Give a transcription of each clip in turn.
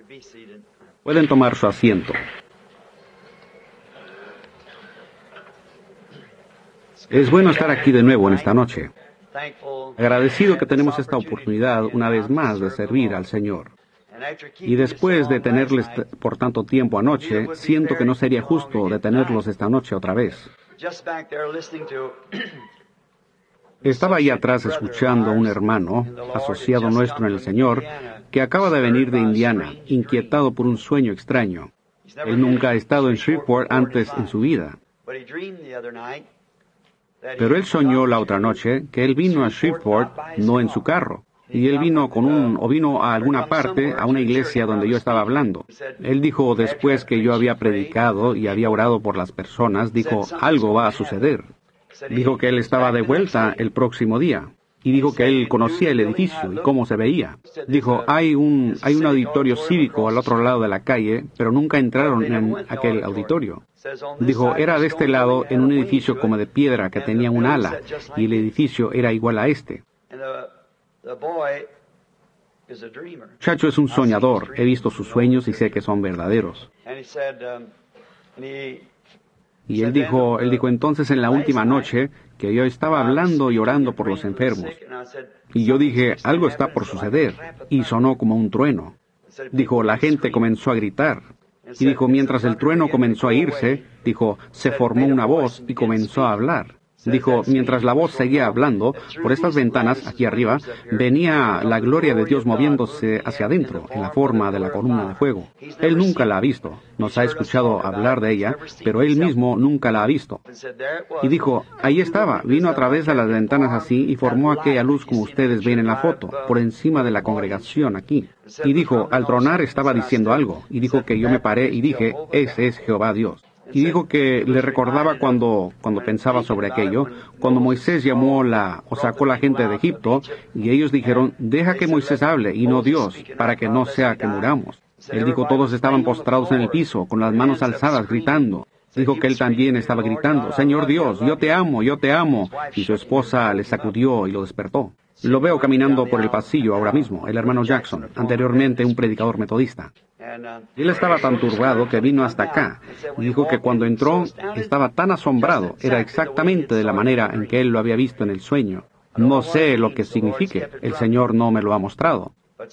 Pueden tomar su asiento. Es bueno estar aquí de nuevo en esta noche. Agradecido que tenemos esta oportunidad una vez más de servir al Señor. Y después de tenerles por tanto tiempo anoche, siento que no sería justo detenerlos esta noche otra vez. Estaba ahí atrás escuchando a un hermano, asociado nuestro en el Señor, que acaba de venir de Indiana, inquietado por un sueño extraño. Él nunca ha estado en Shreveport antes en su vida. Pero él soñó la otra noche que él vino a Shreveport no en su carro. Y él vino vino a alguna parte, a una iglesia donde yo estaba hablando. Él dijo, después que yo había predicado y había orado por las personas, dijo, algo va a suceder. Dijo que él estaba de vuelta el próximo día. Y dijo que él conocía el edificio y cómo se veía. Dijo, hay un auditorio cívico al otro lado de la calle, pero nunca entraron en aquel auditorio. Dijo, era de este lado en un edificio como de piedra que tenía un ala, y el edificio era igual a este. Chacho es un soñador. He visto sus sueños y sé que son verdaderos. Y él dijo entonces en la última noche que yo estaba hablando y orando por los enfermos. Y yo dije, algo está por suceder. Y sonó como un trueno. Dijo, la gente comenzó a gritar. Y dijo, mientras el trueno comenzó a irse, dijo, se formó una voz y comenzó a hablar. Dijo, mientras la voz seguía hablando, por estas ventanas, aquí arriba, venía la gloria de Dios moviéndose hacia adentro, en la forma de la columna de fuego. Él nunca la ha visto. Nos ha escuchado hablar de ella, pero él mismo nunca la ha visto. Y dijo, ahí estaba, vino a través de las ventanas así y formó aquella luz como ustedes ven en la foto, por encima de la congregación aquí. Y dijo, al tronar estaba diciendo algo, y dijo que yo me paré y dije, ese es Jehová Dios. Y dijo que le recordaba cuando pensaba sobre aquello, cuando Moisés sacó la gente de Egipto, y ellos dijeron, deja que Moisés hable, y no Dios, para que no sea que muramos. Él dijo, todos estaban postrados en el piso, con las manos alzadas, gritando. Dijo que él también estaba gritando, Señor Dios, yo te amo, y su esposa le sacudió y lo despertó. Lo veo caminando por el pasillo ahora mismo, el hermano Jackson, anteriormente un predicador metodista. Él estaba tan turbado que vino hasta acá y dijo que cuando entró estaba tan asombrado, era exactamente de la manera en que él lo había visto en el sueño. No sé lo que signifique, el Señor no me lo ha mostrado.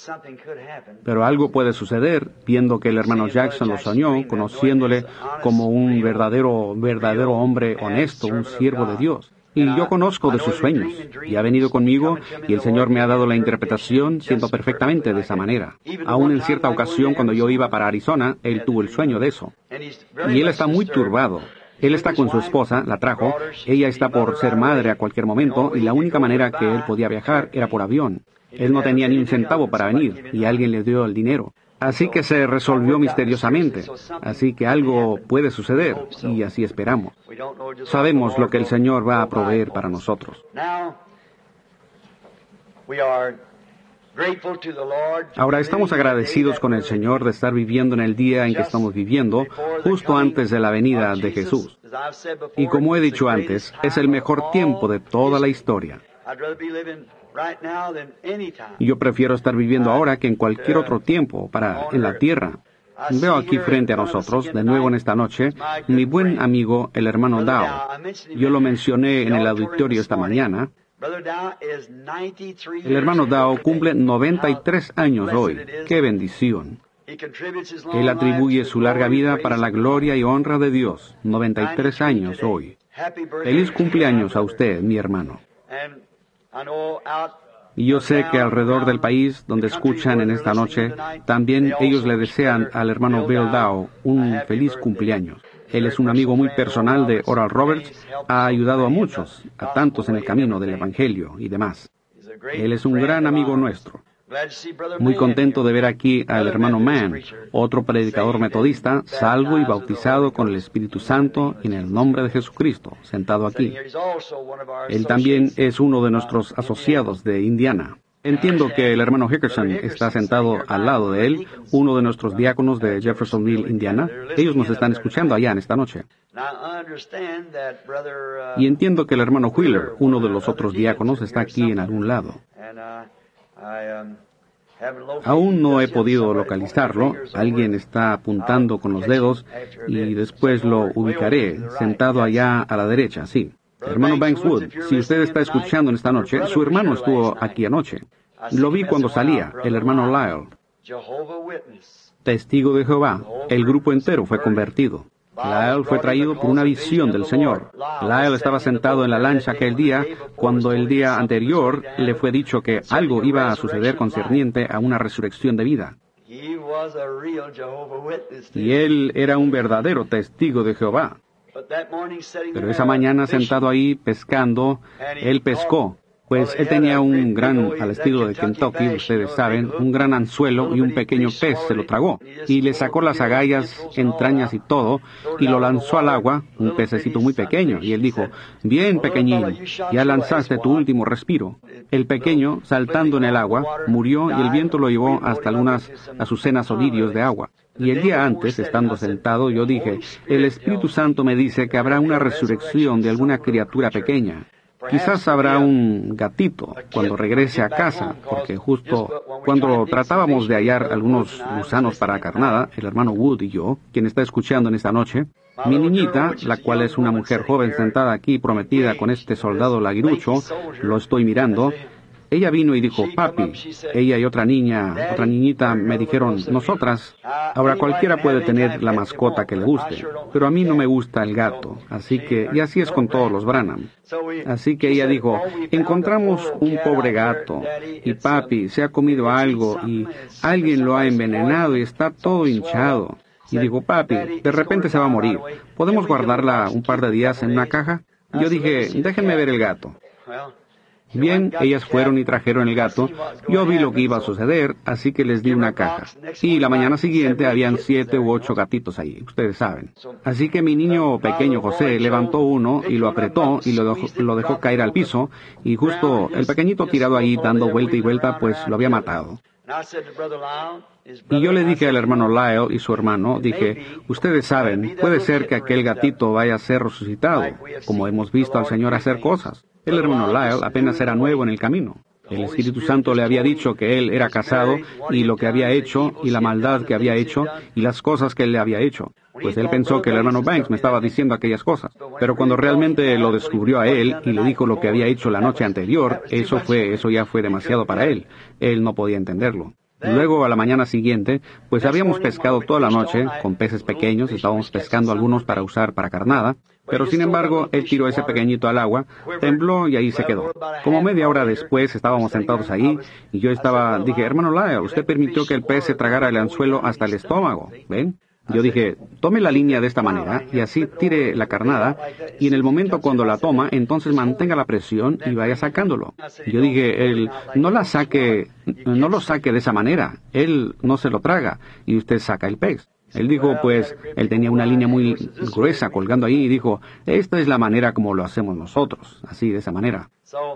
Pero algo puede suceder, viendo que el hermano Jackson lo soñó, conociéndole como un verdadero hombre honesto, un siervo de Dios. Y yo conozco de sus sueños, y ha venido conmigo, y el Señor me ha dado la interpretación, siento perfectamente de esa manera. Aún en cierta ocasión, cuando yo iba para Arizona, él tuvo el sueño de eso. Y él está muy turbado. Él está con su esposa, la trajo, ella está por ser madre a cualquier momento, y la única manera que él podía viajar era por avión. Él no tenía ni un centavo para venir, y alguien le dio el dinero. Así que se resolvió misteriosamente. Así que algo puede suceder, y así esperamos. Sabemos lo que el Señor va a proveer para nosotros. Ahora estamos agradecidos con el Señor de estar viviendo en el día en que estamos viviendo, justo antes de la venida de Jesús. Y como he dicho antes, es el mejor tiempo de toda la historia. Y yo prefiero estar viviendo ahora que en cualquier otro tiempo en la tierra. Veo aquí frente a nosotros, de nuevo en esta noche, mi buen amigo, el hermano Dow. Yo lo mencioné en el auditorio esta mañana. El hermano Dow cumple 93 años hoy. ¡Qué bendición! Él atribuye su larga vida para la gloria y honra de Dios. 93 años hoy. Feliz cumpleaños a usted, mi hermano. Y yo sé que alrededor del país donde escuchan en esta noche, también ellos le desean al hermano Bill Dow un feliz cumpleaños. Él es un amigo muy personal de Oral Roberts, ha ayudado a muchos, a tantos en el camino del Evangelio y demás. Él es un gran amigo nuestro. Muy contento de ver aquí al hermano Mann, otro predicador metodista, salvo y bautizado con el Espíritu Santo en el nombre de Jesucristo, sentado aquí. Él también es uno de nuestros asociados de Indiana. Entiendo que el hermano Hickerson está sentado al lado de él, uno de nuestros diáconos de Jeffersonville, Indiana. Ellos nos están escuchando allá en esta noche. Y entiendo que el hermano Wheeler, uno de los otros diáconos, está aquí en algún lado. Aún no he podido localizarlo. Alguien está apuntando con los dedos y después lo ubicaré, sentado allá a la derecha, sí. Hermano Banks Wood, si usted está escuchando en esta noche, su hermano estuvo aquí anoche. Lo vi cuando salía, el hermano Lyle. Testigo de Jehová. El grupo entero fue convertido. Lyle fue traído por una visión del Señor. Lyle estaba sentado en la lancha aquel día, cuando el día anterior le fue dicho que algo iba a suceder concerniente a una resurrección de vida. Y él era un verdadero testigo de Jehová. Pero esa mañana, sentado ahí pescando, él pescó. Pues él tenía un gran, al estilo de Kentucky, ustedes saben, un gran anzuelo y un pequeño pez se lo tragó. Y le sacó las agallas, entrañas y todo, y lo lanzó al agua, un pececito muy pequeño. Y él dijo, bien pequeñín, ya lanzaste tu último respiro. El pequeño, saltando en el agua, murió y el viento lo llevó hasta algunas azucenas o lirios de agua. Y el día antes, estando sentado, yo dije, el Espíritu Santo me dice que habrá una resurrección de alguna criatura pequeña. Quizás habrá un gatito cuando regrese a casa, porque justo cuando tratábamos de hallar algunos gusanos para carnada, el hermano Wood y yo, quien está escuchando en esta noche, mi niñita, la cual es una mujer joven sentada aquí prometida con este soldado laguirucho, lo estoy mirando, ella vino y dijo, papi, ella y otra niñita me dijeron, nosotras, ahora cualquiera puede tener la mascota que le guste, pero a mí no me gusta el gato, así que, y así es con todos los Branham. Así que ella dijo, encontramos un pobre gato, y papi se ha comido algo, y alguien lo ha envenenado y está todo hinchado. Y dijo, papi, de repente se va a morir, ¿podemos guardarla un par de días en una caja? Yo dije, déjenme ver el gato. Bien, ellas fueron y trajeron el gato. Yo vi lo que iba a suceder, así que les di una caja. Y la mañana siguiente habían 7 u 8 gatitos ahí, ustedes saben. Así que mi niño pequeño José levantó uno y lo apretó y lo dejó caer al piso, y justo el pequeñito tirado ahí dando vuelta y vuelta, pues lo había matado. Y yo le dije al hermano Lyle y su hermano, dije, ustedes saben, puede ser que aquel gatito vaya a ser resucitado, como hemos visto al Señor hacer cosas. El hermano Lyle apenas era nuevo en el camino. El Espíritu Santo le había dicho que él era casado y lo que había hecho y la maldad que había hecho y las cosas que él le había hecho. Pues él pensó que el hermano Banks me estaba diciendo aquellas cosas. Pero cuando realmente lo descubrió a él y le dijo lo que había hecho la noche anterior, eso ya fue demasiado para él. Él no podía entenderlo. Luego, a la mañana siguiente, pues habíamos pescado toda la noche con peces pequeños, estábamos pescando algunos para usar para carnada, pero sin embargo, él tiró ese pequeñito al agua, tembló y ahí se quedó. Como media hora después estábamos sentados ahí y yo dije, hermano Lyle, usted permitió que el pez se tragara el anzuelo hasta el estómago, ¿ven? Yo dije, tome la línea de esta manera y así tire la carnada y en el momento cuando la toma, entonces mantenga la presión y vaya sacándolo. Yo dije, no lo saque de esa manera, él no se lo traga y usted saca el pez. Él dijo, pues, él tenía una línea muy gruesa colgando ahí y dijo, esta es la manera como lo hacemos nosotros, así de esa manera.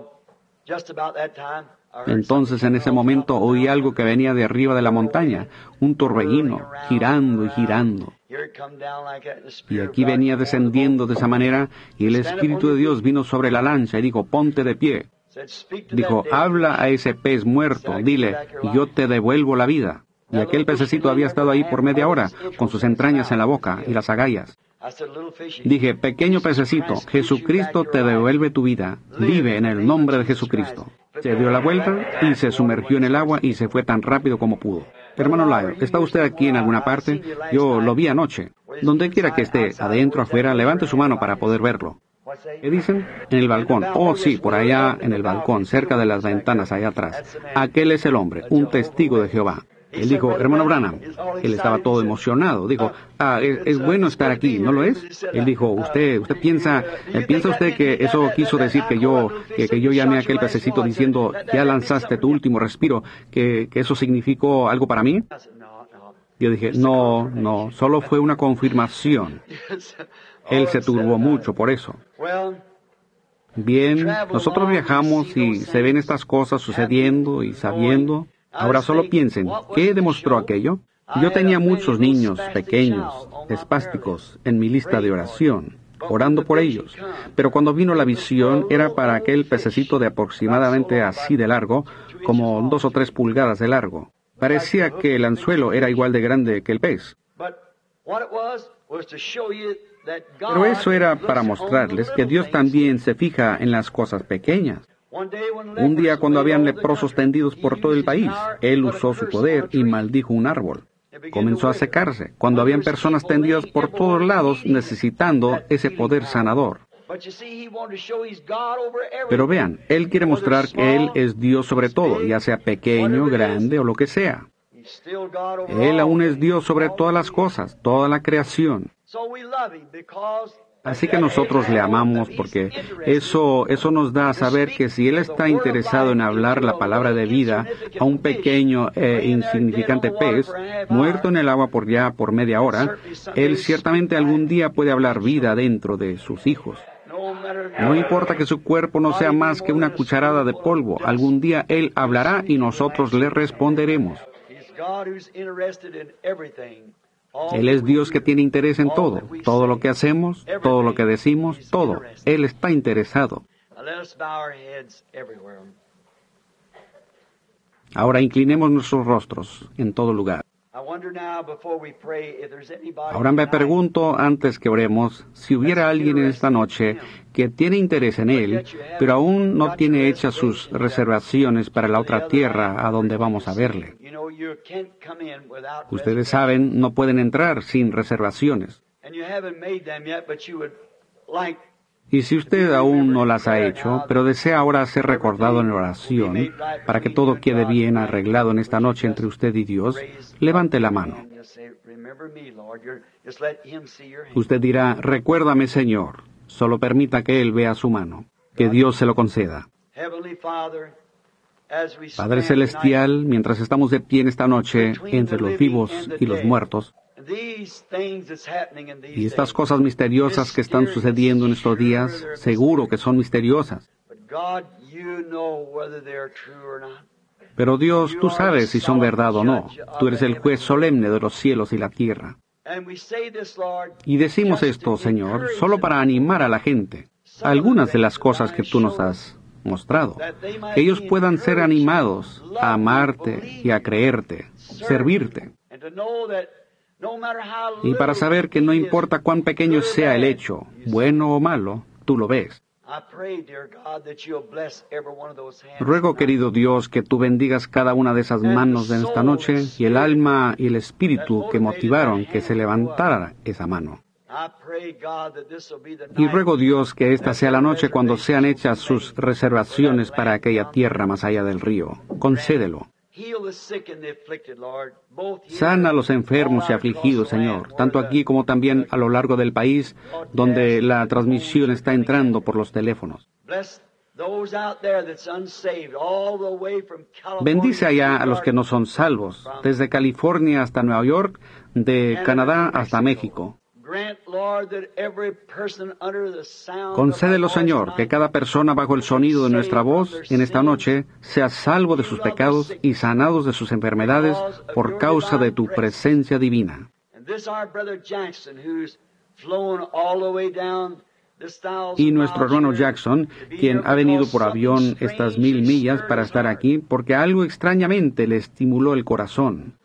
Entonces en ese momento oí algo que venía de arriba de la montaña, un torbellino, girando y girando. Y aquí venía descendiendo de esa manera, y el Espíritu de Dios vino sobre la lancha y dijo, ponte de pie. Dijo, habla a ese pez muerto, dile, y yo te devuelvo la vida. Y aquel pececito había estado ahí por media hora, con sus entrañas en la boca y las agallas. Dije, pequeño pececito, Jesucristo te devuelve tu vida. Vive en el nombre de Jesucristo. Se dio la vuelta y se sumergió en el agua y se fue tan rápido como pudo. Hermano Lyle, ¿está usted aquí en alguna parte? Yo lo vi anoche. Donde quiera que esté, adentro, afuera, levante su mano para poder verlo. ¿Qué dicen? En el balcón. Oh, sí, por allá en el balcón, cerca de las ventanas, allá atrás. Aquel es el hombre, un testigo de Jehová. Él dijo, hermano Branham, él estaba todo emocionado. Dijo, es bueno estar aquí, ¿no lo es? Él dijo, usted piensa usted que eso quiso decir que yo llamé a aquel pececito diciendo, ya lanzaste tu último respiro, que eso significó algo para mí? Yo dije, no, solo fue una confirmación. Él se turbó mucho por eso. Bien, nosotros viajamos y se ven estas cosas sucediendo y sabiendo. Ahora solo piensen, ¿qué demostró aquello? Yo tenía muchos niños pequeños, espásticos, en mi lista de oración, orando por ellos. Pero cuando vino la visión, era para aquel pececito de aproximadamente así de largo, como 2 o 3 pulgadas de largo. Parecía que el anzuelo era igual de grande que el pez. Pero eso era para mostrarles que Dios también se fija en las cosas pequeñas. Un día, cuando habían leprosos tendidos por todo el país, Él usó su poder y maldijo un árbol. Comenzó a secarse, cuando habían personas tendidas por todos lados necesitando ese poder sanador. Pero vean, Él quiere mostrar que Él es Dios sobre todo, ya sea pequeño, grande o lo que sea. Él aún es Dios sobre todas las cosas, toda la creación. Así que nosotros le amamos porque eso nos da a saber que si Él está interesado en hablar la palabra de vida a un pequeño e insignificante pez, muerto en el agua por media hora, Él ciertamente algún día puede hablar vida dentro de sus hijos. No importa que su cuerpo no sea más que una cucharada de polvo, algún día Él hablará y nosotros le responderemos. Él es Dios que tiene interés en todo, todo lo que hacemos, todo lo que decimos, todo. Él está interesado. Ahora inclinemos nuestros rostros en todo lugar. Ahora me pregunto, antes que oremos, si hubiera alguien en esta noche que tiene interés en Él, pero aún no tiene hechas sus reservaciones para la otra tierra a donde vamos a verle. Ustedes saben, no pueden entrar sin reservaciones. Y si usted aún no las ha hecho, pero desea ahora ser recordado en oración, para que todo quede bien arreglado en esta noche entre usted y Dios, levante la mano. Usted dirá, recuérdame, Señor. Solo permita que Él vea su mano. Que Dios se lo conceda. Padre Celestial, mientras estamos de pie en esta noche, entre los vivos y los muertos, y estas cosas misteriosas que están sucediendo en estos días, seguro que son misteriosas. Pero Dios, tú sabes si son verdad o no. Tú eres el juez solemne de los cielos y la tierra. Y decimos esto, Señor, solo para animar a la gente. Algunas de las cosas que tú nos has mostrado, que ellos puedan ser animados a amarte y a creerte, servirte. Y para saber que no importa cuán pequeño sea el hecho, bueno o malo, tú lo ves. Ruego, querido Dios, que tú bendigas cada una de esas manos de esta noche y el alma y el espíritu que motivaron que se levantara esa mano. Y ruego, Dios, que esta sea la noche cuando sean hechas sus reservaciones para aquella tierra más allá del río. Concédelo. Sana a los enfermos y afligidos, Señor, tanto aquí como también a lo largo del país, donde la transmisión está entrando por los teléfonos. Bendice allá a los que no son salvos, desde California hasta Nueva York, de Canadá hasta México. Concédelo, Señor, que cada persona bajo el sonido de nuestra voz en esta noche sea salvo de sus pecados y sanados de sus enfermedades por causa de tu presencia divina. Y nuestro hermano Jackson, quien ha venido por avión estas 1000 millas para estar aquí, porque algo extrañamente le estimuló el corazón.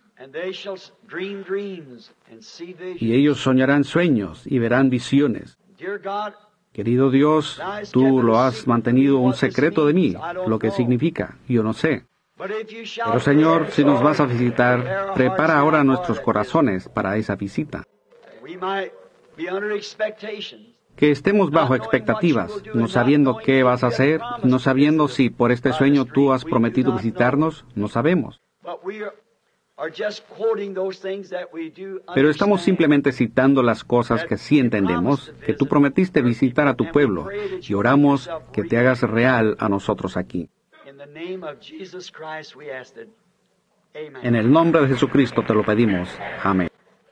Y ellos soñarán sueños y verán visiones. Querido Dios, tú lo has mantenido un secreto de mí, lo que significa, yo no sé. Pero Señor, si nos vas a visitar, prepara ahora nuestros corazones para esa visita. Que estemos bajo expectativas, no sabiendo qué vas a hacer, no sabiendo si por este sueño tú has prometido visitarnos, no sabemos. Pero estamos simplemente citando las cosas que sí entendemos, que tú prometiste visitar a tu pueblo, y oramos que te hagas real a nosotros aquí. En el nombre de Jesucristo te lo pedimos. Amén.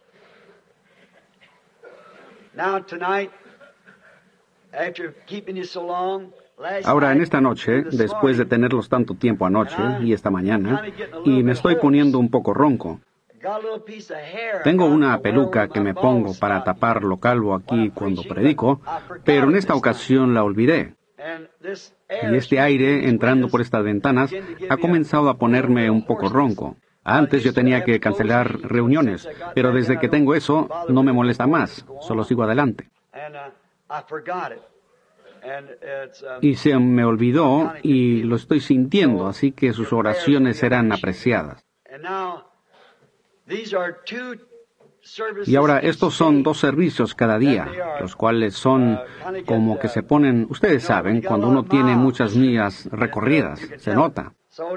Ahora, en esta noche, después de tenerlos tanto tiempo anoche y esta mañana, y me estoy poniendo un poco ronco, tengo una peluca que me pongo para tapar lo calvo aquí cuando predico, pero en esta ocasión la olvidé. Y este aire, entrando por estas ventanas, ha comenzado a ponerme un poco ronco. Antes yo tenía que cancelar reuniones, pero desde que tengo eso, no me molesta más, solo sigo adelante. Y se me olvidó y lo estoy sintiendo, así que sus oraciones serán apreciadas. Y ahora estos son 2 servicios cada día, los cuales son como que se ponen, ustedes saben, cuando uno tiene muchas millas recorridas, se nota.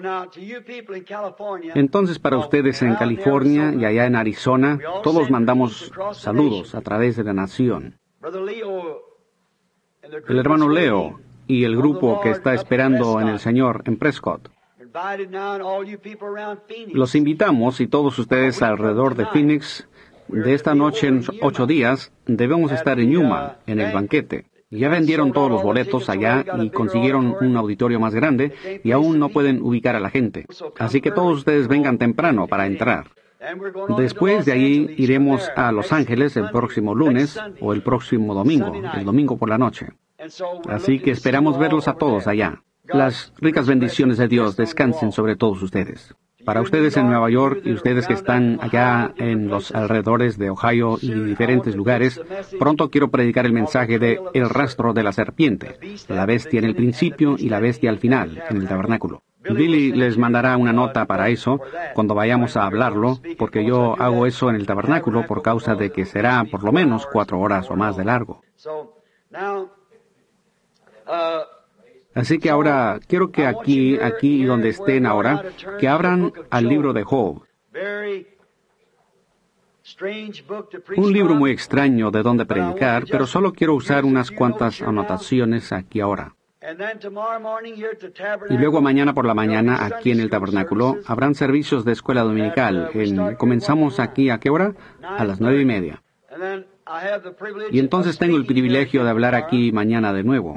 Entonces para ustedes en California y allá en Arizona, todos mandamos saludos a través de la nación. El hermano Leo y el grupo que está esperando en el Señor en Prescott. Los invitamos y todos ustedes alrededor de Phoenix, de esta noche en 8 días, debemos estar en Yuma, en el banquete. Ya vendieron todos los boletos allá y consiguieron un auditorio más grande y aún no pueden ubicar a la gente. Así que todos ustedes vengan temprano para entrar. Después de ahí iremos a Los Ángeles el próximo lunes o el próximo domingo, el domingo por la noche. Así que esperamos verlos a todos allá. Las ricas bendiciones de Dios descansen sobre todos ustedes. Para ustedes en Nueva York y ustedes que están allá en los alrededores de Ohio y diferentes lugares, pronto quiero predicar el mensaje de el rastro de la serpiente, la bestia en el principio y la bestia al final, en el tabernáculo. Billy les mandará una nota para eso cuando vayamos a hablarlo, porque yo hago eso en el tabernáculo por causa de que será por lo menos 4 horas o más de largo. Así que ahora quiero que aquí y donde estén ahora, que abran al libro de Job. Un libro muy extraño de donde predicar, pero solo quiero usar unas cuantas anotaciones aquí ahora. Y luego mañana por la mañana, aquí en el tabernáculo, habrán servicios de escuela dominical. Comenzamos aquí, ¿a qué hora? A las 9:30. Y entonces tengo el privilegio de hablar aquí mañana de nuevo.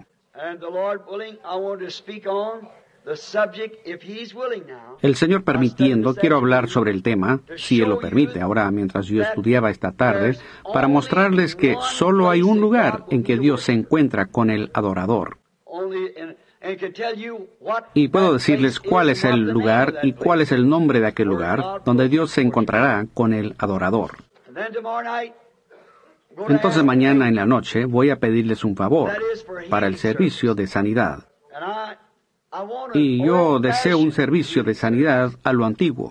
El Señor permitiendo, quiero hablar sobre el tema, si Él lo permite, ahora mientras yo estudiaba esta tarde, para mostrarles que solo hay un lugar en que Dios se encuentra con el adorador. Y puedo decirles cuál es el lugar y cuál es el nombre de aquel lugar donde Dios se encontrará con el adorador. Entonces mañana en la noche voy a pedirles un favor para el servicio de sanidad. Y yo deseo un servicio de sanidad a lo antiguo.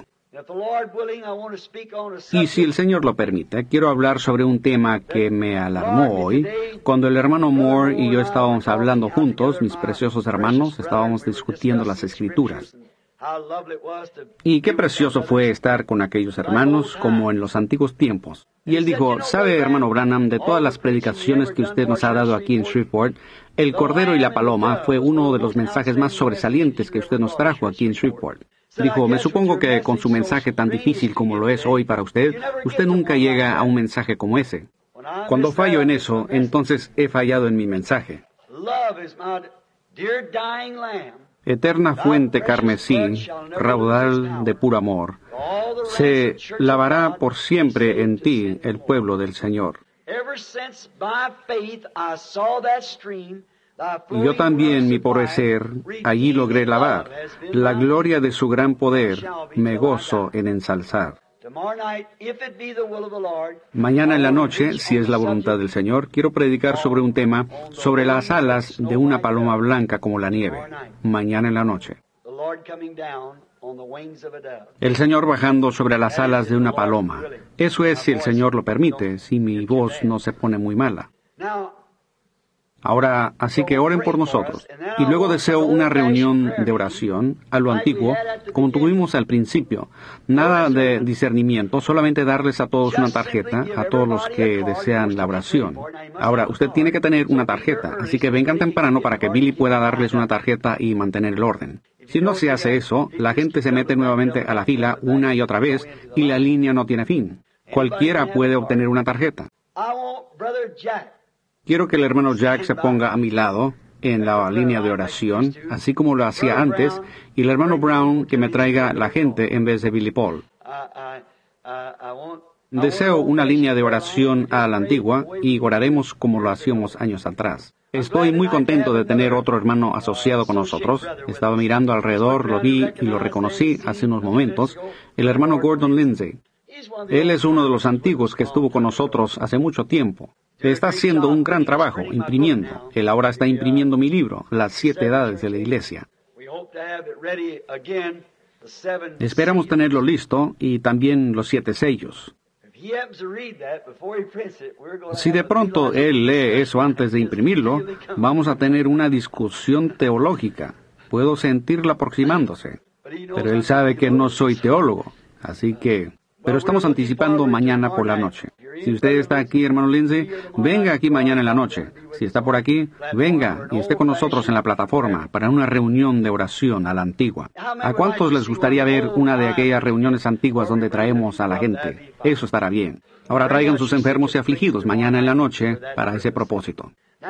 Y si el Señor lo permite, quiero hablar sobre un tema que me alarmó hoy. Cuando el hermano Moore y yo estábamos hablando juntos, mis preciosos hermanos, estábamos discutiendo las Escrituras. Y qué precioso fue estar con aquellos hermanos como en los antiguos tiempos. Y él dijo, ¿sabe, hermano Branham, de todas las predicaciones que usted nos ha dado aquí en Shreveport, el Cordero y la Paloma fue uno de los mensajes más sobresalientes que usted nos trajo aquí en Shreveport? Dijo, me supongo que con su mensaje tan difícil como lo es hoy para usted, usted nunca llega a un mensaje como ese. Cuando fallo en eso, entonces he fallado en mi mensaje. Eterna fuente carmesí, raudal de puro amor, se lavará por siempre en ti el pueblo del Señor. Y yo también, mi pobre ser, allí logré lavar. La gloria de su gran poder me gozo en ensalzar. Mañana en la noche, si es la voluntad del Señor, quiero predicar sobre un tema, sobre las alas de una paloma blanca como la nieve. Mañana en la noche. El Señor bajando sobre las alas de una paloma. Eso es si el Señor lo permite, si mi voz no se pone muy mala. Ahora, así que oren por nosotros. Y luego deseo una reunión de oración a lo antiguo, como tuvimos al principio. Nada de discernimiento, solamente darles a todos una tarjeta, a todos los que desean la oración. Ahora, usted tiene que tener una tarjeta, así que vengan temprano para que Billy pueda darles una tarjeta y mantener el orden. Si no se hace eso, la gente se mete nuevamente a la fila una y otra vez y la línea no tiene fin. Cualquiera puede obtener una tarjeta. Quiero que el hermano Jack se ponga a mi lado en la línea de oración, así como lo hacía antes, y el hermano Brown que me traiga la gente en vez de Billy Paul. Deseo una línea de oración a la antigua y oraremos como lo hacíamos años atrás. Estoy muy contento de tener otro hermano asociado con nosotros. Estaba mirando alrededor, lo vi y lo reconocí hace unos momentos, el hermano Gordon Lindsay. Él es uno de los antiguos que estuvo con nosotros hace mucho tiempo. Está haciendo un gran trabajo, imprimiendo. Él ahora está imprimiendo mi libro, Las 7 Edades de la Iglesia. Esperamos tenerlo listo y también los 7 sellos. Si de pronto él lee eso antes de imprimirlo, vamos a tener una discusión teológica. Puedo sentirla aproximándose. Pero él sabe que no soy teólogo, así que... Pero estamos anticipando mañana por la noche. Si usted está aquí, hermano Lindsay, venga aquí mañana en la noche. Si está por aquí, venga y esté con nosotros en la plataforma para una reunión de oración a la antigua. ¿A cuántos les gustaría ver una de aquellas reuniones antiguas donde traemos a la gente? Eso estará bien. Ahora traigan sus enfermos y afligidos mañana en la noche para ese propósito.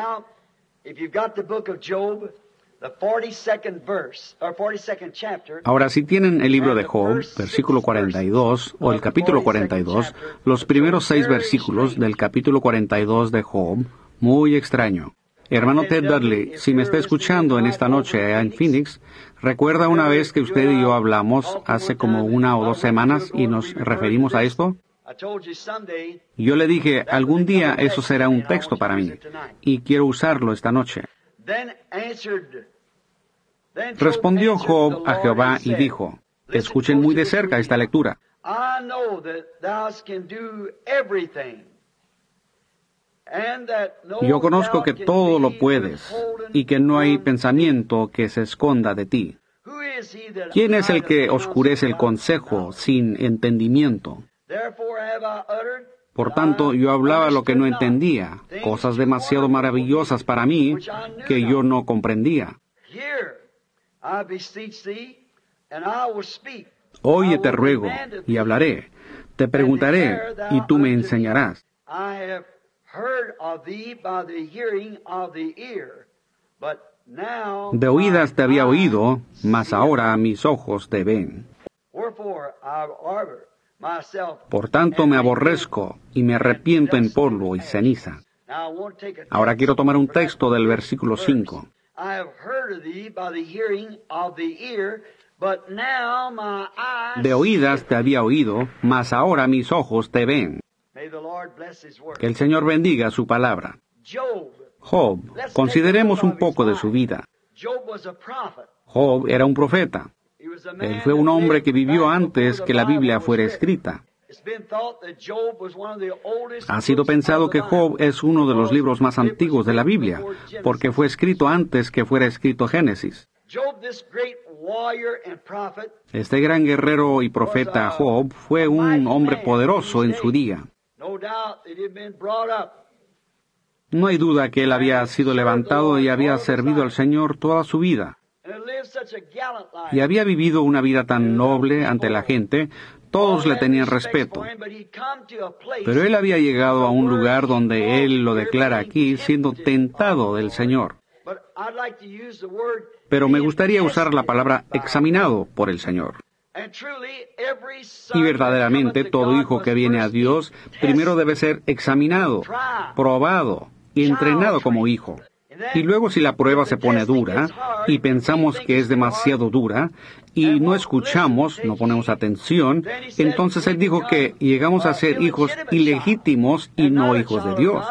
Ahora, si tienen el libro de Job, versículo 42, o el capítulo 42, los primeros 6 versículos del capítulo 42 de Job, muy extraño. Hermano Ted Dudley, si me está escuchando en esta noche allá en Phoenix, ¿recuerda una vez que usted y yo hablamos hace como 1 o 2 semanas y nos referimos a esto? Yo le dije, algún día eso será un texto para mí, y quiero usarlo esta noche. Respondió Job a Jehová y dijo, escuchen muy de cerca esta lectura. Yo conozco que todo lo puedes y que no hay pensamiento que se esconda de ti. ¿Quién es el que oscurece el consejo sin entendimiento? Por tanto, yo hablaba lo que no entendía, cosas demasiado maravillosas para mí que yo no comprendía. Oye, te ruego, y hablaré. Te preguntaré, y tú me enseñarás. De oídas te había oído, mas ahora mis ojos te ven. Por tanto me aborrezco y me arrepiento en polvo y ceniza. Ahora quiero tomar un texto del versículo 5. De oídas te había oído, mas ahora mis ojos te ven. Que el Señor bendiga su palabra. Job, consideremos un poco de su vida. Job era un profeta. Él fue un hombre que vivió antes que la Biblia fuera escrita. Ha sido pensado que Job es uno de los libros más antiguos de la Biblia, porque fue escrito antes que fuera escrito Génesis. Este gran guerrero y profeta Job fue un hombre poderoso en su día. No hay duda que él había sido levantado y había servido al Señor toda su vida. Y había vivido una vida tan noble ante la gente, todos le tenían respeto. Pero él había llegado a un lugar donde él lo declara aquí, siendo tentado del Señor. Pero me gustaría usar la palabra examinado por el Señor. Y verdaderamente todo hijo que viene a Dios primero debe ser examinado, probado y entrenado como hijo. Y luego si la prueba se pone dura y pensamos que es demasiado dura y no escuchamos, no ponemos atención, entonces él dijo que llegamos a ser hijos ilegítimos y no hijos de Dios.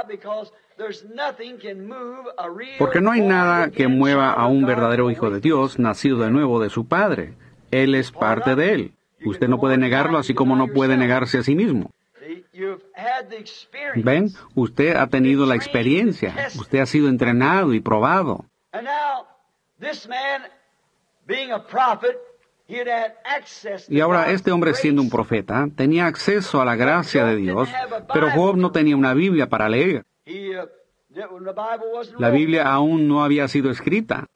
Porque no hay nada que mueva a un verdadero hijo de Dios nacido de nuevo de su Padre. Él es parte de él. Usted no puede negarlo así como no puede negarse a sí mismo. ¿Ven? Usted ha tenido la experiencia. Usted ha sido entrenado y probado. Y ahora este hombre siendo un profeta tenía acceso a la gracia de Dios, pero Job no tenía una Biblia para leer. La Biblia aún no había sido escrita.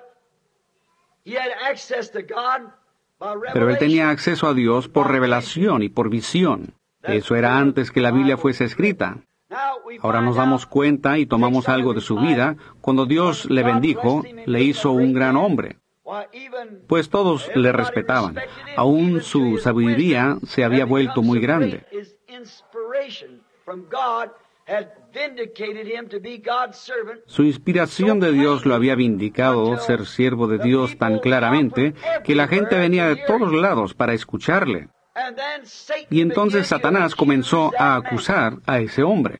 Pero él tenía acceso a Dios por revelación y por visión. Eso era antes que la Biblia fuese escrita. Ahora nos damos cuenta y tomamos algo de su vida. Cuando Dios le bendijo, le hizo un gran hombre. Pues todos le respetaban. Aún su sabiduría se había vuelto muy grande. Su inspiración de Dios lo había vindicado ser siervo de Dios tan claramente que la gente venía de todos lados para escucharle. Y entonces Satanás comenzó a acusar a ese hombre.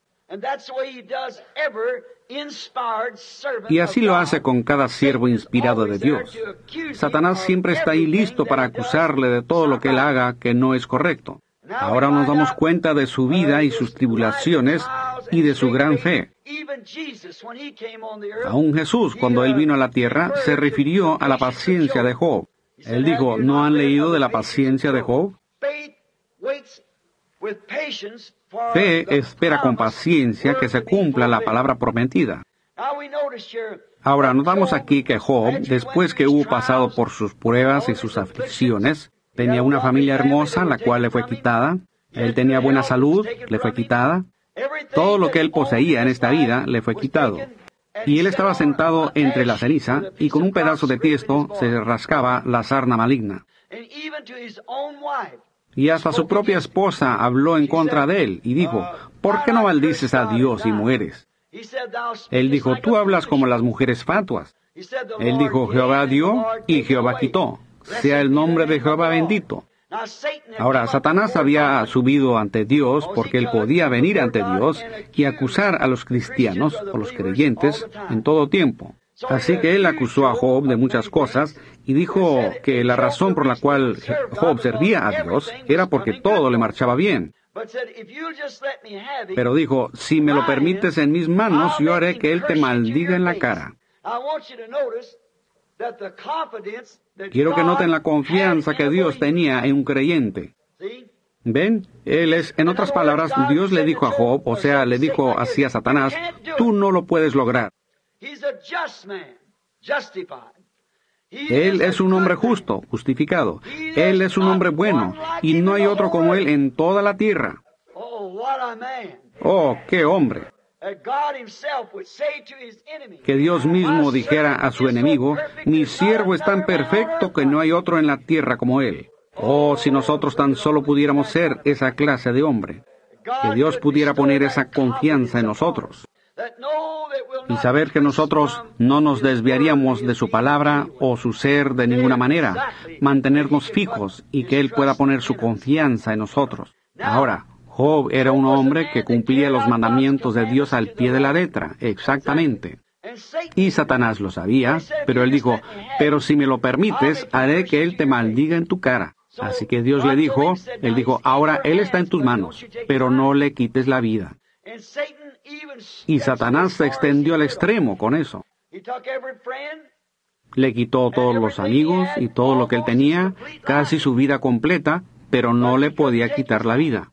Y así lo hace con cada siervo inspirado de Dios. Satanás siempre está ahí listo para acusarle de todo lo que él haga que no es correcto. Ahora nos damos cuenta de su vida y sus tribulaciones y de su gran fe. Aún Jesús, cuando él vino a la tierra, se refirió a la paciencia de Job. Él dijo, ¿no han leído de la paciencia de Job? Fe espera con paciencia que se cumpla la palabra prometida. Ahora, notamos aquí que Job, después que hubo pasado por sus pruebas y sus aflicciones, tenía una familia hermosa, la cual le fue quitada. Él tenía buena salud, le fue quitada. Todo lo que él poseía en esta vida le fue quitado. Y él estaba sentado entre la ceniza y con un pedazo de tiesto se rascaba la sarna maligna. Y hasta su propia esposa habló en contra de él y dijo, ¿por qué no maldices a Dios y mueres? Él dijo, tú hablas como las mujeres fatuas. Él dijo, Jehová dio y Jehová quitó. Sea el nombre de Jehová bendito. Ahora, Satanás había subido ante Dios porque él podía venir ante Dios y acusar a los cristianos o los creyentes en todo tiempo. Así que él acusó a Job de muchas cosas y dijo que la razón por la cual Job servía a Dios era porque todo le marchaba bien. Pero dijo, si me lo permites en mis manos, yo haré que él te maldiga en la cara. Quiero que noten la confianza que Dios tenía en un creyente. ¿Ven? En otras palabras, Dios le dijo a Job, o sea, le dijo así a Satanás, tú no lo puedes lograr. Él es un hombre justo, justificado. Él es un hombre bueno, y no hay otro como él en toda la tierra. Oh, qué hombre. Que Dios mismo dijera a su enemigo, mi siervo es tan perfecto que no hay otro en la tierra como él. Oh, si nosotros tan solo pudiéramos ser esa clase de hombre. Que Dios pudiera poner esa confianza en nosotros. Y saber que nosotros no nos desviaríamos de su palabra o su ser de ninguna manera, mantenernos fijos y que Él pueda poner su confianza en nosotros. Ahora, Job era un hombre que cumplía los mandamientos de Dios al pie de la letra, exactamente. Y Satanás lo sabía, pero él dijo, pero si me lo permites, haré que Él te maldiga en tu cara. Así que Dios le dijo, Él dijo, ahora Él está en tus manos, pero no le quites la vida. Y Satanás se extendió al extremo con eso. Le quitó todos los amigos y todo lo que él tenía, casi su vida completa, pero no le podía quitar la vida.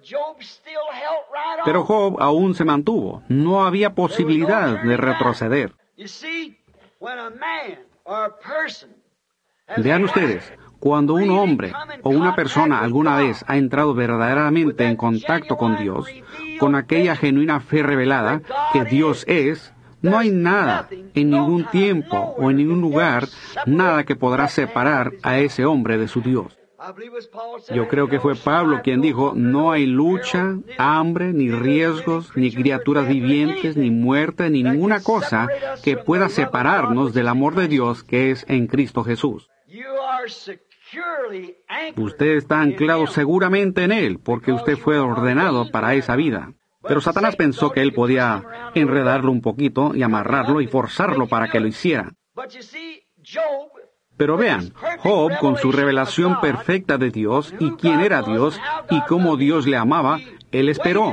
Pero Job aún se mantuvo. No había posibilidad de retroceder. Vean ustedes, cuando un hombre o una persona alguna vez ha entrado verdaderamente en contacto con Dios, con aquella genuina fe revelada que Dios es, no hay nada, en ningún tiempo o en ningún lugar, nada que podrá separar a ese hombre de su Dios. Yo creo que fue Pablo quien dijo, no hay lucha, hambre, ni riesgos, ni criaturas vivientes, ni muerte, ni ninguna cosa que pueda separarnos del amor de Dios que es en Cristo Jesús. Usted está anclado seguramente en Él, porque usted fue ordenado para esa vida. Pero Satanás pensó que él podía enredarlo un poquito y amarrarlo y forzarlo para que lo hiciera. Pero vean, Job, con su revelación perfecta de Dios y quién era Dios y cómo Dios le amaba, él esperó.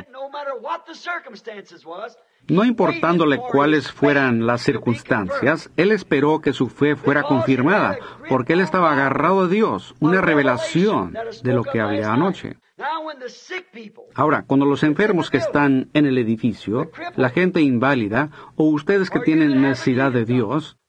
No importándole cuáles fueran las circunstancias, él esperó que su fe fuera confirmada, porque él estaba agarrado a Dios, una revelación de lo que hablé anoche. Ahora, cuando los enfermos que están en el edificio, la gente inválida, o ustedes que tienen necesidad de Dios,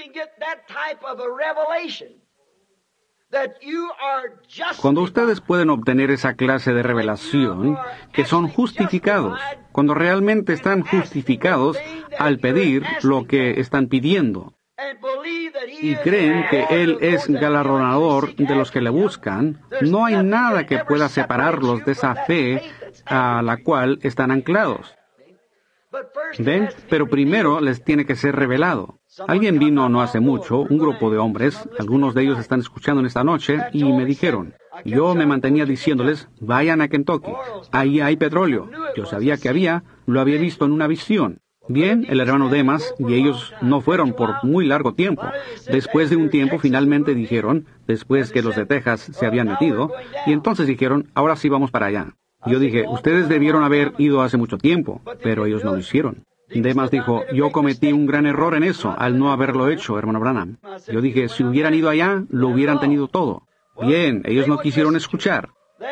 cuando ustedes pueden obtener esa clase de revelación, que son justificados, cuando realmente están justificados al pedir lo que están pidiendo. y creen que Él es galardonador de los que le buscan, no hay nada que pueda separarlos de esa fe a la cual están anclados. ¿Ven? Pero primero les tiene que ser revelado. Alguien vino no hace mucho, un grupo de hombres, algunos de ellos están escuchando en esta noche, y me dijeron, yo me mantenía diciéndoles, vayan a Kentucky, ahí hay petróleo. Yo sabía que lo había visto en una visión. Bien, el hermano Demas y ellos no fueron por muy largo tiempo. Después de un tiempo finalmente dijeron, después que los de Texas se habían metido, y entonces dijeron, ahora sí vamos para allá. Yo dije, ustedes debieron haber ido hace mucho tiempo, pero ellos no lo hicieron. Demas dijo, yo cometí un gran error en eso, al no haberlo hecho, hermano Branham. Yo dije, si hubieran ido allá, lo hubieran tenido todo. Bien, ellos no quisieron escuchar.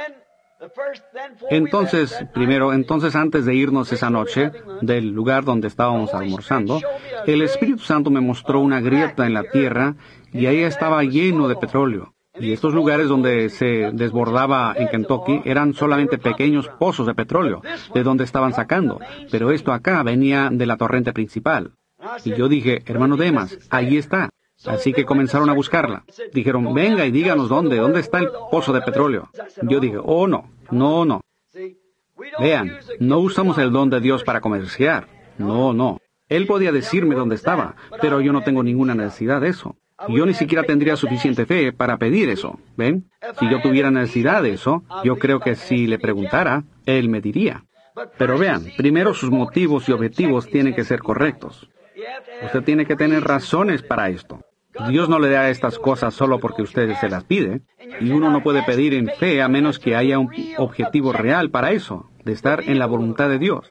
Entonces, antes de irnos esa noche, del lugar donde estábamos almorzando, el Espíritu Santo me mostró una grieta en la tierra, y ahí estaba lleno de petróleo. Y estos lugares donde se desbordaba en Kentucky eran solamente pequeños pozos de petróleo, de donde estaban sacando. Pero esto acá venía de la torrente principal. Y yo dije, hermano Demas, ahí está. Así que comenzaron a buscarla. Dijeron, venga y díganos dónde está el pozo de petróleo. Yo dije, oh no. Vean, no usamos el don de Dios para comerciar. No. Él podía decirme dónde estaba, pero yo no tengo ninguna necesidad de eso. Yo ni siquiera tendría suficiente fe para pedir eso, ¿ven? Si yo tuviera necesidad de eso, yo creo que si le preguntara, él me diría. Pero vean, primero sus motivos y objetivos tienen que ser correctos. Usted tiene que tener razones para esto. Dios no le da estas cosas solo porque usted se las pide, y uno no puede pedir en fe a menos que haya un objetivo real para eso, de estar en la voluntad de Dios.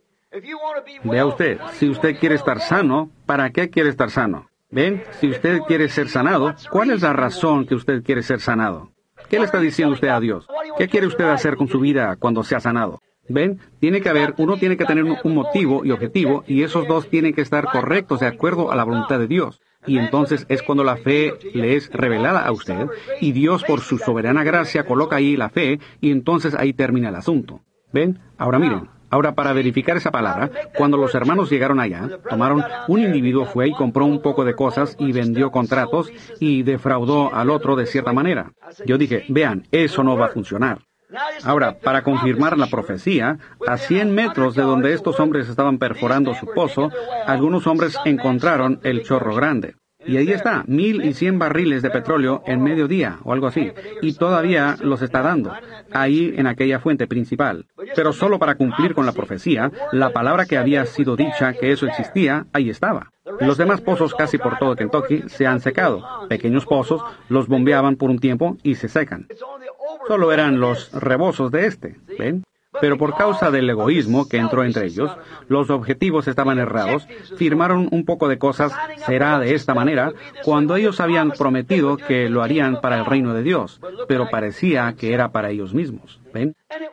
Vea usted, si usted quiere estar sano, ¿para qué quiere estar sano? ¿Ven? Si usted quiere ser sanado, ¿cuál es la razón que usted quiere ser sanado? ¿Qué le está diciendo usted a Dios? ¿Qué quiere usted hacer con su vida cuando sea sanado? ¿Ven? Uno tiene que tener un motivo y objetivo, y esos dos tienen que estar correctos de acuerdo a la voluntad de Dios. Y entonces es cuando la fe le es revelada a usted, y Dios por su soberana gracia coloca ahí la fe, y entonces ahí termina el asunto. ¿Ven? Ahora miren. Ahora, para verificar esa palabra, cuando los hermanos llegaron allá, un individuo fue y compró un poco de cosas y vendió contratos y defraudó al otro de cierta manera. Yo dije, vean, eso no va a funcionar. Ahora, para confirmar la profecía, a 100 metros de donde estos hombres estaban perforando su pozo, algunos hombres encontraron el chorro grande. Y ahí está, 1,100 barriles de petróleo en mediodía, o algo así. Y todavía los está dando, ahí en aquella fuente principal. Pero solo para cumplir con la profecía, la palabra que había sido dicha que eso existía, ahí estaba. Los demás pozos casi por todo Kentucky se han secado. Pequeños pozos, los bombeaban por un tiempo y se secan. Solo eran los rebozos de ¿ven? Pero por causa del egoísmo que entró entre ellos, los objetivos estaban errados, firmaron un poco de cosas, será de esta manera, cuando ellos habían prometido que lo harían para el reino de Dios, pero parecía que era para ellos mismos, ¿ven?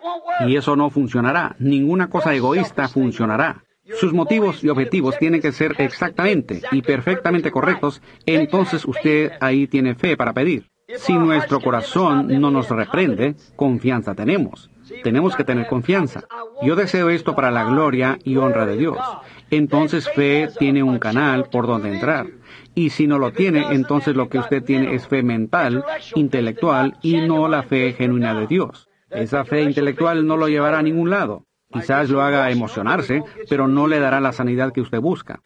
Y eso no funcionará, ninguna cosa egoísta funcionará. Sus motivos y objetivos tienen que ser exactamente y perfectamente correctos, entonces usted ahí tiene fe para pedir. Si nuestro corazón no nos reprende, confianza tenemos. Tenemos que tener confianza. Yo deseo esto para la gloria y honra de Dios. Entonces fe tiene un canal por donde entrar. Y si no lo tiene, entonces lo que usted tiene es fe mental, intelectual y no la fe genuina de Dios. Esa fe intelectual no lo llevará a ningún lado. Quizás lo haga emocionarse, pero no le dará la sanidad que usted busca.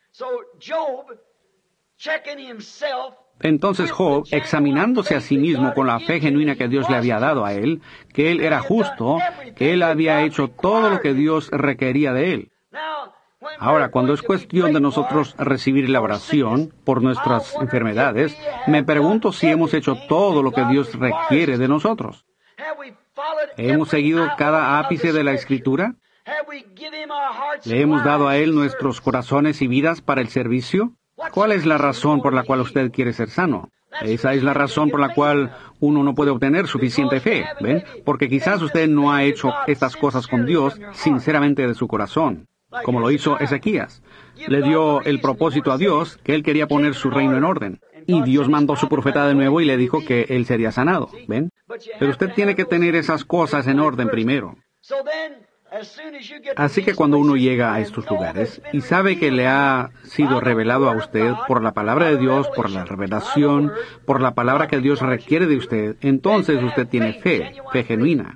Entonces Job, examinándose a sí mismo con la fe genuina que Dios le había dado a él, que él era justo, que él había hecho todo lo que Dios requería de él. Ahora, cuando es cuestión de nosotros recibir la oración por nuestras enfermedades, me pregunto si hemos hecho todo lo que Dios requiere de nosotros. ¿Hemos seguido cada ápice de la Escritura? ¿Le hemos dado a Él nuestros corazones y vidas para el servicio? ¿Cuál es la razón por la cual usted quiere ser sano? Esa es la razón por la cual uno no puede obtener suficiente fe, ¿ven? Porque quizás usted no ha hecho estas cosas con Dios sinceramente de su corazón, como lo hizo Ezequías. Le dio el propósito a Dios que él quería poner su reino en orden. Y Dios mandó su profeta de nuevo y le dijo que él sería sanado, ¿ven? Pero usted tiene que tener esas cosas en orden primero. Así que cuando uno llega a estos lugares y sabe que le ha sido revelado a usted por la palabra de Dios, por la revelación, por la palabra que Dios requiere de usted, entonces usted tiene fe genuina.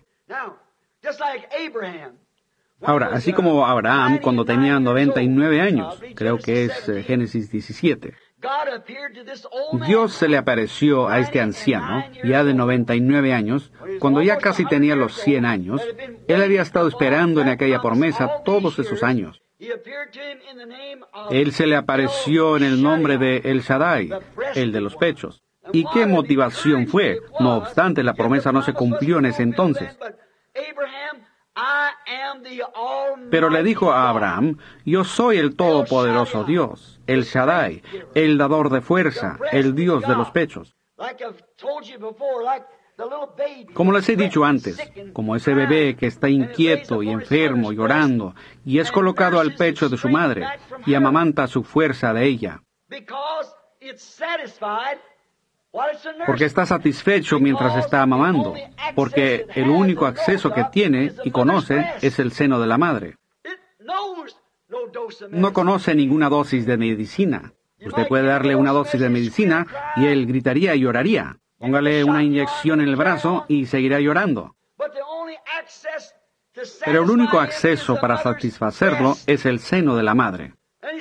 Ahora, así como Abraham cuando tenía 99 años, creo que es Génesis 17. Dios se le apareció a este anciano, ya de 99 años, cuando ya casi tenía los 100 años. Él había estado esperando en aquella promesa todos esos años. Él se le apareció en el nombre de El Shaddai, el de los pechos. ¿Y qué motivación fue? No obstante, la promesa no se cumplió en ese entonces. Pero le dijo a Abraham, yo soy el todopoderoso Dios, el Shaddai, el dador de fuerza, el Dios de los pechos. Como les he dicho antes, como ese bebé que está inquieto y enfermo, llorando, y es colocado al pecho de su madre, y amamanta su fuerza de ella. Porque está satisfecho mientras está amamando, porque el único acceso que tiene y conoce es el seno de la madre. No conoce ninguna dosis de medicina. Usted puede darle una dosis de medicina y él gritaría y lloraría. Póngale una inyección en el brazo y seguirá llorando. Pero el único acceso para satisfacerlo es el seno de la madre.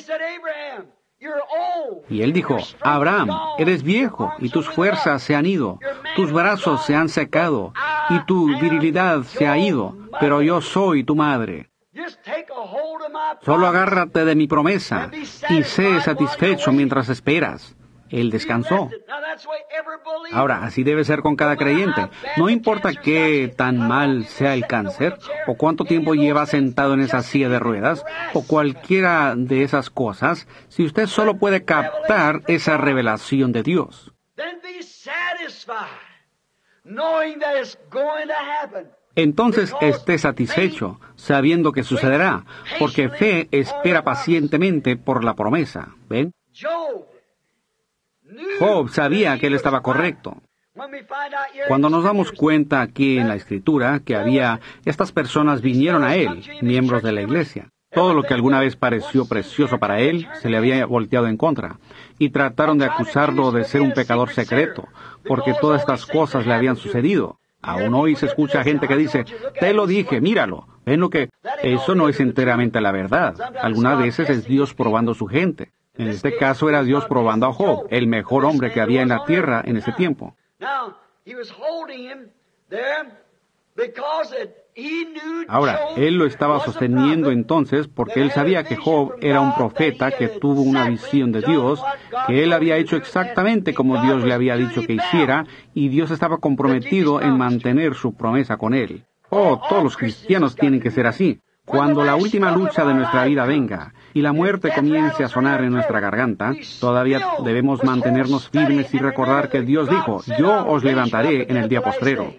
Y él dijo, Abraham, eres viejo y tus fuerzas se han ido, tus brazos se han secado y tu virilidad se ha ido, pero yo soy tu madre. Solo agárrate de mi promesa y sé satisfecho mientras esperas. Él descansó. Ahora, así debe ser con cada creyente. No importa qué tan mal sea el cáncer, o cuánto tiempo lleva sentado en esa silla de ruedas, o cualquiera de esas cosas, si usted solo puede captar esa revelación de Dios. Entonces esté satisfecho, sabiendo que sucederá, porque fe espera pacientemente por la promesa. ¿Ven? Job sabía que él estaba correcto. Cuando nos damos cuenta aquí en la Escritura que estas personas vinieron a él, miembros de la iglesia. Todo lo que alguna vez pareció precioso para él se le había volteado en contra, y trataron de acusarlo de ser un pecador secreto, porque todas estas cosas le habían sucedido. Aún hoy se escucha gente que dice, te lo dije, míralo. ¿Ven lo que? Eso no es enteramente la verdad. Algunas veces es Dios probando su gente. En este caso era Dios probando a Job, el mejor hombre que había en la tierra en ese tiempo. Ahora, él lo estaba sosteniendo entonces porque él sabía que Job era un profeta que tuvo una visión de Dios, que él había hecho exactamente como Dios le había dicho que hiciera, y Dios estaba comprometido en mantener su promesa con él. Oh, todos los cristianos tienen que ser así. Cuando la última lucha de nuestra vida venga y la muerte comience a sonar en nuestra garganta, todavía debemos mantenernos firmes y recordar que Dios dijo, yo os levantaré en el día postrero.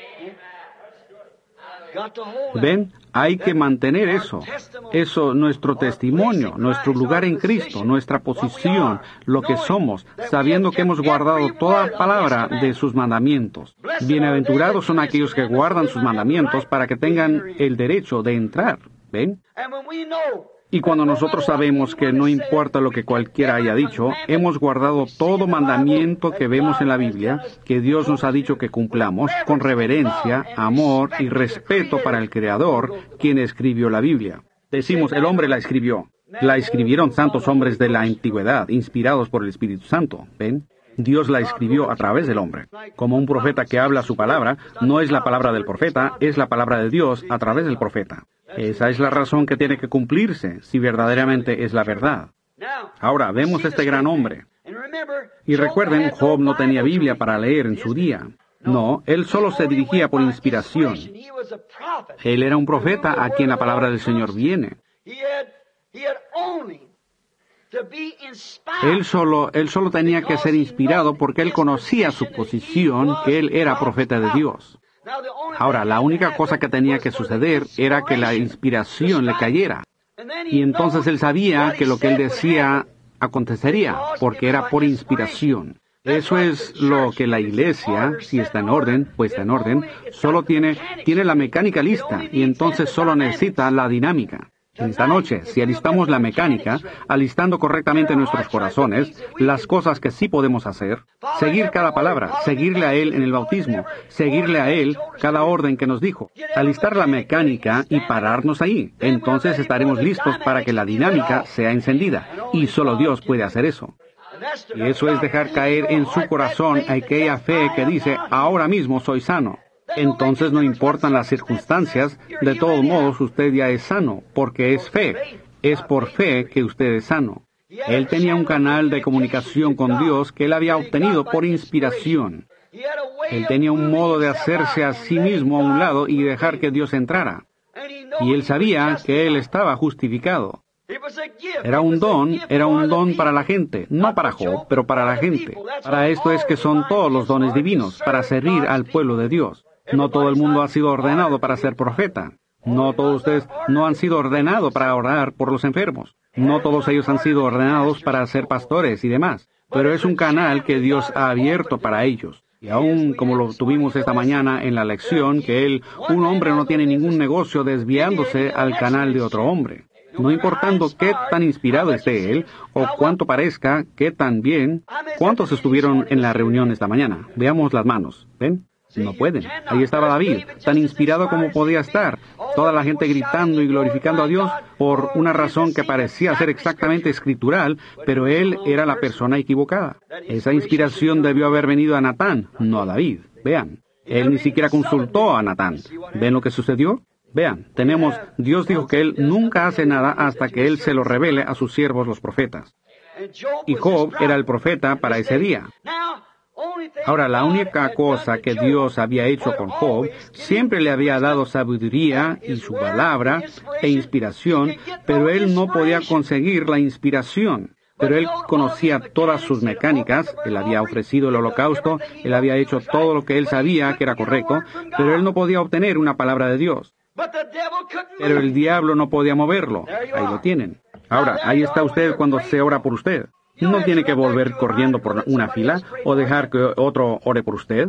¿Ven? Hay que mantener eso. Eso, nuestro testimonio, nuestro lugar en Cristo, nuestra posición, lo que somos, sabiendo que hemos guardado toda palabra de sus mandamientos. Bienaventurados son aquellos que guardan sus mandamientos para que tengan el derecho de entrar. ¿Ven? Y cuando nosotros sabemos que no importa lo que cualquiera haya dicho, hemos guardado todo mandamiento que vemos en la Biblia, que Dios nos ha dicho que cumplamos, con reverencia, amor y respeto para el Creador, quien escribió la Biblia. Decimos, el hombre la escribió. La escribieron santos hombres de la antigüedad, inspirados por el Espíritu Santo. ¿Ven? Dios la escribió a través del hombre. Como un profeta que habla su palabra, no es la palabra del profeta, es la palabra de Dios a través del profeta. Esa es la razón que tiene que cumplirse, si verdaderamente es la verdad. Ahora, vemos este gran hombre. Y recuerden, Job no tenía Biblia para leer en su día. No, él solo se dirigía por inspiración. Él era un profeta a quien la palabra del Señor viene. Él solo tenía que ser inspirado porque él conocía su posición, que él era profeta de Dios. Ahora, la única cosa que tenía que suceder era que la inspiración le cayera. Y entonces él sabía que lo que él decía acontecería, porque era por inspiración. Eso es lo que la iglesia, si está en orden, puesta en orden, solo tiene la mecánica lista y entonces solo necesita la dinámica. En esta noche, si alistamos la mecánica, alistando correctamente nuestros corazones, las cosas que sí podemos hacer, seguir cada palabra, seguirle a Él en el bautismo, seguirle a Él cada orden que nos dijo, alistar la mecánica y pararnos ahí, entonces estaremos listos para que la dinámica sea encendida, y solo Dios puede hacer eso. Y eso es dejar caer en su corazón aquella fe que dice, ahora mismo soy sano. Entonces no importan las circunstancias, de todos modos usted ya es sano, porque es fe. Es por fe que usted es sano. Él tenía un canal de comunicación con Dios que él había obtenido por inspiración. Él tenía un modo de hacerse a sí mismo a un lado y dejar que Dios entrara. Y él sabía que él estaba justificado. Era un don para la gente, no para Job, pero para la gente. Para esto es que son todos los dones divinos, para servir al pueblo de Dios. No todo el mundo ha sido ordenado para ser profeta. No todos ustedes no han sido ordenados para orar por los enfermos. No todos ellos han sido ordenados para ser pastores y demás. Pero es un canal que Dios ha abierto para ellos. Y aún como lo tuvimos esta mañana en la lección, que un hombre no tiene ningún negocio desviándose al canal de otro hombre. No importando qué tan inspirado esté él, o cuánto parezca, qué tan bien. ¿Cuántos estuvieron en la reunión esta mañana? Veamos las manos. ¿Ven? No pueden. Ahí estaba David, tan inspirado como podía estar. Toda la gente gritando y glorificando a Dios por una razón que parecía ser exactamente escritural, pero él era la persona equivocada. Esa inspiración debió haber venido a Natán, no a David. Vean, él ni siquiera consultó a Natán. ¿Ven lo que sucedió? Vean, Dios dijo que Él nunca hace nada hasta que Él se lo revele a sus siervos los profetas. Y Job era el profeta para ese día. Ahora, la única cosa que Dios había hecho con Job, siempre le había dado sabiduría y su palabra e inspiración, pero él no podía conseguir la inspiración. Pero él conocía todas sus mecánicas, él había ofrecido el holocausto, él había hecho todo lo que él sabía que era correcto, pero él no podía obtener una palabra de Dios. Pero el diablo no podía moverlo. Ahí lo tienen. Ahora, ahí está usted cuando se ora por usted. No tiene que volver corriendo por una fila o dejar que otro ore por usted.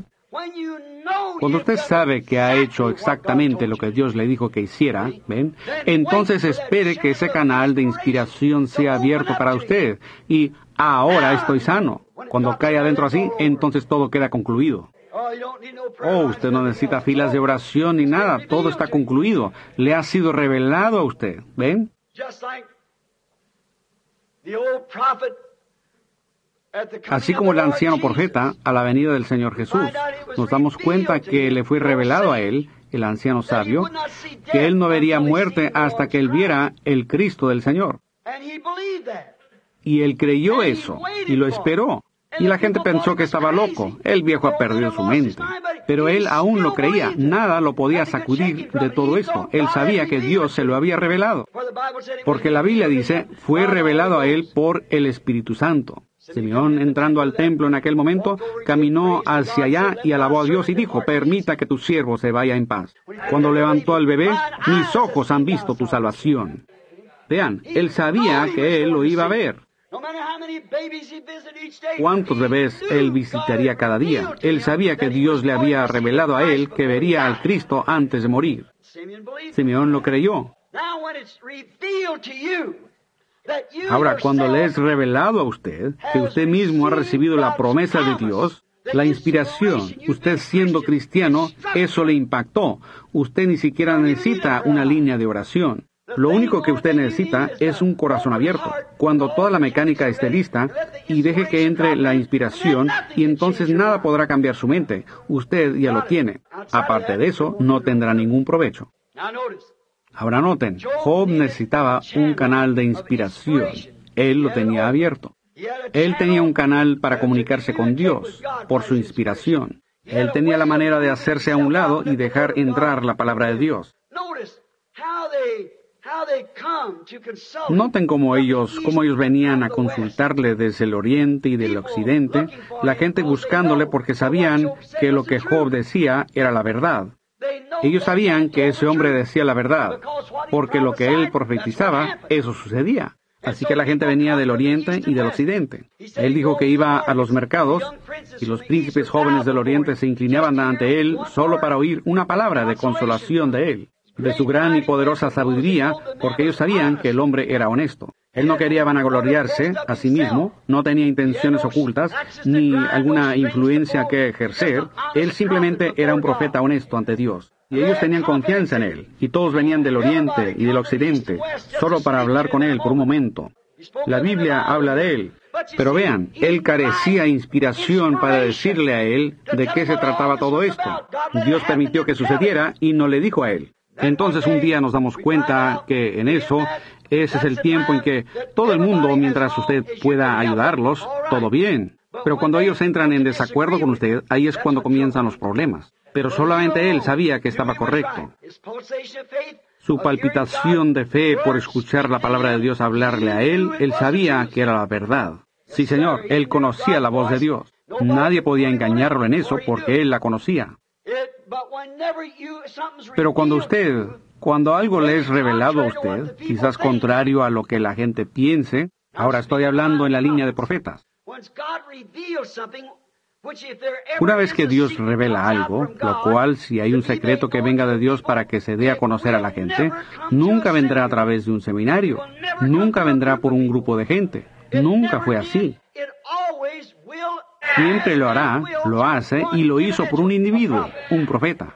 Cuando usted sabe que ha hecho exactamente lo que Dios le dijo que hiciera, ¿ven? Entonces espere que ese canal de inspiración sea abierto para usted. Y ahora estoy sano. Cuando cae adentro así, entonces todo queda concluido. Oh, usted no necesita filas de oración ni nada. Todo está concluido. Le ha sido revelado a usted. ¿Ven? Así como el anciano profeta a la venida del Señor Jesús, nos damos cuenta que le fue revelado a él, el anciano sabio, que él no vería muerte hasta que él viera el Cristo del Señor. Y él creyó eso, y lo esperó. Y la gente pensó que estaba loco. El viejo ha perdido su mente. Pero él aún lo creía. Nada lo podía sacudir de todo esto. Él sabía que Dios se lo había revelado. Porque la Biblia dice, fue revelado a él por el Espíritu Santo. Simeón, entrando al templo en aquel momento, caminó hacia allá y alabó a Dios y dijo, permita que tu siervo se vaya en paz. Cuando levantó al bebé, mis ojos han visto tu salvación. Vean, él sabía que él lo iba a ver. ¿Cuántos bebés él visitaría cada día? Él sabía que Dios le había revelado a él que vería al Cristo antes de morir. Simeón lo creyó. Ahora, cuando le es revelado a usted, que usted mismo ha recibido la promesa de Dios, la inspiración, usted siendo cristiano, eso le impactó. Usted ni siquiera necesita una línea de oración. Lo único que usted necesita es un corazón abierto, cuando toda la mecánica esté lista, y deje que entre la inspiración, y entonces nada podrá cambiar su mente. Usted ya lo tiene. Aparte de eso, no tendrá ningún provecho. Ahora noten, Job necesitaba un canal de inspiración. Él lo tenía abierto. Él tenía un canal para comunicarse con Dios, por su inspiración. Él tenía la manera de hacerse a un lado y dejar entrar la palabra de Dios. Noten cómo ellos venían a consultarle desde el oriente y del occidente, la gente buscándole porque sabían que lo que Job decía era la verdad. Ellos sabían que ese hombre decía la verdad, porque lo que él profetizaba, eso sucedía. Así que la gente venía del oriente y del occidente. Él dijo que iba a los mercados, y los príncipes jóvenes del Oriente se inclinaban ante él solo para oír una palabra de consolación de él, de su gran y poderosa sabiduría, porque ellos sabían que el hombre era honesto. Él no quería vanagloriarse a sí mismo, no tenía intenciones ocultas, ni alguna influencia que ejercer. Él simplemente era un profeta honesto ante Dios. Y ellos tenían confianza en él, y todos venían del oriente y del occidente, solo para hablar con él por un momento. La Biblia habla de él, pero vean, él carecía de inspiración para decirle a él de qué se trataba todo esto. Dios permitió que sucediera y no le dijo a él. Entonces un día nos damos cuenta que en eso, ese es el tiempo en que todo el mundo, mientras usted pueda ayudarlos, todo bien. Pero cuando ellos entran en desacuerdo con usted, ahí es cuando comienzan los problemas. Pero solamente él sabía que estaba correcto. Su palpitación de fe por escuchar la palabra de Dios hablarle a él sabía que era la verdad. Sí, Señor, él conocía la voz de Dios. Nadie podía engañarlo en eso porque él la conocía. Pero cuando algo le es revelado a usted, quizás contrario a lo que la gente piense, ahora estoy hablando en la línea de profetas. Una vez que Dios revela algo, lo cual si hay un secreto que venga de Dios para que se dé a conocer a la gente, nunca vendrá a través de un seminario, nunca vendrá por un grupo de gente, nunca fue así. Siempre lo hará, lo hace y lo hizo por un individuo, un profeta.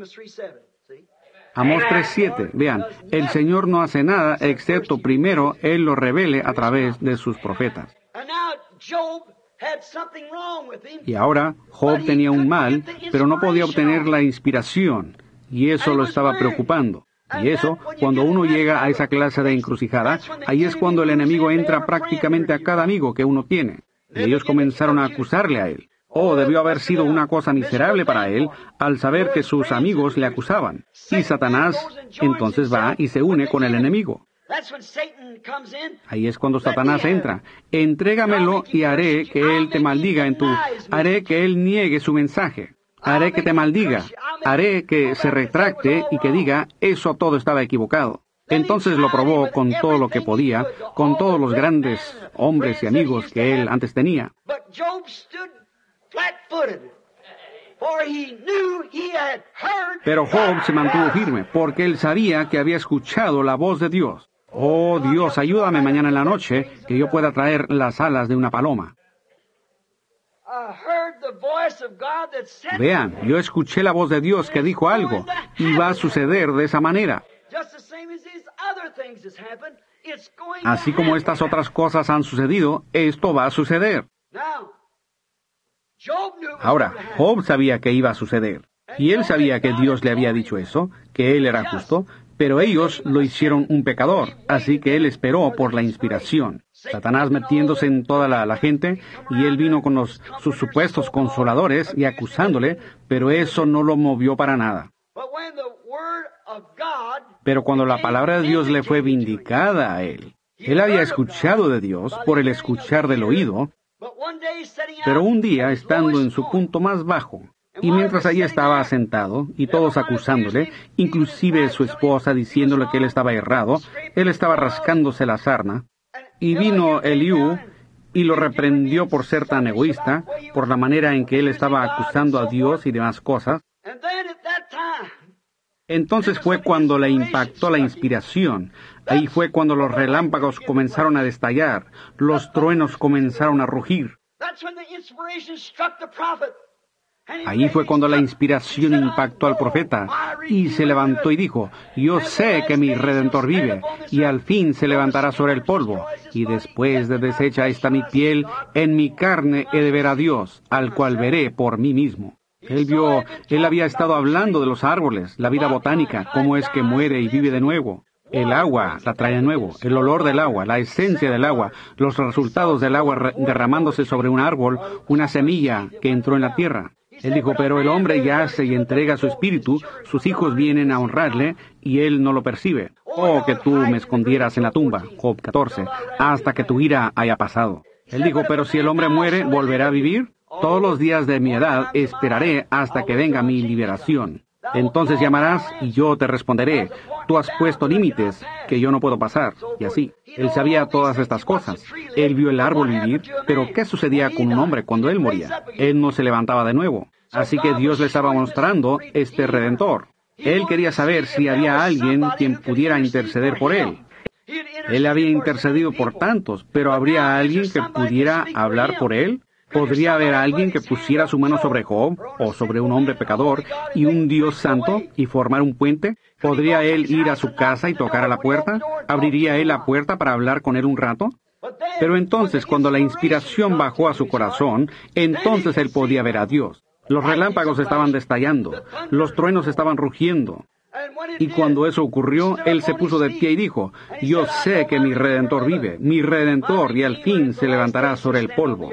Amós 3:7, vean, el Señor no hace nada excepto primero Él lo revele a través de sus profetas. Y ahora Job tenía un mal, pero no podía obtener la inspiración, y eso lo estaba preocupando. Y eso, cuando uno llega a esa clase de encrucijada, ahí es cuando el enemigo entra prácticamente a cada amigo que uno tiene. Y ellos comenzaron a acusarle a él. Oh, debió haber sido una cosa miserable para él al saber que sus amigos le acusaban. Y Satanás entonces va y se une con el enemigo. Ahí es cuando Satanás entra. Entrégamelo y haré que él te maldiga haré que él niegue su mensaje. Haré que te maldiga. Haré que se retracte y que diga, eso todo estaba equivocado. Entonces lo probó con todo lo que podía, con todos los grandes hombres y amigos que él antes tenía. Pero Job se mantuvo firme, porque él sabía que había escuchado la voz de Dios. Oh Dios, ayúdame mañana en la noche, que yo pueda traer las alas de una paloma. Vean, yo escuché la voz de Dios que dijo algo, y va a suceder de esa manera. Así como estas otras cosas han sucedido, esto va a suceder. Ahora, Job sabía que iba a suceder, y él sabía que Dios le había dicho eso, que él era justo, pero ellos lo hicieron un pecador, así que él esperó por la inspiración. Satanás metiéndose en toda la gente, y él vino con sus supuestos consoladores y acusándole, pero eso no lo movió para nada. Pero cuando la palabra de Dios le fue vindicada a él había escuchado de Dios por el escuchar del oído, pero un día, estando en su punto más bajo, y mientras allí estaba sentado, y todos acusándole, inclusive su esposa diciéndole que él estaba errado, él estaba rascándose la sarna, y vino Eliú y lo reprendió por ser tan egoísta, por la manera en que él estaba acusando a Dios y demás cosas. Entonces fue cuando le impactó la inspiración. Ahí fue cuando los relámpagos comenzaron a destallar, los truenos comenzaron a rugir. Ahí fue cuando la inspiración impactó al profeta, y se levantó y dijo, yo sé que mi Redentor vive, y al fin se levantará sobre el polvo, y después de deshecha está mi piel, en mi carne he de ver a Dios, al cual veré por mí mismo. Él había estado hablando de los árboles, la vida botánica, cómo es que muere y vive de nuevo. El agua la trae de nuevo, el olor del agua, la esencia del agua, los resultados del agua derramándose sobre un árbol, una semilla que entró en la tierra. Él dijo, pero el hombre yace y entrega su espíritu, sus hijos vienen a honrarle, y él no lo percibe. Oh, que tú me escondieras en la tumba, Job 14, hasta que tu ira haya pasado. Él dijo, pero si el hombre muere, ¿volverá a vivir? Todos los días de mi edad esperaré hasta que venga mi liberación. Entonces llamarás y yo te responderé. Tú has puesto límites que yo no puedo pasar. Y así. Él sabía todas estas cosas. Él vio el árbol vivir, pero ¿qué sucedía con un hombre cuando él moría? Él no se levantaba de nuevo. Así que Dios le estaba mostrando este Redentor. Él quería saber si había alguien quien pudiera interceder por él. Él había intercedido por tantos, pero ¿habría alguien que pudiera hablar por él? ¿Podría haber alguien que pusiera su mano sobre Job, o sobre un hombre pecador, y un Dios santo, y formar un puente? ¿Podría él ir a su casa y tocar a la puerta? ¿Abriría él la puerta para hablar con él un rato? Pero entonces, cuando la inspiración bajó a su corazón, entonces él podía ver a Dios. Los relámpagos estaban destallando, los truenos estaban rugiendo. Y cuando eso ocurrió, él se puso de pie y dijo, yo sé que mi Redentor vive, mi Redentor, y al fin se levantará sobre el polvo.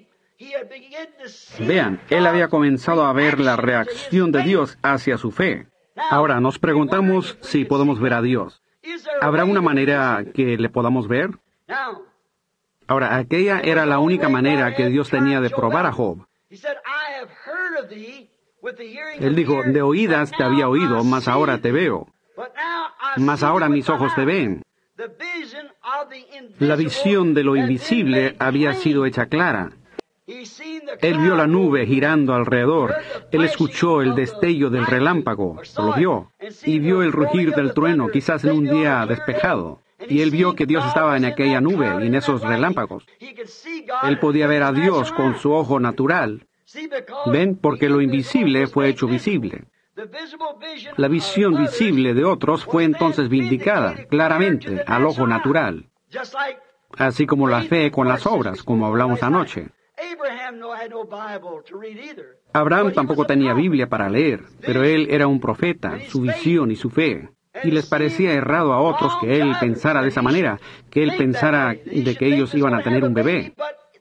Vean, él había comenzado a ver la reacción de Dios hacia su fe. Ahora, nos preguntamos si podemos ver a Dios. ¿Habrá una manera que le podamos ver? Ahora, aquella era la única manera que Dios tenía de probar a Job. Él dijo, de oídas te había oído, mas ahora te veo. Mas ahora mis ojos te ven. La visión de lo invisible había sido hecha clara. Él vio la nube girando alrededor. Él escuchó el destello del relámpago, lo vio. Y vio el rugir del trueno, quizás en un día despejado. Y él vio que Dios estaba en aquella nube y en esos relámpagos. Él podía ver a Dios con su ojo natural. ¿Ven? Porque lo invisible fue hecho visible. La visión visible de otros fue entonces vindicada claramente al ojo natural. Así como la fe con las obras, como hablamos anoche. Abraham tampoco tenía Biblia para leer, pero él era un profeta, su visión y su fe. Y les parecía errado a otros que él pensara de esa manera, que él pensara de que ellos iban a tener un bebé.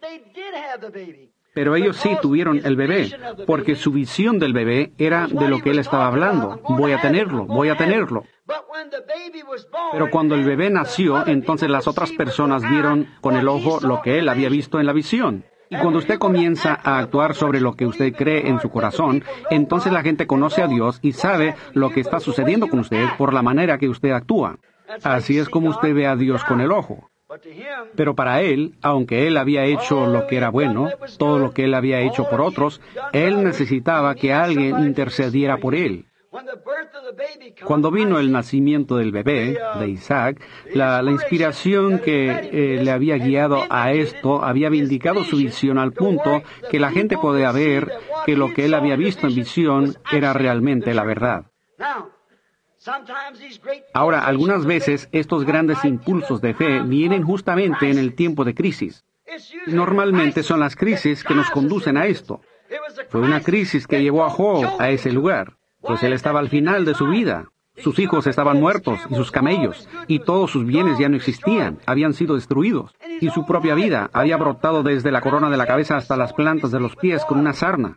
Pero ellos sí tuvieron el bebé, porque su visión del bebé era de lo que él estaba hablando. Voy a tenerlo, voy a tenerlo. Pero cuando el bebé nació, entonces las otras personas vieron con el ojo lo que él había visto en la visión. Y cuando usted comienza a actuar sobre lo que usted cree en su corazón, entonces la gente conoce a Dios y sabe lo que está sucediendo con usted por la manera que usted actúa. Así es como usted ve a Dios con el ojo. Pero para él, aunque él había hecho lo que era bueno, todo lo que él había hecho por otros, él necesitaba que alguien intercediera por él. Cuando vino el nacimiento del bebé, de Isaac, la inspiración que le había guiado a esto había vindicado su visión al punto que la gente podía ver que lo que él había visto en visión era realmente la verdad. Ahora, algunas veces estos grandes impulsos de fe vienen justamente en el tiempo de crisis. Normalmente son las crisis que nos conducen a esto. Fue una crisis que llevó a Job a ese lugar, pues él estaba al final de su vida. Sus hijos estaban muertos y sus camellos, y todos sus bienes ya no existían, habían sido destruidos. Y su propia vida había brotado desde la corona de la cabeza hasta las plantas de los pies con una sarna.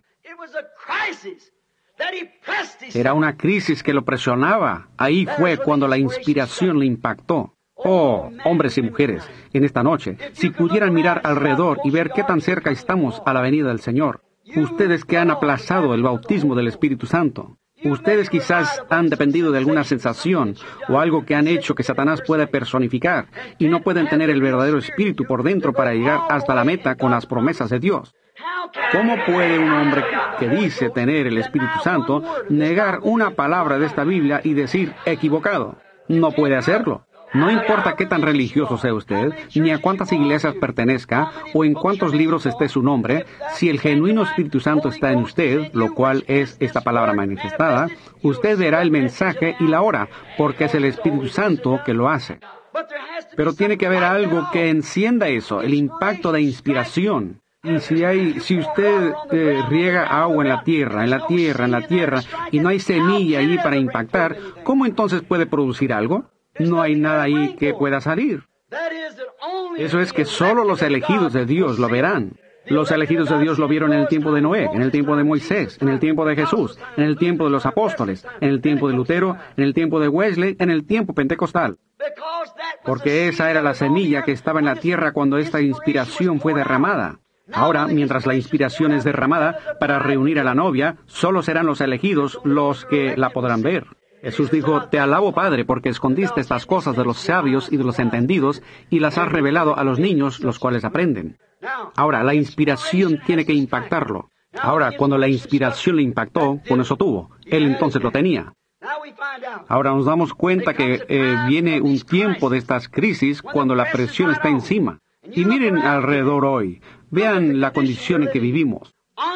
Era una crisis que lo presionaba. Ahí fue cuando la inspiración le impactó. Oh, hombres y mujeres, en esta noche, si pudieran mirar alrededor y ver qué tan cerca estamos a la venida del Señor. Ustedes que han aplazado el bautismo del Espíritu Santo. Ustedes quizás han dependido de alguna sensación o algo que han hecho que Satanás pueda personificar y no pueden tener el verdadero Espíritu por dentro para llegar hasta la meta con las promesas de Dios. ¿Cómo puede un hombre que dice tener el Espíritu Santo negar una palabra de esta Biblia y decir equivocado? No puede hacerlo. No importa qué tan religioso sea usted, ni a cuántas iglesias pertenezca, o en cuántos libros esté su nombre, si el genuino Espíritu Santo está en usted, lo cual es esta palabra manifestada, usted verá el mensaje y la hora, porque es el Espíritu Santo que lo hace. Pero tiene que haber algo que encienda eso, el impacto de inspiración. Y si usted riega agua en la tierra, y no hay semilla allí para impactar, ¿cómo entonces puede producir algo? No hay nada ahí que pueda salir. Eso es que solo los elegidos de Dios lo verán. Los elegidos de Dios lo vieron en el tiempo de Noé, en el tiempo de Moisés, en el tiempo de Jesús, en el tiempo de los apóstoles, en el tiempo de Lutero, en el tiempo de Wesley, en el tiempo pentecostal. Porque esa era la semilla que estaba en la tierra cuando esta inspiración fue derramada. Ahora, mientras la inspiración es derramada para reunir a la novia, solo serán los elegidos los que la podrán ver. Jesús dijo, te alabo, Padre, porque escondiste estas cosas de los sabios y de los entendidos y las has revelado a los niños, los cuales aprenden. Ahora, la inspiración tiene que impactarlo. Ahora, cuando la inspiración le impactó, con eso tuvo. Él entonces lo tenía. Ahora nos damos cuenta que viene un tiempo de estas crisis cuando la presión está encima. Y miren alrededor hoy. Vean la condición en que vivimos.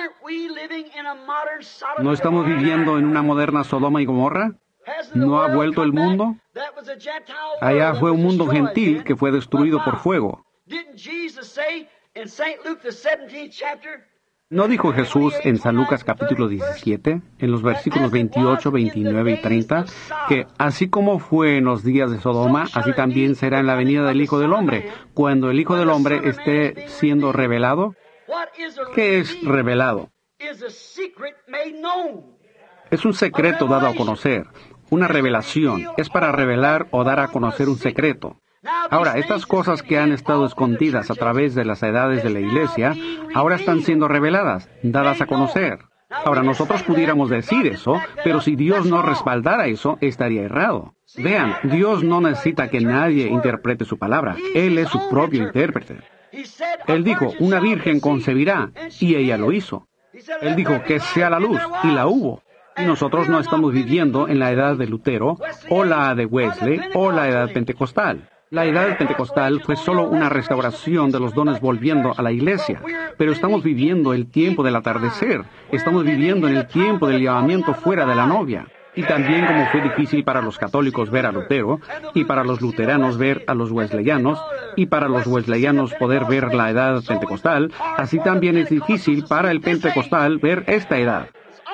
¿No estamos viviendo en una moderna Sodoma y Gomorra? ¿No ha vuelto el mundo? Allá fue un mundo gentil que fue destruido por fuego. ¿No dijo Jesús en San Lucas capítulo 17, en los versículos 28, 29 y 30, que así como fue en los días de Sodoma, así también será en la venida del Hijo del Hombre, cuando el Hijo del Hombre esté siendo revelado? ¿Qué es revelado? Es un secreto dado a conocer. Una revelación es para revelar o dar a conocer un secreto. Ahora, estas cosas que han estado escondidas a través de las edades de la Iglesia, ahora están siendo reveladas, dadas a conocer. Ahora, nosotros pudiéramos decir eso, pero si Dios no respaldara eso, estaría errado. Vean, Dios no necesita que nadie interprete su palabra. Él es su propio intérprete. Él dijo, una virgen concebirá, y ella lo hizo. Él dijo, que sea la luz, y la hubo. Y nosotros no estamos viviendo en la edad de Lutero, o la de Wesley, o la edad pentecostal. La edad pentecostal fue solo una restauración de los dones volviendo a la iglesia, pero estamos viviendo el tiempo del atardecer, estamos viviendo en el tiempo del llamamiento fuera de la novia. Y también como fue difícil para los católicos ver a Lutero, y para los luteranos ver a los wesleyanos, y para los wesleyanos poder ver la edad pentecostal, así también es difícil para el pentecostal ver esta edad.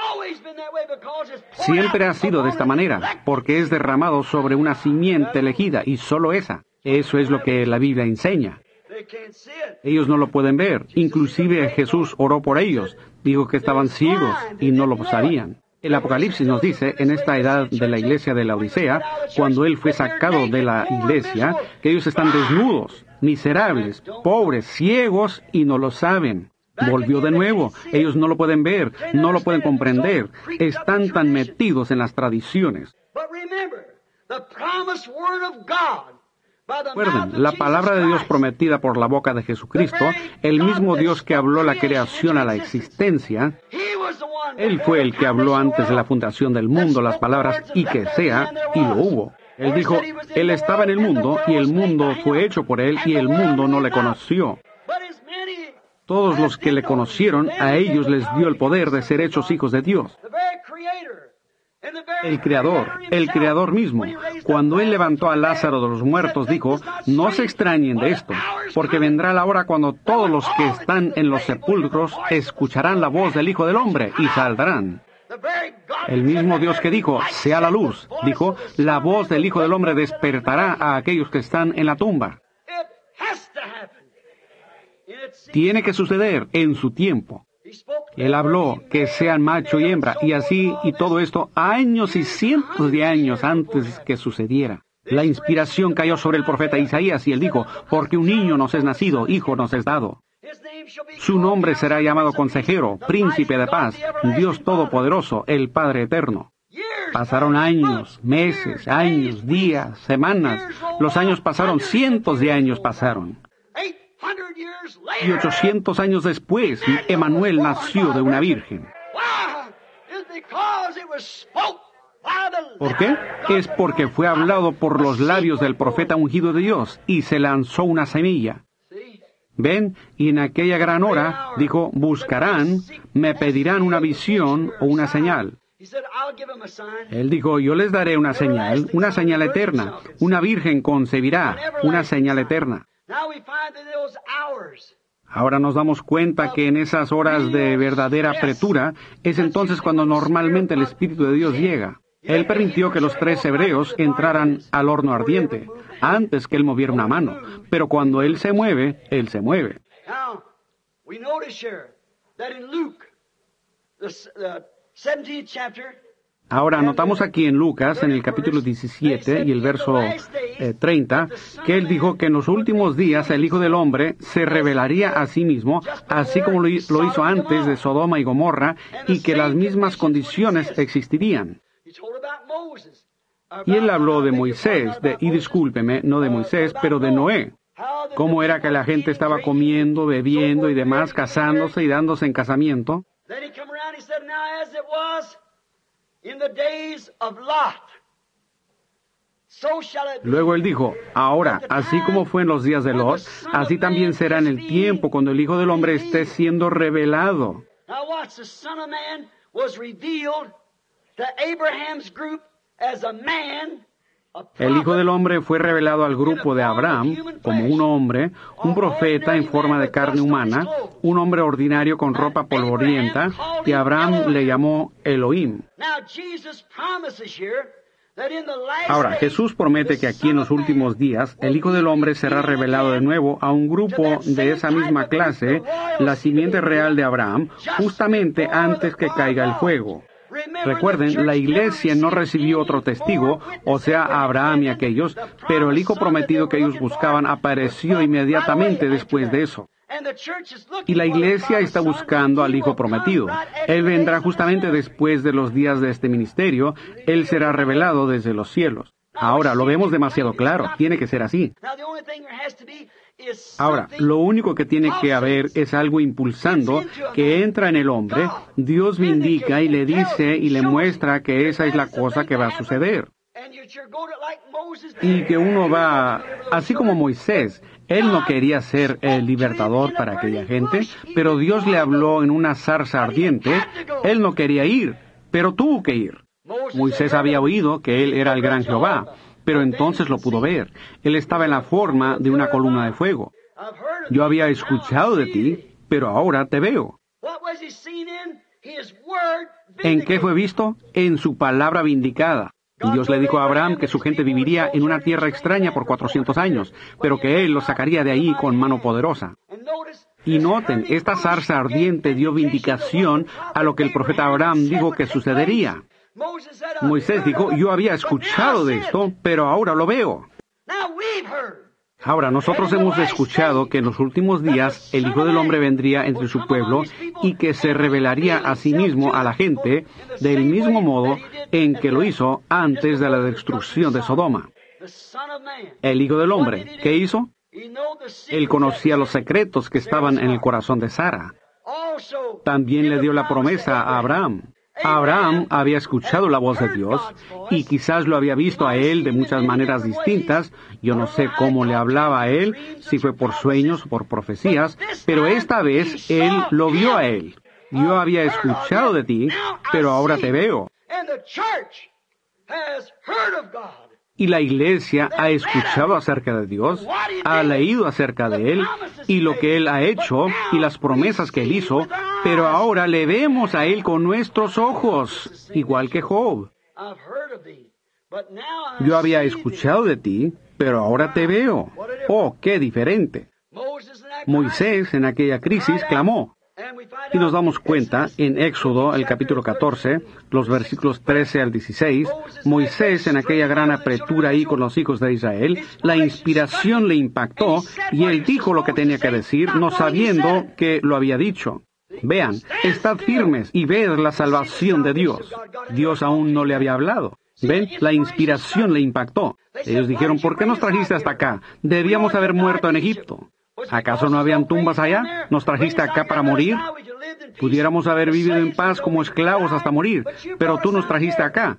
Siempre ha sido de esta manera, porque es derramado sobre una simiente elegida, y solo esa. Eso es lo que la Biblia enseña. Ellos no lo pueden ver. Inclusive Jesús oró por ellos. Dijo que estaban ciegos y no lo sabían. El Apocalipsis nos dice, en esta edad de la iglesia de la Odisea, cuando Él fue sacado de la iglesia, que ellos están desnudos, miserables, pobres, ciegos y no lo saben. Volvió de nuevo. Ellos no lo pueden ver, no lo pueden comprender. Están tan metidos en las tradiciones. Recuerden, la palabra de Dios prometida por la boca de Jesucristo, el mismo Dios que habló la creación a la existencia, Él fue el que habló antes de la fundación del mundo las palabras y que sea, y lo hubo. Él dijo, Él estaba en el mundo y el mundo fue hecho por Él y el mundo no le conoció. Todos los que le conocieron, a ellos les dio el poder de ser hechos hijos de Dios. El Creador mismo, cuando Él levantó a Lázaro de los muertos, dijo, no se extrañen de esto, porque vendrá la hora cuando todos los que están en los sepulcros escucharán la voz del Hijo del Hombre y saldrán. El mismo Dios que dijo, sea la luz, dijo, la voz del Hijo del Hombre despertará a aquellos que están en la tumba. Tiene que suceder en su tiempo. Él habló que sean macho y hembra, y así y todo esto años y cientos de años antes que sucediera. La inspiración cayó sobre el profeta Isaías y él dijo, porque un niño nos es nacido, hijo nos es dado. Su nombre será llamado Consejero, Príncipe de Paz, Dios Todopoderoso, el Padre Eterno. Pasaron años, meses, años, días, semanas. Los años pasaron, cientos de años pasaron. Y 800 años después, Emanuel nació de una virgen. ¿Por qué? Es porque fue hablado por los labios del profeta ungido de Dios y se lanzó una semilla. ¿Ven? Y en aquella gran hora, dijo, buscarán, me pedirán una visión o una señal. Él dijo, yo les daré una señal eterna. Una virgen concebirá, una señal eterna. Ahora nos damos cuenta que en esas horas de verdadera apretura es entonces cuando normalmente el Espíritu de Dios llega. Él permitió que los 3 hebreos entraran al horno ardiente, antes que Él moviera una mano. Pero cuando Él se mueve, Él se mueve. Ahora, notamos aquí en Lucas, en el capítulo 17 y el verso 30, que él dijo que en los últimos días el Hijo del Hombre se revelaría a sí mismo, así como lo hizo antes de Sodoma y Gomorra, y que las mismas condiciones existirían. Y él habló de Moisés, y discúlpeme, no de Moisés, pero de Noé. Cómo era que la gente estaba comiendo, bebiendo y demás, casándose y dándose en casamiento. Luego él dijo, ahora, así como fue en los días de Lot, así también será en el tiempo cuando el Hijo del Hombre esté siendo revelado. El Hijo del Hombre fue revelado al grupo de Abraham como un hombre, un profeta en forma de carne humana, un hombre ordinario con ropa polvorienta, y Abraham le llamó Elohim. Ahora, Jesús promete que aquí en los últimos días el Hijo del Hombre será revelado de nuevo a un grupo de esa misma clase, la simiente real de Abraham, justamente antes que caiga el fuego. Recuerden, la iglesia no recibió otro testigo, o sea, Abraham y aquellos, pero el Hijo prometido que ellos buscaban apareció inmediatamente después de eso. Y la iglesia está buscando al Hijo prometido. Él vendrá justamente después de los días de este ministerio. Él será revelado desde los cielos. Ahora, lo vemos demasiado claro. Tiene que ser así. Ahora, lo único que tiene que haber es algo impulsando que entra en el hombre. Dios me indica y le dice y le muestra que esa es la cosa que va a suceder. Y que uno va, así como Moisés, él no quería ser el libertador para aquella gente, pero Dios le habló en una zarza ardiente. Él no quería ir, pero tuvo que ir. Moisés había oído que él era el gran Jehová, pero entonces lo pudo ver. Él estaba en la forma de una columna de fuego. Yo había escuchado de ti, pero ahora te veo. ¿En qué fue visto? En su palabra vindicada. Dios le dijo a Abraham que su gente viviría en una tierra extraña por 400 años, pero que él los sacaría de ahí con mano poderosa. Y noten, esta zarza ardiente dio vindicación a lo que el profeta Abraham dijo que sucedería. Moisés dijo, yo había escuchado de esto, pero ahora lo veo. Ahora, nosotros hemos escuchado que en los últimos días el Hijo del Hombre vendría entre su pueblo y que se revelaría a sí mismo a la gente del mismo modo en que lo hizo antes de la destrucción de Sodoma. El Hijo del Hombre, ¿qué hizo? Él conocía los secretos que estaban en el corazón de Sara. También le dio la promesa a Abraham. Abraham había escuchado la voz de Dios y quizás lo había visto a él de muchas maneras distintas. Yo no sé cómo le hablaba a él, si fue por sueños o por profecías, pero esta vez él lo vio a él. Yo había escuchado de ti, pero ahora te veo. Y la iglesia ha escuchado acerca de Dios, ha leído acerca de Él, y lo que Él ha hecho, y las promesas que Él hizo, pero ahora le vemos a Él con nuestros ojos, igual que Job. Yo había escuchado de ti, pero ahora te veo. Oh, qué diferente. Moisés en aquella crisis clamó. Y nos damos cuenta en Éxodo, el capítulo 14, los versículos 13 al 16, Moisés en aquella gran apretura ahí con los hijos de Israel, la inspiración le impactó y él dijo lo que tenía que decir, no sabiendo que lo había dicho. Vean, estad firmes y ved la salvación de Dios. Dios aún no le había hablado. ¿Ven? La inspiración le impactó. Ellos dijeron, ¿por qué nos trajiste hasta acá? Debíamos haber muerto en Egipto. ¿Acaso no habían tumbas allá? ¿Nos trajiste acá para morir? Pudiéramos haber vivido en paz como esclavos hasta morir, pero tú nos trajiste acá.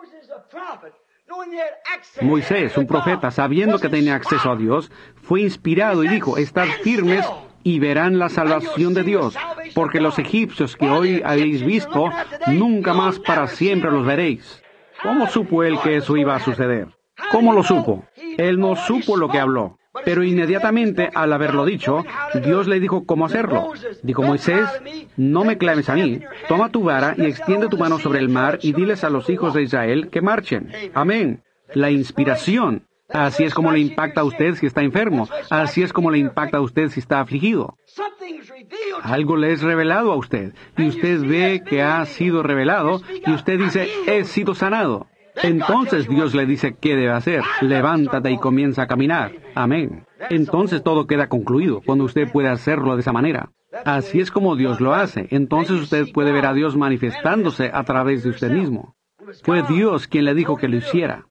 Moisés, un profeta, sabiendo que tenía acceso a Dios, fue inspirado y dijo, estad firmes y verán la salvación de Dios, porque los egipcios que hoy habéis visto, nunca más para siempre los veréis. ¿Cómo supo él que eso iba a suceder? ¿Cómo lo supo? Él no supo lo que habló. Pero inmediatamente, al haberlo dicho, Dios le dijo cómo hacerlo. Dijo, Moisés, no me clames a mí, toma tu vara y extiende tu mano sobre el mar y diles a los hijos de Israel que marchen. Amén. La inspiración. Así es como le impacta a usted si está enfermo. Así es como le impacta a usted si está afligido. Algo le es revelado a usted, y usted ve que ha sido revelado, y usted dice, he sido sanado. Entonces Dios le dice qué debe hacer. Levántate y comienza a caminar. Amén. Entonces todo queda concluido cuando usted puede hacerlo de esa manera. Así es como Dios lo hace. Entonces usted puede ver a Dios manifestándose a través de usted mismo. Fue Dios quien le dijo que lo hiciera.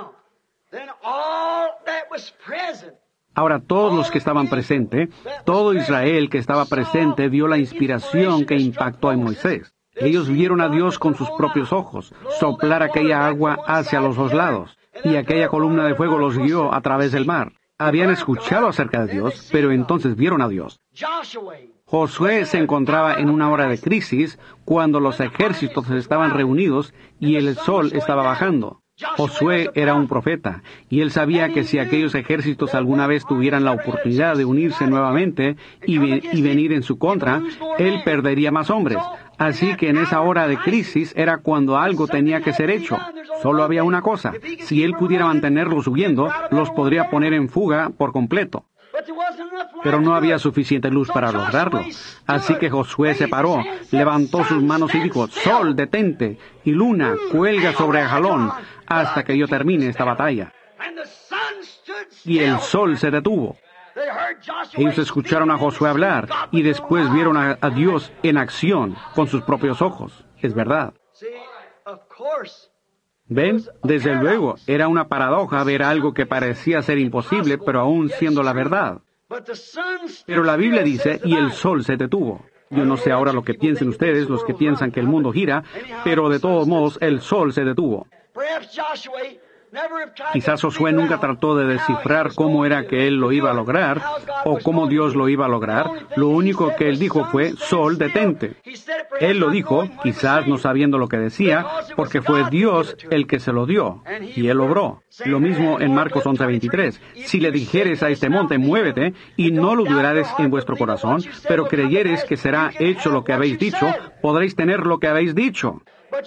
Ahora todos los que estaban presentes, todo Israel que estaba presente vio la inspiración que impactó a Moisés. Ellos vieron a Dios con sus propios ojos, soplar aquella agua hacia los dos lados, y aquella columna de fuego los guió a través del mar. Habían escuchado acerca de Dios, pero entonces vieron a Dios. Josué se encontraba en una hora de crisis cuando los ejércitos estaban reunidos y el sol estaba bajando. Josué era un profeta, y él sabía que si aquellos ejércitos alguna vez tuvieran la oportunidad de unirse nuevamente y venir en su contra, él perdería más hombres. Así que en esa hora de crisis era cuando algo tenía que ser hecho. Solo había una cosa: si él pudiera mantenerlos huyendo, los podría poner en fuga por completo. Pero no había suficiente luz para lograrlo. Así que Josué se paró, levantó sus manos y dijo: Sol, detente, y luna, cuelga sobre Ajalón, hasta que yo termine esta batalla. Y el sol se detuvo. Ellos escucharon a Josué hablar, y después vieron a Dios en acción, con sus propios ojos. Es verdad. ¿Ven? Desde luego, era una paradoja ver algo que parecía ser imposible, pero aún siendo la verdad. Pero la Biblia dice, y el sol se detuvo. Yo no sé ahora lo que piensen ustedes, los que piensan que el mundo gira, pero de todos modos, el sol se detuvo. Quizás Josué nunca trató de descifrar cómo era que él lo iba a lograr, o cómo Dios lo iba a lograr. Lo único que él dijo fue: Sol, detente. Él lo dijo, quizás no sabiendo lo que decía, porque fue Dios el que se lo dio, y él logró. Lo mismo en Marcos 11:23. Si le dijeres a este monte, muévete, y no lo dudares en vuestro corazón, pero creyeres que será hecho lo que habéis dicho, podréis tener lo que habéis dicho.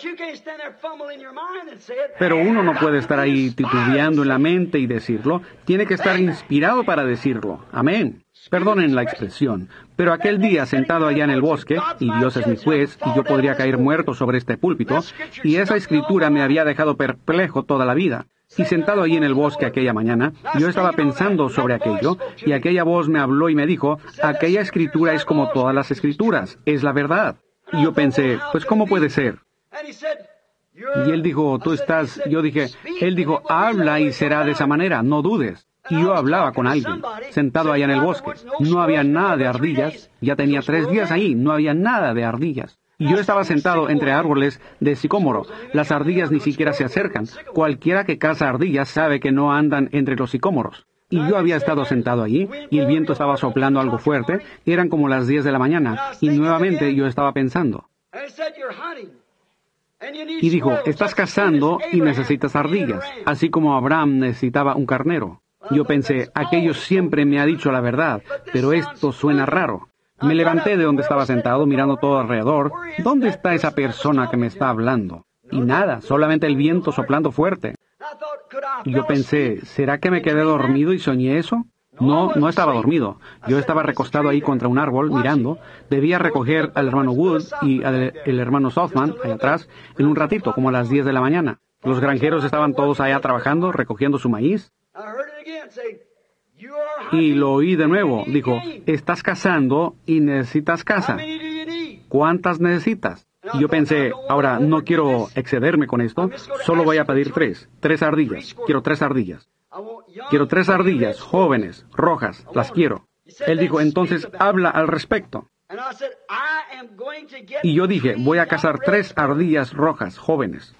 Pero uno no puede estar ahí titubeando en la mente y decirlo. Tiene que estar inspirado para decirlo. Amén. Perdonen la expresión, pero aquel día sentado allá en el bosque, y Dios es mi juez, y yo podría caer muerto sobre este púlpito, y esa escritura me había dejado perplejo toda la vida. Y sentado allí en el bosque aquella mañana, yo estaba pensando sobre aquello, y aquella voz me habló y me dijo: aquella escritura es como todas las escrituras, es la verdad. Y yo pensé, pues ¿cómo puede ser? Y él dijo, él dijo, habla y será de esa manera, no dudes. Y yo hablaba con alguien, sentado allá en el bosque. No había nada de ardillas, ya tenía 3 días ahí, no había nada de ardillas. Y yo estaba sentado entre árboles de sicómoro. Las ardillas ni siquiera se acercan. Cualquiera que caza ardillas sabe que no andan entre los sicómoros. Y yo había estado sentado allí, y el viento estaba soplando algo fuerte, eran como las 10 de la mañana, y nuevamente yo estaba pensando. Y dijo, estás cazando y necesitas ardillas, así como Abraham necesitaba un carnero. Yo pensé, aquello siempre me ha dicho la verdad, pero esto suena raro. Me levanté de donde estaba sentado mirando todo alrededor. ¿Dónde está esa persona que me está hablando? Y nada, solamente el viento soplando fuerte. Y yo pensé, ¿será que me quedé dormido y soñé eso? No, no estaba dormido. Yo estaba recostado ahí contra un árbol, mirando. Debía recoger al hermano Wood y el hermano Softman, allá atrás, en un ratito, como a las 10 de la mañana. Los granjeros estaban todos allá trabajando, recogiendo su maíz. Y lo oí de nuevo. Dijo, estás cazando y necesitas casa. ¿Cuántas necesitas? Y yo pensé, ahora no quiero excederme con esto, solo voy a pedir 3 ardillas. Quiero 3 ardillas. Quiero 3 ardillas, jóvenes, rojas, las quiero. Él dijo, entonces habla al respecto. Y yo dije, voy a cazar 3 ardillas rojas, jóvenes.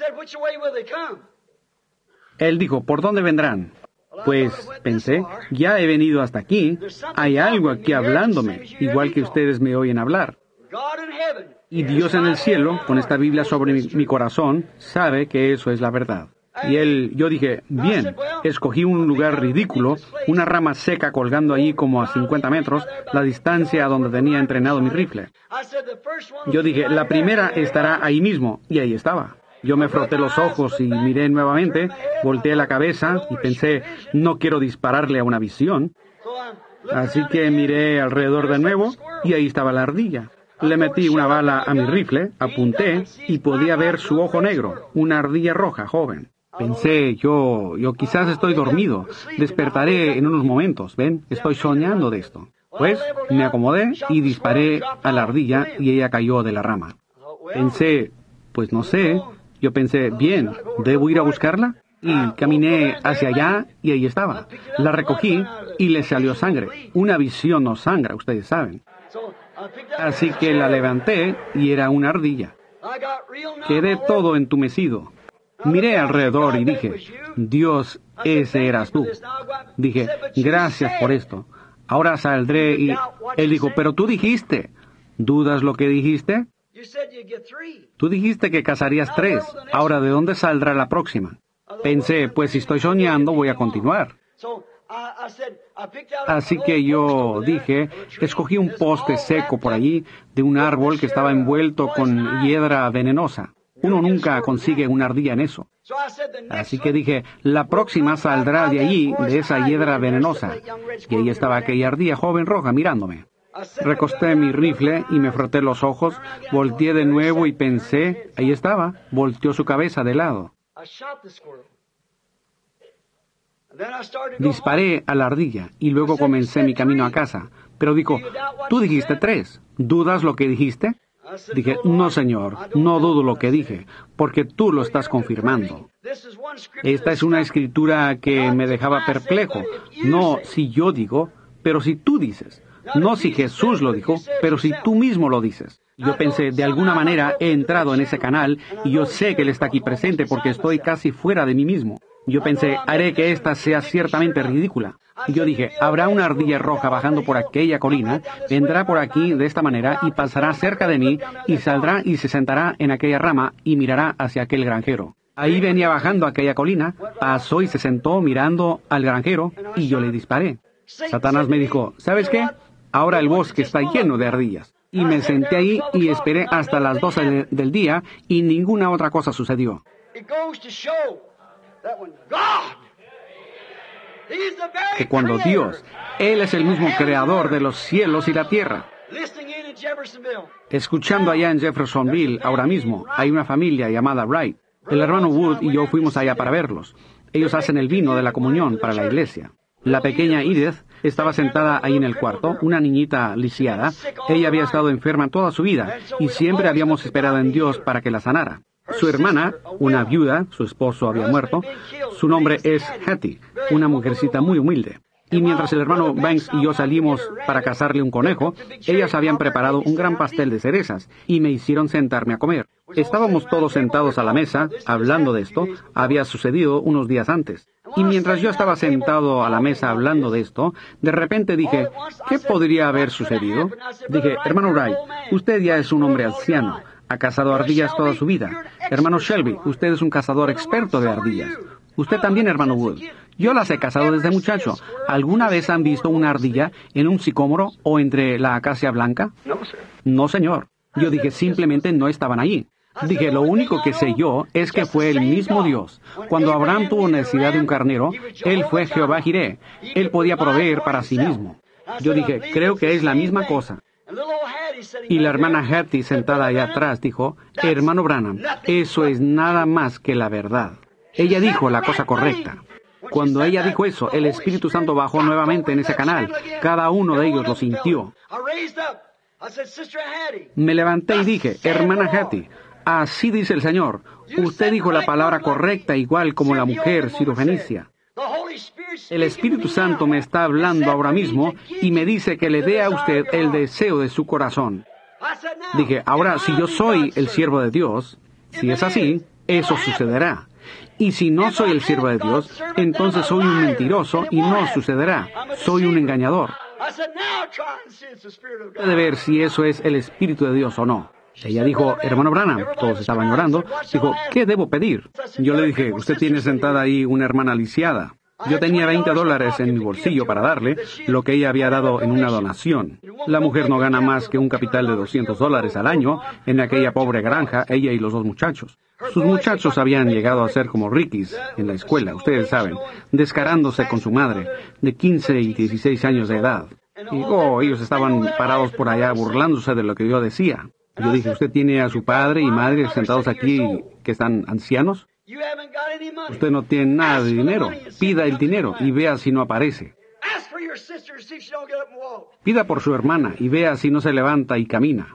Él dijo, ¿por dónde vendrán? Pues pensé, ya he venido hasta aquí, hay algo aquí hablándome, igual que ustedes me oyen hablar. Y Dios en el cielo, con esta Biblia sobre mi corazón, sabe que eso es la verdad. Y yo dije, bien, escogí un lugar ridículo, una rama seca colgando allí como a 50 metros, la distancia a donde tenía entrenado mi rifle. Yo dije, la primera estará ahí mismo, y ahí estaba. Yo me froté los ojos y miré nuevamente, volteé la cabeza y pensé, no quiero dispararle a una visión. Así que miré alrededor de nuevo y ahí estaba la ardilla. Le metí una bala a mi rifle, apunté y podía ver su ojo negro, una ardilla roja joven. Pensé, yo quizás estoy dormido, despertaré en unos momentos, ¿ven? Estoy soñando de esto. Pues me acomodé y disparé a la ardilla y ella cayó de la rama. Pensé, pues no sé, yo pensé, bien, ¿debo ir a buscarla? Y caminé hacia allá y ahí estaba. La recogí y le salió sangre. Una visión no sangra, ustedes saben. Así que la levanté y era una ardilla. Quedé todo entumecido. Miré alrededor y dije, Dios, ese eras tú. Dije, gracias por esto. Ahora saldré y... Él dijo, pero tú dijiste. ¿Dudas lo que dijiste? Tú dijiste que cazarías 3. Ahora, ¿de dónde saldrá la próxima? Pensé, pues si estoy soñando, voy a continuar. Así que yo dije, escogí un poste seco por allí de un árbol que estaba envuelto con hiedra venenosa. Uno nunca consigue una ardilla en eso. Así que dije, la próxima saldrá de allí, de esa hiedra venenosa. Y ahí estaba aquella ardilla joven roja mirándome. Recosté mi rifle y me froté los ojos, volteé de nuevo y pensé, ahí estaba, volteó su cabeza de lado. Disparé a la ardilla y luego comencé mi camino a casa. Pero dijo, tú dijiste 3. ¿Dudas lo que dijiste? Dije, no señor, no dudo lo que dije, porque tú lo estás confirmando. Esta es una escritura que me dejaba perplejo. No si yo digo, pero si tú dices. No si Jesús lo dijo, pero si tú mismo lo dices. Yo pensé, de alguna manera he entrado en ese canal y yo sé que Él está aquí presente porque estoy casi fuera de mí mismo. Yo pensé, haré que esta sea ciertamente ridícula. Y yo dije, habrá una ardilla roja bajando por aquella colina, vendrá por aquí de esta manera y pasará cerca de mí y saldrá y se sentará en aquella rama y mirará hacia aquel granjero. Ahí venía bajando aquella colina, pasó y se sentó mirando al granjero y yo le disparé. Satanás me dijo, ¿sabes qué? Ahora el bosque está lleno de ardillas. Y me senté ahí y esperé hasta las 12 del día y ninguna otra cosa sucedió. Que cuando Dios, Él es el mismo creador de los cielos y la tierra. Escuchando allá en Jeffersonville, ahora mismo, hay una familia llamada Wright. El hermano Wood y yo fuimos allá para verlos. Ellos hacen el vino de la comunión para la iglesia. La pequeña Edith estaba sentada ahí en el cuarto, una niñita lisiada. Ella había estado enferma toda su vida y siempre habíamos esperado en Dios para que la sanara. Su hermana, una viuda, su esposo había muerto. Su nombre es Hattie, una mujercita muy humilde. Y mientras el hermano Banks y yo salimos para cazarle un conejo, ellas habían preparado un gran pastel de cerezas y me hicieron sentarme a comer. Estábamos todos sentados a la mesa, hablando de esto. Había sucedido unos días antes. Y mientras yo estaba sentado a la mesa hablando de esto, de repente dije, ¿qué podría haber sucedido? Dije, hermano Wright, usted ya es un hombre anciano. Ha cazado ardillas toda su vida. Hermano Shelby, usted es un cazador experto de ardillas. Usted también, hermano Wood. Yo las he cazado desde muchacho. ¿Alguna vez han visto una ardilla en un sicómoro o entre la acacia blanca? No, señor. Yo dije, simplemente no estaban allí. Dije, lo único que sé yo es que fue el mismo Dios. Cuando Abraham tuvo necesidad de un carnero, Él fue Jehová Jireh. Él podía proveer para sí mismo. Yo dije, creo que es la misma cosa. Y la hermana Hattie, sentada allá atrás, dijo, hermano Branham, eso es nada más que la verdad. Ella dijo la cosa correcta. Cuando ella dijo eso, el Espíritu Santo bajó nuevamente en ese canal. Cada uno de ellos lo sintió. Me levanté y dije, hermana Hattie, así dice el Señor. Usted dijo la palabra correcta igual como la mujer sirofenicia. El Espíritu Santo me está hablando ahora mismo y me dice que le dé a usted el deseo de su corazón. Dije, ahora si yo soy el siervo de Dios, si es así, eso sucederá. Y si no soy el siervo de Dios, entonces soy un mentiroso y no sucederá. Soy un engañador. Puede ver si eso es el Espíritu de Dios o no. Ella dijo, hermano Branham, todos estaban llorando, dijo, ¿qué debo pedir? Yo le dije, usted tiene sentada ahí una hermana lisiada. Yo tenía $20 en mi bolsillo para darle, lo que ella había dado en una donación. La mujer no gana más que un capital de $200 al año en aquella pobre granja, ella y los 2 muchachos. Sus muchachos habían llegado a ser como Rickies en la escuela, ustedes saben, descarándose con su madre, de 15 y 16 años de edad. Y ellos estaban parados por allá burlándose de lo que yo decía. Yo dije, ¿usted tiene a su padre y madre sentados aquí que están ancianos? Usted no tiene nada de dinero. Pida el dinero y vea si no aparece. Pida por su hermana y vea si no se levanta y camina.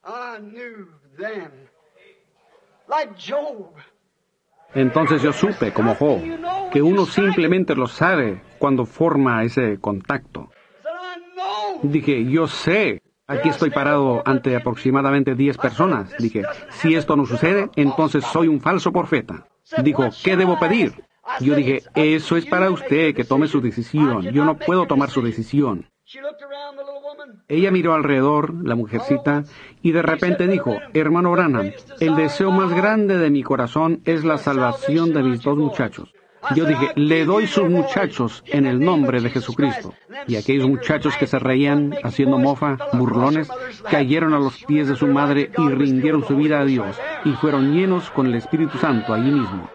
Entonces yo supe, como Job, que uno simplemente lo sabe cuando forma ese contacto. Dije, yo sé. Aquí estoy parado ante aproximadamente 10 personas. Dije, si esto no sucede, entonces soy un falso profeta. Dijo, ¿qué debo pedir? Yo dije, eso es para usted que tome su decisión. Yo no puedo tomar su decisión. Ella miró alrededor, la mujercita, y de repente dijo, hermano Branham, el deseo más grande de mi corazón es la salvación de mis 2 muchachos. Yo dije, le doy sus muchachos en el nombre de Jesucristo. Y aquellos muchachos que se reían, haciendo mofa, burlones, cayeron a los pies de su madre y rindieron su vida a Dios, y fueron llenos con el Espíritu Santo allí mismo.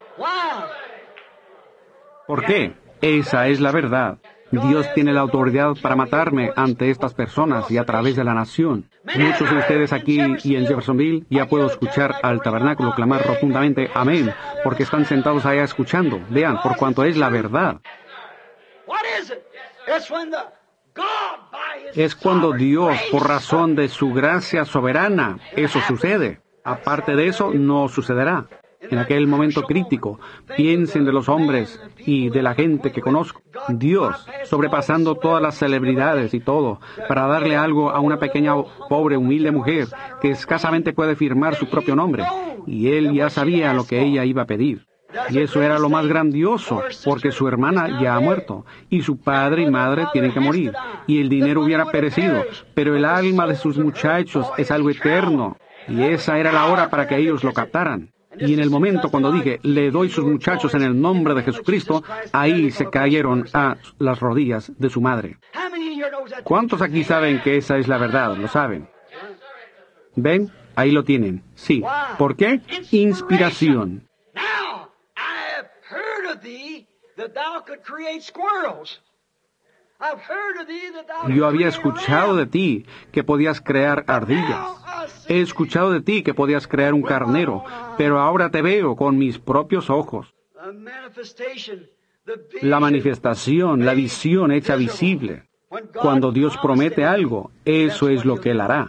¿Por qué? Esa es la verdad. Dios tiene la autoridad para matarme ante estas personas y a través de la nación. Muchos de ustedes aquí y en Jeffersonville ya puedo escuchar al tabernáculo clamar rotundamente amén, porque están sentados allá escuchando. Vean, por cuanto es la verdad. Es cuando Dios, por razón de su gracia soberana, eso sucede. Aparte de eso, no sucederá. En aquel momento crítico, piensen de los hombres y de la gente que conozco. Dios, sobrepasando todas las celebridades y todo, para darle algo a una pequeña, pobre, humilde mujer que escasamente puede firmar su propio nombre. Y él ya sabía lo que ella iba a pedir. Y eso era lo más grandioso, porque su hermana ya ha muerto, y su padre y madre tienen que morir, y el dinero hubiera perecido, pero el alma de sus muchachos es algo eterno, y esa era la hora para que ellos lo captaran. Y en el momento cuando dije, le doy sus muchachos en el nombre de Jesucristo, ahí se cayeron a las rodillas de su madre. ¿Cuántos aquí saben que esa es la verdad? ¿Lo saben? ¿Ven? Ahí lo tienen. Sí. ¿Por qué? Inspiración. Yo había escuchado de ti que podías crear ardillas. He escuchado de ti que podías crear un carnero, pero ahora te veo con mis propios ojos. La manifestación, la visión hecha visible. Cuando Dios promete algo, eso es lo que Él hará.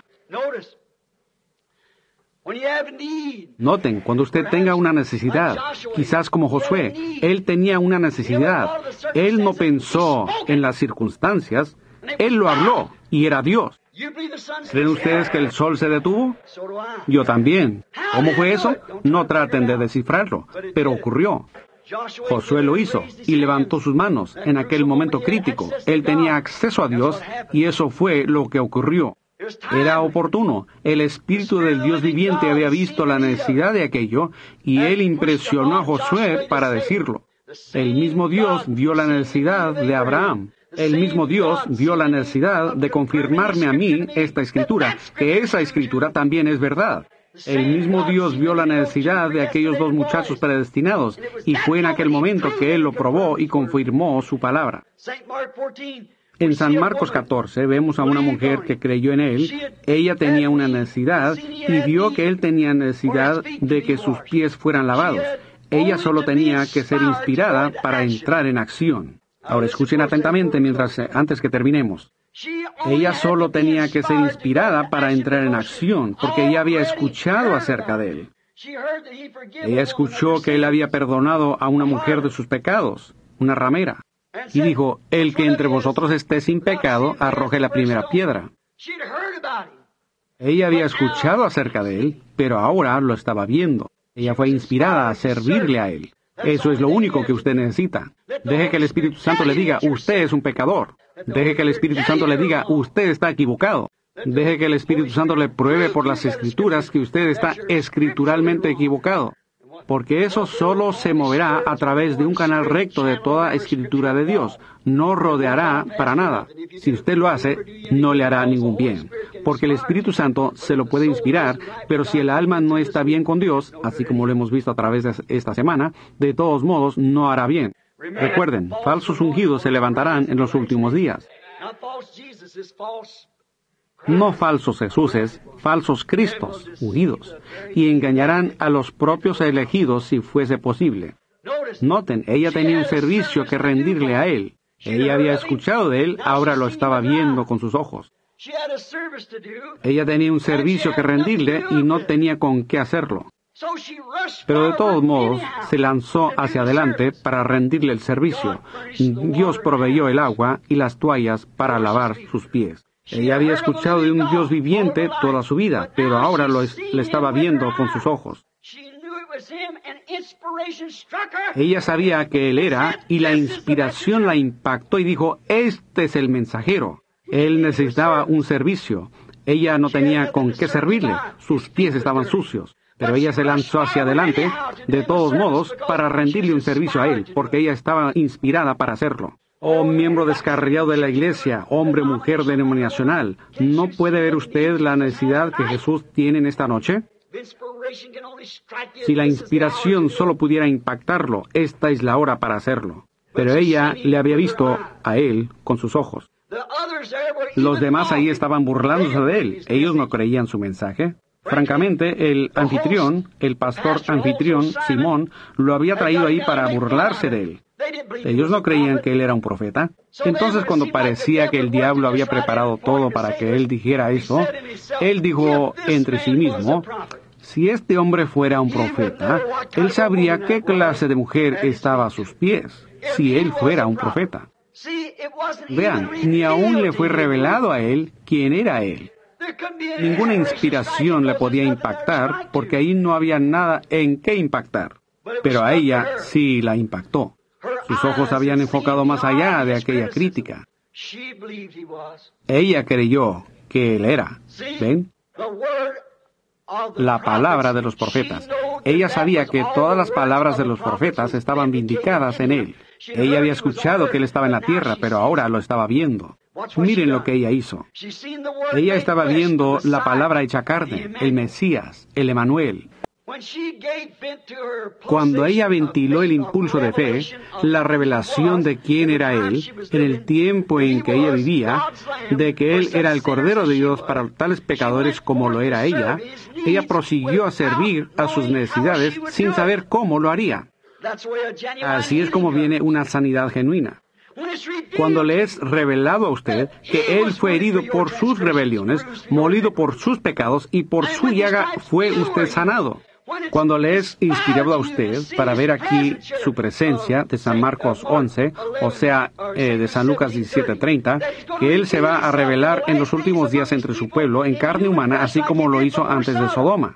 Noten, cuando usted tenga una necesidad, quizás como Josué, él tenía una necesidad. Él no pensó en las circunstancias, él lo habló y era Dios. ¿Creen ustedes que el sol se detuvo? Yo también. ¿Cómo fue eso? No traten de descifrarlo, pero ocurrió. Josué lo hizo y levantó sus manos en aquel momento crítico. Él tenía acceso a Dios y eso fue lo que ocurrió. Era oportuno. El Espíritu del Dios viviente había visto la necesidad de aquello y él impresionó a Josué para decirlo. El mismo Dios vio la necesidad de Abraham. El mismo Dios vio la necesidad de confirmarme a mí esta escritura, que esa escritura también es verdad. El mismo Dios vio la necesidad de aquellos 2 muchachos predestinados y fue en aquel momento que él lo probó y confirmó su palabra. En San Marcos 14 vemos a una mujer que creyó en él. Ella tenía una necesidad y vio que él tenía necesidad de que sus pies fueran lavados. Ella solo tenía que ser inspirada para entrar en acción. Ahora escuchen atentamente antes que terminemos. Ella solo tenía que ser inspirada para entrar en acción, porque ella había escuchado acerca de él. Ella escuchó que él había perdonado a una mujer de sus pecados, una ramera. Y dijo, el que entre vosotros esté sin pecado, arroje la primera piedra. Ella había escuchado acerca de él, pero ahora lo estaba viendo. Ella fue inspirada a servirle a él. Eso es lo único que usted necesita. Deje que el Espíritu Santo le diga, usted es un pecador. Deje que el Espíritu Santo le diga, usted está equivocado. Deje que el Espíritu Santo le pruebe por las Escrituras que usted está escrituralmente equivocado. Porque eso solo se moverá a través de un canal recto de toda escritura de Dios. No rodeará para nada. Si usted lo hace, no le hará ningún bien. Porque el Espíritu Santo se lo puede inspirar, pero si el alma no está bien con Dios, así como lo hemos visto a través de esta semana, de todos modos no hará bien. Recuerden, falsos ungidos se levantarán en los últimos días. No falsos Jesuses, falsos Cristos, unidos, y engañarán a los propios elegidos si fuese posible. Noten, ella tenía un servicio que rendirle a él. Ella había escuchado de él, ahora lo estaba viendo con sus ojos. Ella tenía un servicio que rendirle y no tenía con qué hacerlo. Pero de todos modos, se lanzó hacia adelante para rendirle el servicio. Dios proveyó el agua y las toallas para lavar sus pies. Ella había escuchado de un Dios viviente toda su vida, pero ahora le estaba viendo con sus ojos. Ella sabía que él era, y la inspiración la impactó y dijo, este es el mensajero. Él necesitaba un servicio. Ella no tenía con qué servirle. Sus pies estaban sucios. Pero ella se lanzó hacia adelante, de todos modos, para rendirle un servicio a él, porque ella estaba inspirada para hacerlo. Oh, miembro descarriado de la iglesia, hombre o mujer denominacional, ¿no puede ver usted la necesidad que Jesús tiene en esta noche? Si la inspiración solo pudiera impactarlo, esta es la hora para hacerlo. Pero ella le había visto a él con sus ojos. Los demás ahí estaban burlándose de él. Ellos no creían su mensaje. Francamente, el pastor anfitrión, Simón, lo había traído ahí para burlarse de él. Ellos no creían que él era un profeta. Entonces, cuando parecía que el diablo había preparado todo para que él dijera eso, él dijo entre sí mismo, si este hombre fuera un profeta, él sabría qué clase de mujer estaba a sus pies, si él fuera un profeta. Vean, ni aún le fue revelado a él quién era él. Ninguna inspiración le podía impactar, porque ahí no había nada en qué impactar. Pero a ella sí la impactó. Sus ojos habían enfocado más allá de aquella crítica. Ella creyó que él era. ¿Ven? La palabra de los profetas. Ella sabía que todas las palabras de los profetas estaban vindicadas en él. Ella había escuchado que él estaba en la tierra, pero ahora lo estaba viendo. Miren lo que ella hizo. Ella estaba viendo la palabra hecha carne, el Mesías, el Emanuel. Cuando ella ventiló el impulso de fe, la revelación de quién era Él, en el tiempo en que ella vivía, de que Él era el Cordero de Dios para tales pecadores como lo era ella prosiguió a servir a sus necesidades sin saber cómo lo haría. Así es como viene una sanidad genuina. Cuando le es revelado a usted que Él fue herido por sus rebeliones, molido por sus pecados, y por su llaga fue usted sanado. Cuando le es inspirado a usted para ver aquí su presencia de San Marcos 11, o sea, de San Lucas 17:30, que Él se va a revelar en los últimos días entre su pueblo en carne humana, así como lo hizo antes de Sodoma.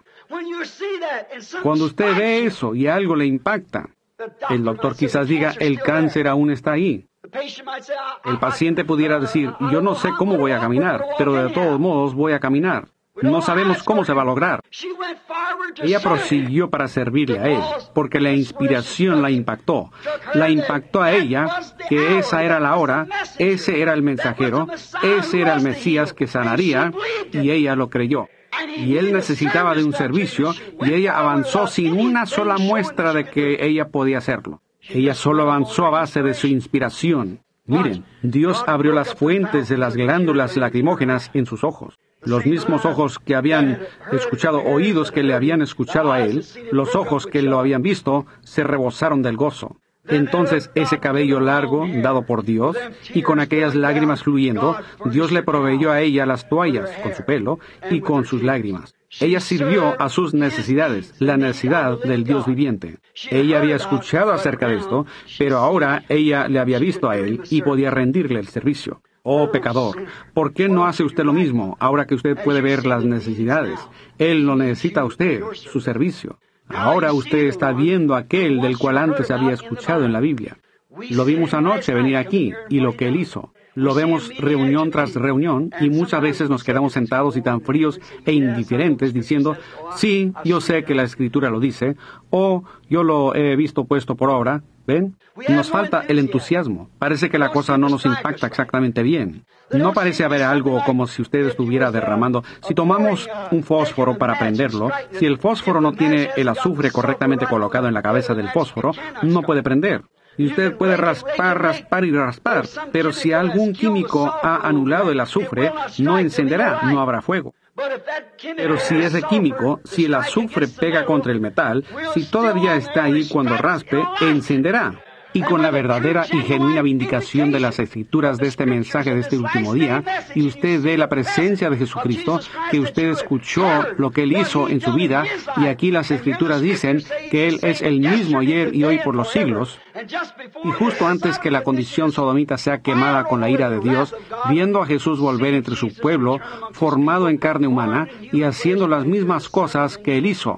Cuando usted ve eso y algo le impacta, el doctor quizás diga, el cáncer aún está ahí. El paciente pudiera decir, yo no sé cómo voy a caminar, pero de todos modos voy a caminar. No sabemos cómo se va a lograr. Ella prosiguió para servirle a Él, porque la inspiración la impactó. La impactó a ella, que esa era la hora, ese era el mensajero, ese era el Mesías que sanaría, y ella lo creyó. Y Él necesitaba de un servicio, y ella avanzó sin una sola muestra de que ella podía hacerlo. Ella solo avanzó a base de su inspiración. Miren, Dios abrió las fuentes de las glándulas lacrimógenas en sus ojos. Los mismos ojos que habían escuchado, oídos que le habían escuchado a él, los ojos que lo habían visto, se rebosaron del gozo. Entonces ese cabello largo, dado por Dios, y con aquellas lágrimas fluyendo, Dios le proveyó a ella las toallas, con su pelo, y con sus lágrimas. Ella sirvió a sus necesidades, la necesidad del Dios viviente. Ella había escuchado acerca de esto, pero ahora ella le había visto a él y podía rendirle el servicio. Oh, pecador, ¿por qué no hace usted lo mismo, ahora que usted puede ver las necesidades? Él lo necesita a usted, su servicio. Ahora usted está viendo aquel del cual antes había escuchado en la Biblia. Lo vimos anoche venir aquí, y lo que él hizo. Lo vemos reunión tras reunión, y muchas veces nos quedamos sentados y tan fríos e indiferentes diciendo, sí, yo sé que la Escritura lo dice, o yo lo he visto puesto por obra. ¿Ven? Nos falta el entusiasmo. Parece que la cosa no nos impacta exactamente bien. No parece haber algo como si usted estuviera derramando. Si tomamos un fósforo para prenderlo, si el fósforo no tiene el azufre correctamente colocado en la cabeza del fósforo, no puede prender. Y usted puede raspar, raspar y raspar, pero si algún químico ha anulado el azufre, no encenderá, no habrá fuego. Pero si ese químico, si el azufre pega contra el metal, si todavía está ahí cuando raspe, encenderá. Y con la verdadera y genuina vindicación de las Escrituras de este mensaje de este último día, y usted ve la presencia de Jesucristo, que usted escuchó lo que Él hizo en su vida, y aquí las Escrituras dicen que Él es el mismo ayer y hoy por los siglos, y justo antes que la condición sodomita sea quemada con la ira de Dios, viendo a Jesús volver entre su pueblo, formado en carne humana, y haciendo las mismas cosas que Él hizo.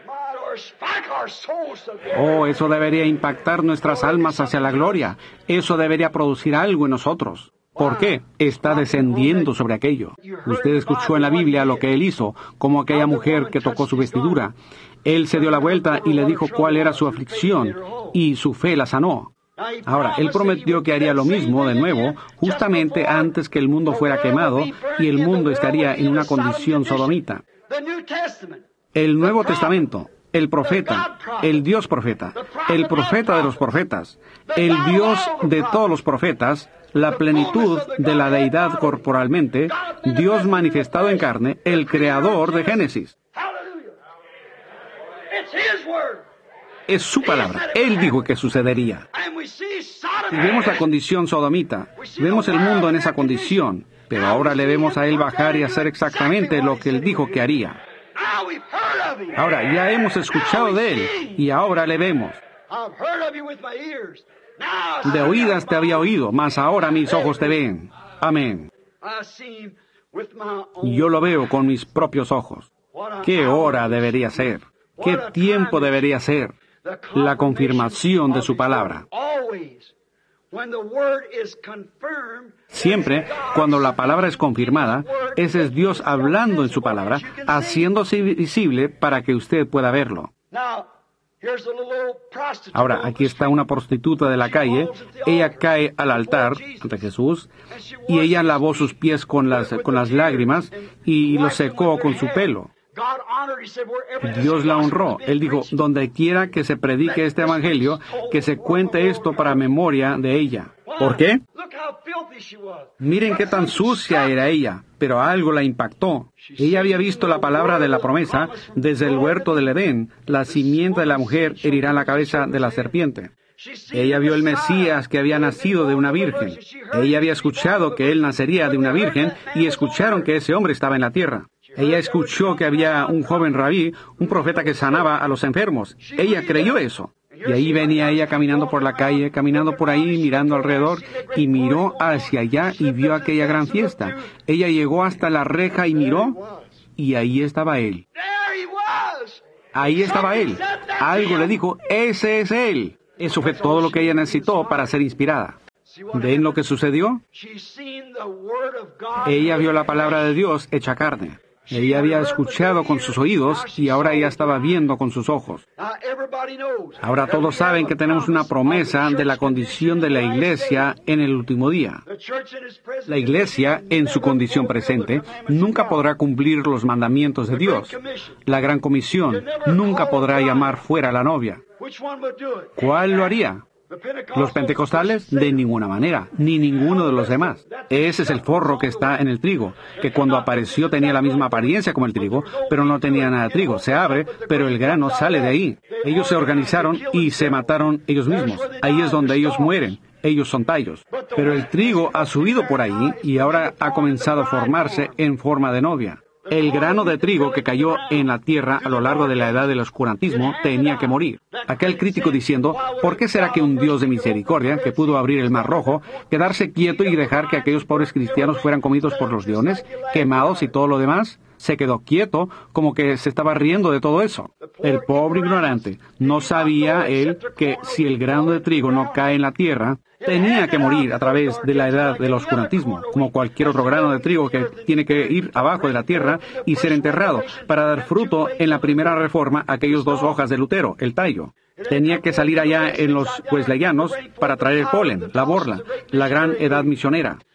Oh, eso debería impactar nuestras almas hacia la gloria. Eso debería producir algo en nosotros. ¿Por qué? Está descendiendo sobre aquello. Usted escuchó en la Biblia lo que Él hizo, como aquella mujer que tocó su vestidura. Él se dio la vuelta y le dijo cuál era su aflicción, y su fe la sanó. Ahora, Él prometió que haría lo mismo de nuevo, justamente antes que el mundo fuera quemado, y el mundo estaría en una condición sodomita. El Nuevo Testamento, el profeta, el Dios profeta, el profeta de los profetas, el Dios de todos los profetas, la plenitud de la deidad corporalmente, Dios manifestado en carne, el creador de Génesis. Es su palabra. Él dijo que sucedería. Y vemos la condición sodomita, vemos el mundo en esa condición, pero ahora le vemos a Él bajar y hacer exactamente lo que Él dijo que haría. Ahora, ya hemos escuchado de Él, y ahora le vemos. De oídas te había oído, mas ahora mis ojos te ven. Amén. Yo lo veo con mis propios ojos. ¿Qué hora debería ser? ¿Qué tiempo debería ser? La confirmación de su palabra. Siempre, cuando la palabra es confirmada, ese es Dios hablando en su palabra, haciéndose visible para que usted pueda verlo. Ahora, aquí está una prostituta de la calle. Ella cae al altar ante Jesús, y ella lavó sus pies con las lágrimas y los secó con su pelo. Dios la honró. Él dijo, donde quiera que se predique este evangelio, que se cuente esto para memoria de ella. ¿Por qué? Miren qué tan sucia era ella, pero algo la impactó. Ella había visto la palabra de la promesa desde el huerto del Edén. La simiente de la mujer herirá la cabeza de la serpiente. Ella vio el Mesías que había nacido de una virgen. Ella había escuchado que él nacería de una virgen, y escucharon que ese hombre estaba en la tierra. Ella escuchó que había un joven rabí, un profeta que sanaba a los enfermos. Ella creyó eso. Y ahí venía ella caminando por la calle, caminando por ahí, mirando alrededor, y miró hacia allá y vio aquella gran fiesta. Ella llegó hasta la reja y miró, y ahí estaba él. Ahí estaba él. Algo le dijo, ese es él. Eso fue todo lo que ella necesitó para ser inspirada. ¿Ven lo que sucedió? Ella vio la palabra de Dios hecha carne. Ella había escuchado con sus oídos, y ahora ella estaba viendo con sus ojos. Ahora todos saben que tenemos una promesa de la condición de la iglesia en el último día. La iglesia, en su condición presente, nunca podrá cumplir los mandamientos de Dios. La gran comisión nunca podrá llamar fuera a la novia. ¿Cuál lo haría? ¿Los pentecostales? De ninguna manera, ni ninguno de los demás. Ese es el forro que está en el trigo, que cuando apareció tenía la misma apariencia como el trigo, pero no tenía nada de trigo. Se abre, pero el grano sale de ahí. Ellos se organizaron y se mataron ellos mismos. Ahí es donde ellos mueren. Ellos son tallos. Pero el trigo ha subido por ahí y ahora ha comenzado a formarse en forma de novia. El grano de trigo que cayó en la tierra a lo largo de la edad del oscurantismo tenía que morir. Aquel crítico diciendo, ¿por qué será que un Dios de misericordia, que pudo abrir el mar rojo, quedarse quieto y dejar que aquellos pobres cristianos fueran comidos por los leones, quemados y todo lo demás? Se quedó quieto, como que se estaba riendo de todo eso. El pobre ignorante, no sabía él que si el grano de trigo no cae en la tierra, tenía que morir a través de la edad del oscurantismo, como cualquier otro grano de trigo que tiene que ir abajo de la tierra y ser enterrado para dar fruto en la primera reforma, aquellos 2 hojas de Lutero, el tallo. Tenía que salir allá en los wesleyanos para traer el polen, la borla, la gran edad misionera.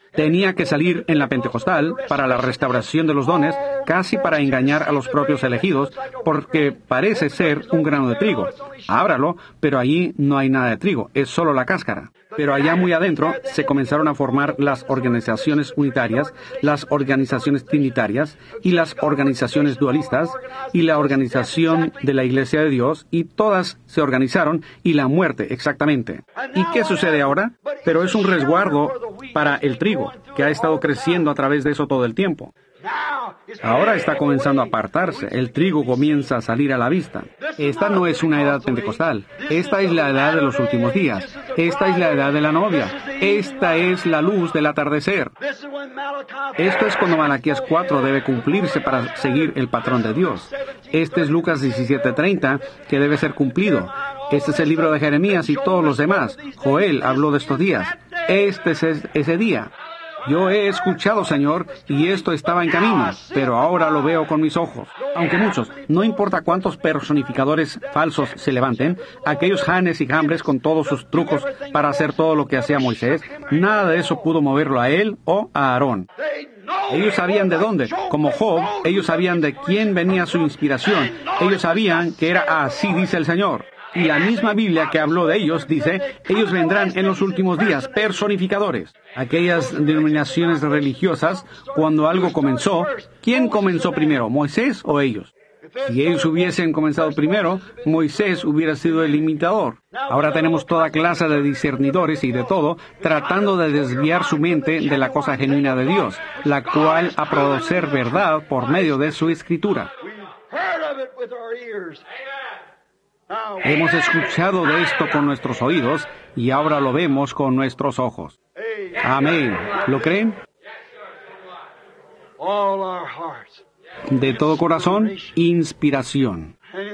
Tenía que salir en la Pentecostal para la restauración de los dones, casi para engañar a los propios elegidos, porque parece ser un grano de trigo. Ábralo, pero allí no hay nada de trigo, es solo la cáscara. Pero allá muy adentro se comenzaron a formar las organizaciones unitarias, las organizaciones trinitarias y las organizaciones dualistas y la organización de la Iglesia de Dios, y todas se organizaron, y la muerte, exactamente. ¿Y qué sucede ahora? Pero es un resguardo para el trigo, que ha estado creciendo a través de eso todo el tiempo. Ahora está comenzando a apartarse, el trigo comienza a salir a la vista. Esta no es una edad pentecostal, esta es la edad de los últimos días, esta es la edad de la novia, esta es la luz del atardecer. Esto es cuando Malaquías 4 debe cumplirse para seguir el patrón de Dios. Este es Lucas 17:30, que debe ser cumplido. Este es el libro de Jeremías y todos los demás. Joel habló de estos días. Este es ese día. Yo he escuchado, Señor, y esto estaba en camino, pero ahora lo veo con mis ojos. Aunque muchos, no importa cuántos personificadores falsos se levanten, aquellos Janes y Jambres con todos sus trucos para hacer todo lo que hacía Moisés, nada de eso pudo moverlo a él o a Aarón. Ellos sabían de dónde. Como Job, ellos sabían de quién venía su inspiración. Ellos sabían que era así, dice el Señor. Y la misma Biblia que habló de ellos dice, ellos vendrán en los últimos días, personificadores. Aquellas denominaciones religiosas, cuando algo comenzó, ¿quién comenzó primero, Moisés o ellos? Si ellos hubiesen comenzado primero, Moisés hubiera sido el imitador. Ahora tenemos toda clase de discernidores y de todo, tratando de desviar su mente de la cosa genuina de Dios, la cual ha producido verdad por medio de su Escritura. Hemos escuchado de esto con nuestros oídos y ahora lo vemos con nuestros ojos. Amén. ¿Lo creen? De todo corazón, inspiración.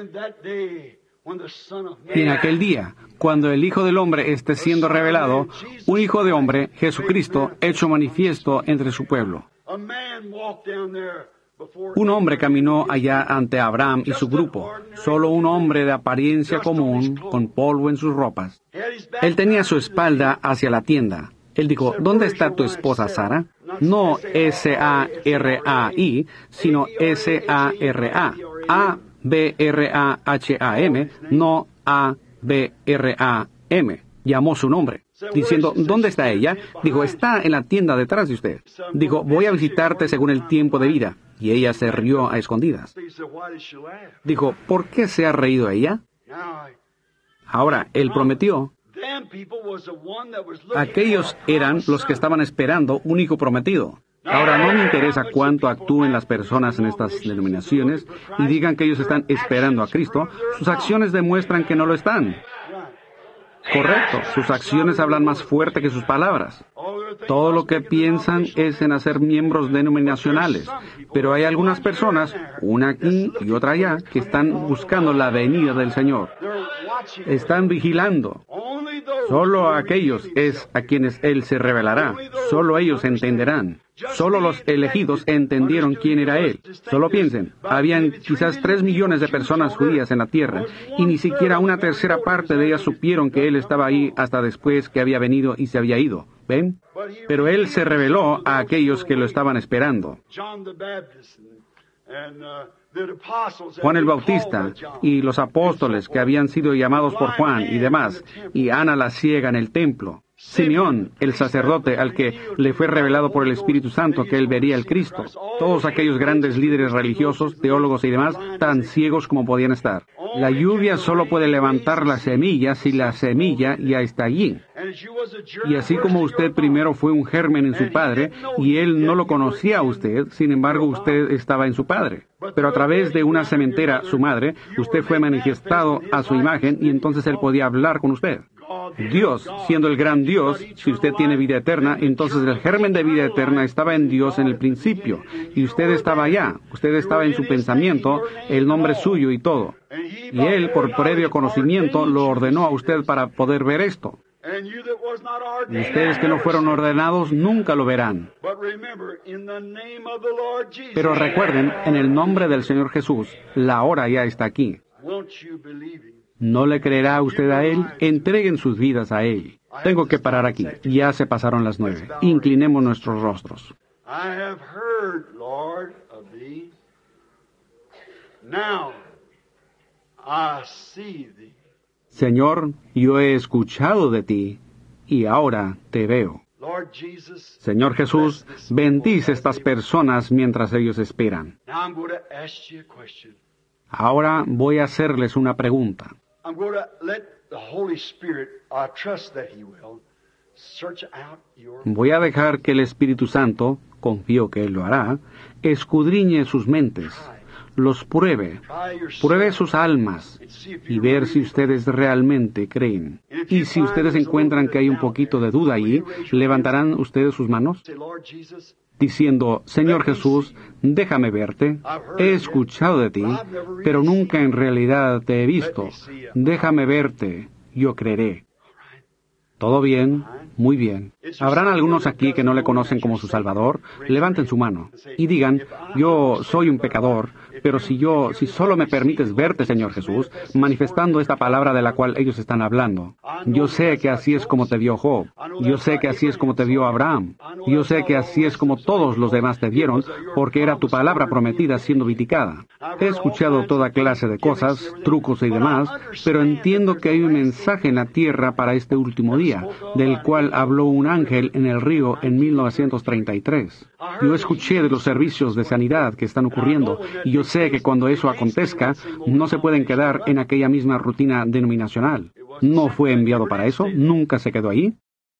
Y en aquel día, cuando el Hijo del Hombre esté siendo revelado, un Hijo de Hombre, Jesucristo, hecho manifiesto entre su pueblo. Un hombre caminó allá ante Abraham y su grupo, solo un hombre de apariencia común, con polvo en sus ropas. Él tenía su espalda hacia la tienda. Él dijo, ¿dónde está tu esposa Sara? No S-A-R-A-I, sino S-A-R-A. A-B-R-A-H-A-M, no A-B-R-A-M. Llamó su nombre, diciendo, ¿dónde está ella? Dijo, está en la tienda detrás de usted. Dijo, voy a visitarte según el tiempo de vida. Y ella se rió a escondidas. Dijo, ¿por qué se ha reído ella? Ahora, él prometió. Aquellos eran los que estaban esperando un hijo prometido. Ahora, no me interesa cuánto actúen las personas en estas denominaciones y digan que ellos están esperando a Cristo. Sus acciones demuestran que no lo están. Correcto, sus acciones hablan más fuerte que sus palabras. Todo lo que piensan es en hacer miembros denominacionales, pero hay algunas personas, una aquí y otra allá, que están buscando la venida del Señor. Están vigilando. Solo a aquellos es a quienes Él se revelará. Solo ellos entenderán. Solo los elegidos entendieron quién era Él. Solo piensen, habían quizás 3 millones de personas judías en la tierra, y ni siquiera una tercera parte de ellas supieron que Él estaba ahí hasta después que había venido y se había ido. ¿Ven? Pero Él se reveló a aquellos que lo estaban esperando. Juan el Bautista y los apóstoles que habían sido llamados por Juan y demás, y Ana la ciega en el templo. Simeón, el sacerdote al que le fue revelado por el Espíritu Santo que él vería el Cristo. Todos aquellos grandes líderes religiosos, teólogos y demás, tan ciegos como podían estar. La lluvia solo puede levantar la semilla si la semilla ya está allí. Y así como usted primero fue un germen en su padre, y él no lo conocía a usted, sin embargo usted estaba en su padre. Pero a través de una sementera, su madre, usted fue manifestado a su imagen y entonces él podía hablar con usted. Dios, siendo el gran Dios, si usted tiene vida eterna, entonces el germen de vida eterna estaba en Dios en el principio, y usted estaba allá, usted estaba en su pensamiento, el nombre suyo y todo. Y Él, por previo conocimiento, lo ordenó a usted para poder ver esto. Y ustedes que no fueron ordenados nunca lo verán. Pero recuerden, en el nombre del Señor Jesús, la hora ya está aquí. ¿No le creerá usted a Él? Entreguen sus vidas a Él. Tengo que parar aquí. Ya se pasaron las 9. Inclinemos nuestros rostros. I have heard, Lord, of thee. Now I see thee. Señor, yo he escuchado de ti y ahora te veo. Lord Jesus, Señor Jesús, bendice estas personas mientras ellos esperan. now I'm going to ask you a question. Ahora voy a hacerles una pregunta. I'm going to let the Holy Spirit, I trust that He will, search out your Voy a dejar que el Espíritu Santo, confío que Él lo hará, escudriñe sus mentes, los pruebe, try your pruebe sus almas and see if y you ver si ustedes realmente creen. Y si ustedes encuentran que hay un poquito de duda allí, ¿levantarán ustedes sus manos? say, Lord Jesus, Diciendo, Señor Jesús, déjame verte, he escuchado de ti, pero nunca en realidad te he visto. Déjame verte, yo creeré. ¿Todo bien? Muy bien. ¿Habrán algunos aquí que no le conocen como su Salvador? Levanten su mano y digan, yo soy un pecador, pero si solo me permites verte, Señor Jesús, manifestando esta palabra de la cual ellos están hablando. Yo sé que así es como te vio Job. Yo sé que así es como te vio Abraham. Yo sé que así es como todos los demás te vieron, porque era tu palabra prometida siendo viticada. He escuchado toda clase de cosas, trucos y demás, pero entiendo que hay un mensaje en la tierra para este último día, del cual habló un ángel en el río en 1933. Yo escuché de los servicios de sanidad que están ocurriendo, y yo sé que cuando eso acontezca, no se pueden quedar en aquella misma rutina denominacional. ¿No fue enviado para eso? ¿Nunca se quedó ahí?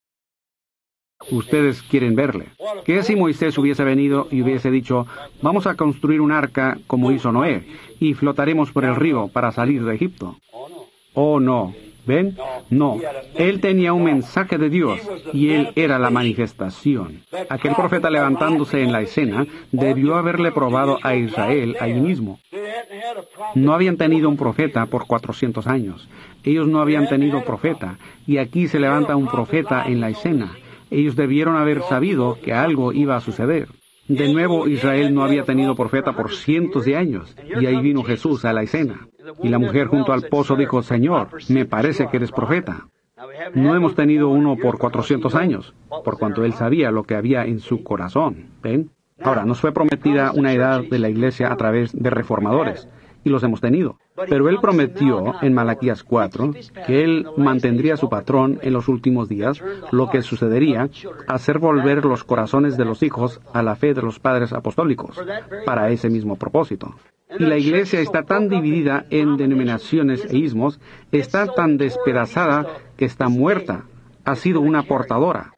Ustedes quieren verle. ¿Qué si Moisés hubiese venido y hubiese dicho, vamos a construir un arca como hizo Noé, y flotaremos por el río para salir de Egipto? Oh, no. ¿Ven? No. Él tenía un mensaje de Dios y él era la manifestación. Aquel profeta levantándose en la escena debió haberle probado a Israel allí mismo. No habían tenido un profeta por 400 años. Ellos no habían tenido profeta. Y aquí se levanta un profeta en la escena. Ellos debieron haber sabido que algo iba a suceder. De nuevo, Israel no había tenido profeta por cientos de años, y ahí vino Jesús a la escena. Y la mujer junto al pozo dijo, Señor, me parece que eres profeta. No hemos tenido uno por 400 años, por cuanto él sabía lo que había en su corazón. ¿Ven? Ahora, nos fue prometida una edad de la iglesia a través de reformadores, y los hemos tenido. Pero él prometió en Malaquías 4 que él mantendría a su patrón en los últimos días, lo que sucedería, hacer volver los corazones de los hijos a la fe de los padres apostólicos, para ese mismo propósito. Y la iglesia está tan dividida en denominaciones e ismos, está tan despedazada que está muerta, ha sido una portadora.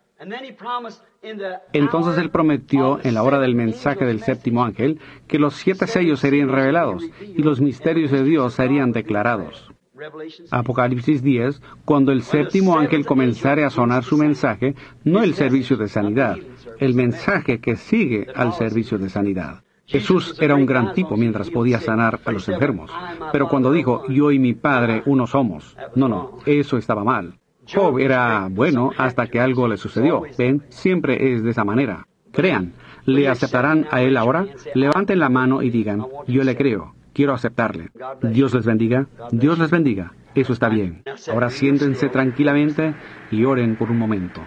Entonces él prometió en la hora del mensaje del séptimo ángel que los 7 sellos serían revelados y los misterios de Dios serían declarados. Apocalipsis 10, cuando el séptimo ángel comenzare a sonar su mensaje, no el servicio de sanidad, el mensaje que sigue al servicio de sanidad. Jesús era un gran tipo mientras podía sanar a los enfermos, pero cuando dijo, yo y mi Padre uno somos, no, eso estaba mal. Job era bueno hasta que algo le sucedió. ¿Ven? Siempre es de esa manera. Crean. ¿Le aceptarán a él ahora? Levanten la mano y digan, yo le creo, quiero aceptarle. Dios les bendiga. Dios les bendiga. Eso está bien. Ahora siéntense tranquilamente y oren por un momento.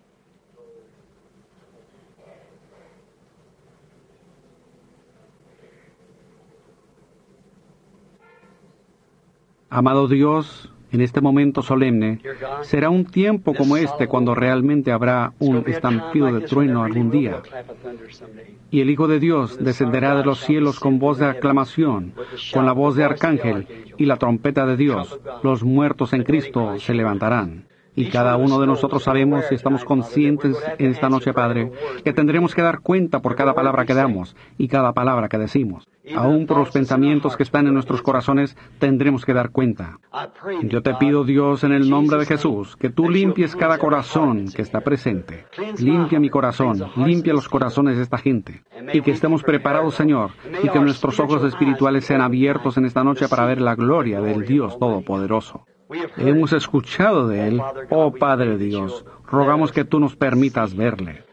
Amado Dios, en este momento solemne, será un tiempo como este cuando realmente habrá un estampido de trueno algún día. Y el Hijo de Dios descenderá de los cielos con voz de aclamación, con la voz de arcángel y la trompeta de Dios. Los muertos en Cristo se levantarán. Y cada uno de nosotros sabemos y estamos conscientes en esta noche, Padre, que tendremos que dar cuenta por cada palabra que damos y cada palabra que decimos. Aún por los pensamientos que están en nuestros corazones, tendremos que dar cuenta. Yo te pido, Dios, en el nombre de Jesús, que tú limpies cada corazón que está presente. Limpia mi corazón, limpia los corazones de esta gente. Y que estemos preparados, Señor, y que nuestros ojos espirituales sean abiertos en esta noche para ver la gloria del Dios Todopoderoso. Hemos escuchado de Él, oh Padre Dios, rogamos que tú nos permitas verle.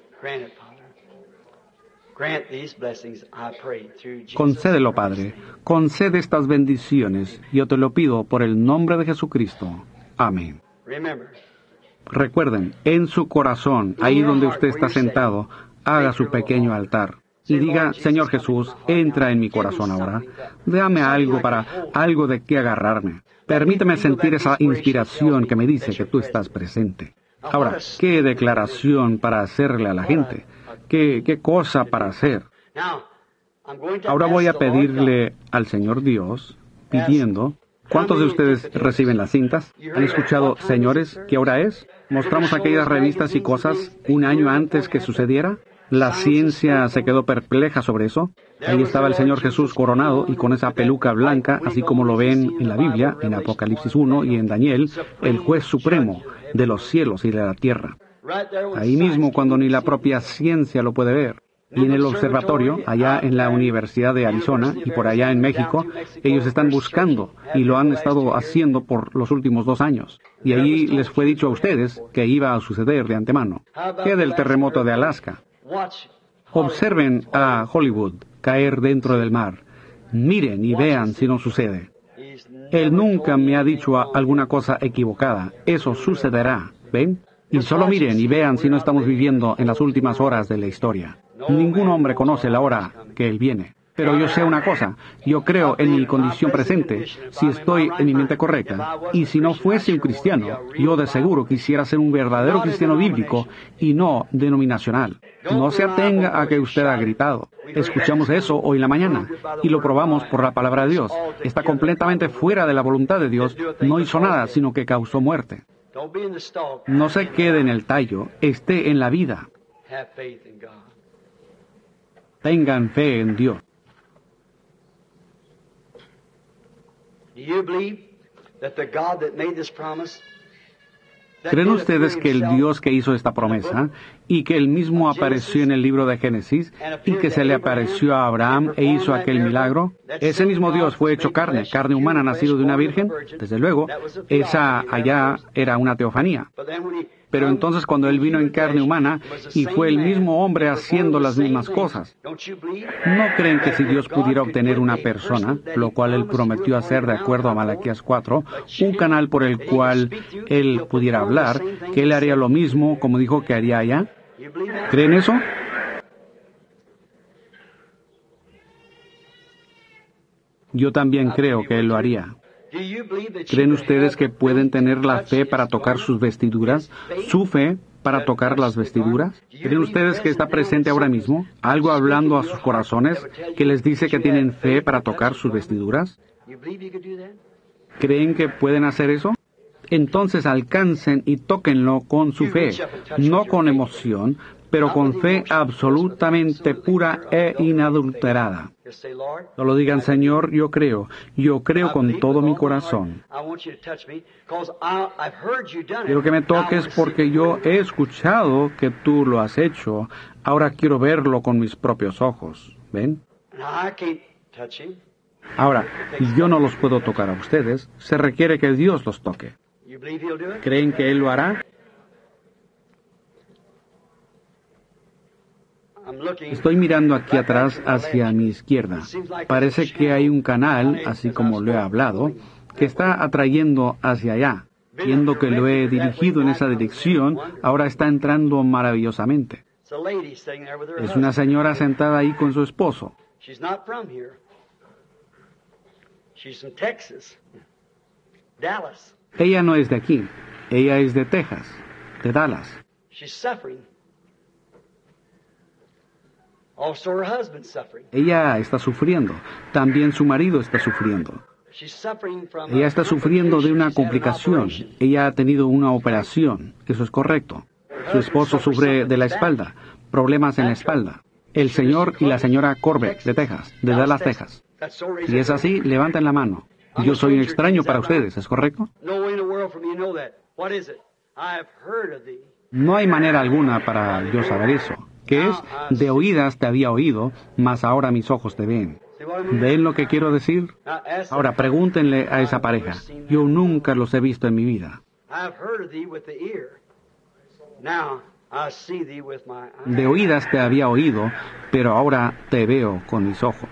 Concédelo, Padre, concede estas bendiciones, yo te lo pido por el nombre de Jesucristo. Amén. Recuerden, en su corazón, ahí donde usted está sentado, haga su pequeño altar. Y diga, Señor Jesús, entra en mi corazón ahora. Dame algo de qué agarrarme. Permíteme sentir esa inspiración que me dice que tú estás presente. Ahora, ¿qué declaración para hacerle a la gente? ¿Qué cosa para hacer? Ahora voy a pedirle al Señor Dios, pidiendo... ¿Cuántos de ustedes reciben las cintas? ¿Han escuchado, señores, qué hora es? Mostramos aquellas revistas y cosas un año antes que sucediera. La ciencia se quedó perpleja sobre eso. Ahí estaba el Señor Jesús coronado y con esa peluca blanca, así como lo ven en la Biblia, en Apocalipsis 1 y en Daniel, el juez supremo de los cielos y de la tierra. Ahí mismo cuando ni la propia ciencia lo puede ver. Y en el observatorio, allá en la Universidad de Arizona y por allá en México, ellos están buscando y lo han estado haciendo por los últimos 2 años. Y allí les fue dicho a ustedes que iba a suceder de antemano. ¿Qué del terremoto de Alaska? Observen a Hollywood caer dentro del mar. Miren y vean si no sucede. Él nunca me ha dicho alguna cosa equivocada. Eso sucederá, ¿ven? Y solo miren y vean si no estamos viviendo en las últimas horas de la historia. Ningún hombre conoce la hora que Él viene. Pero yo sé una cosa, yo creo en mi condición presente, si estoy en mi mente correcta. Y si no fuese un cristiano, yo de seguro quisiera ser un verdadero cristiano bíblico y no denominacional. No se atenga a que usted ha gritado. Escuchamos eso hoy en la mañana y lo probamos por la palabra de Dios. Está completamente fuera de la voluntad de Dios, no hizo nada, sino que causó muerte. No se quede en el tallo, esté en la vida. Tengan fe en Dios. ¿Creen ustedes que el Dios que hizo esta promesa y que Él mismo apareció en el libro de Génesis y que se le apareció a Abraham e hizo aquel milagro? Ese mismo Dios fue hecho carne humana nacido de una virgen. Desde luego, esa allá era una teofanía. Pero entonces cuando Él vino en carne humana y fue el mismo hombre haciendo las mismas cosas, ¿no creen que si Dios pudiera obtener una persona, lo cual Él prometió hacer de acuerdo a Malaquías 4, un canal por el cual Él pudiera hablar, que Él haría lo mismo como dijo que haría allá? ¿Creen eso? Yo también creo que Él lo haría. ¿Creen ustedes que pueden tener la fe para tocar sus vestiduras? ¿Su fe para tocar las vestiduras? ¿Creen ustedes que está presente ahora mismo? ¿Algo hablando a sus corazones que les dice que tienen fe para tocar sus vestiduras? ¿Creen que pueden hacer eso? Entonces alcancen y tóquenlo con su fe, no con emoción, pero con fe absolutamente pura e inadulterada. Solo digan, Señor, yo creo con todo mi corazón. Quiero que me toques porque yo he escuchado que tú lo has hecho. Ahora quiero verlo con mis propios ojos. ¿Ven? Ahora, yo no los puedo tocar a ustedes. Se requiere que Dios los toque. ¿Creen que Él lo hará? Estoy mirando aquí atrás hacia mi izquierda. Parece que hay un canal, así como lo he hablado, que está atrayendo hacia allá. Viendo que lo he dirigido en esa dirección, ahora está entrando maravillosamente. Es una señora sentada ahí con su esposo. Ella no es de aquí. Ella es de Texas, de Dallas. Ella está sufriendo. También su marido está sufriendo. Ella está sufriendo de una complicación. Ella ha tenido una operación. Eso es correcto. Su esposo sufre de la espalda. Problemas en la espalda. El señor y la señora Corbett, de Texas, de Dallas, Texas. Si es así, levanten la mano. Yo soy un extraño para ustedes, ¿es correcto? No hay manera alguna para yo saber eso. ¿Qué es? De oídas te había oído, mas ahora mis ojos te ven. ¿Ven lo que quiero decir? Ahora pregúntenle a esa pareja. Yo nunca los he visto en mi vida. De oídas te había oído, pero ahora te veo con mis ojos.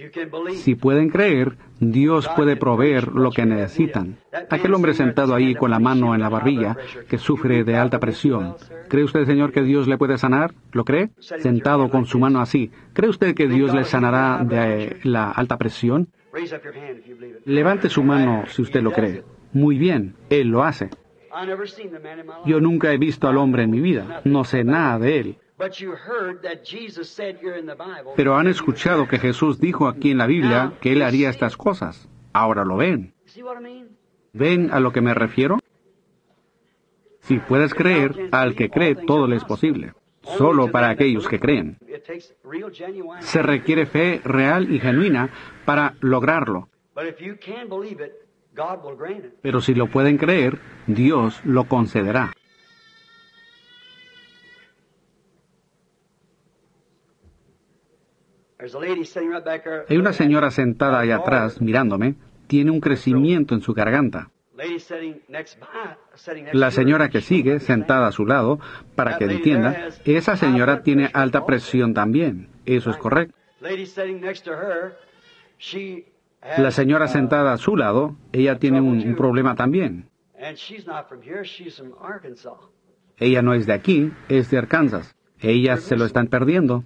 Si pueden creer, Dios puede proveer lo que necesitan. Aquel hombre sentado ahí con la mano en la barbilla, que sufre de alta presión, ¿cree usted, Señor, que Dios le puede sanar? ¿Lo cree? Sentado con su mano así, ¿cree usted que Dios le sanará de la alta presión? Levante su mano si usted lo cree. Muy bien, Él lo hace. Yo nunca he visto al hombre en mi vida, no sé nada de él. Pero han escuchado que Jesús dijo aquí en la Biblia que Él haría estas cosas. Ahora lo ven. ¿Ven a lo que me refiero? Si puedes creer, al que cree todo le es posible. Solo para aquellos que creen. Se requiere fe real y genuina para lograrlo. Pero si lo pueden creer, Dios lo concederá. Hay una señora sentada allá atrás, mirándome, tiene un crecimiento en su garganta. La señora que sigue, sentada a su lado, para que entienda, esa señora tiene alta presión también. Eso es correcto. La señora sentada a su lado, ella tiene un problema también. Ella no es de aquí, es de Arkansas. Ellas se lo están perdiendo.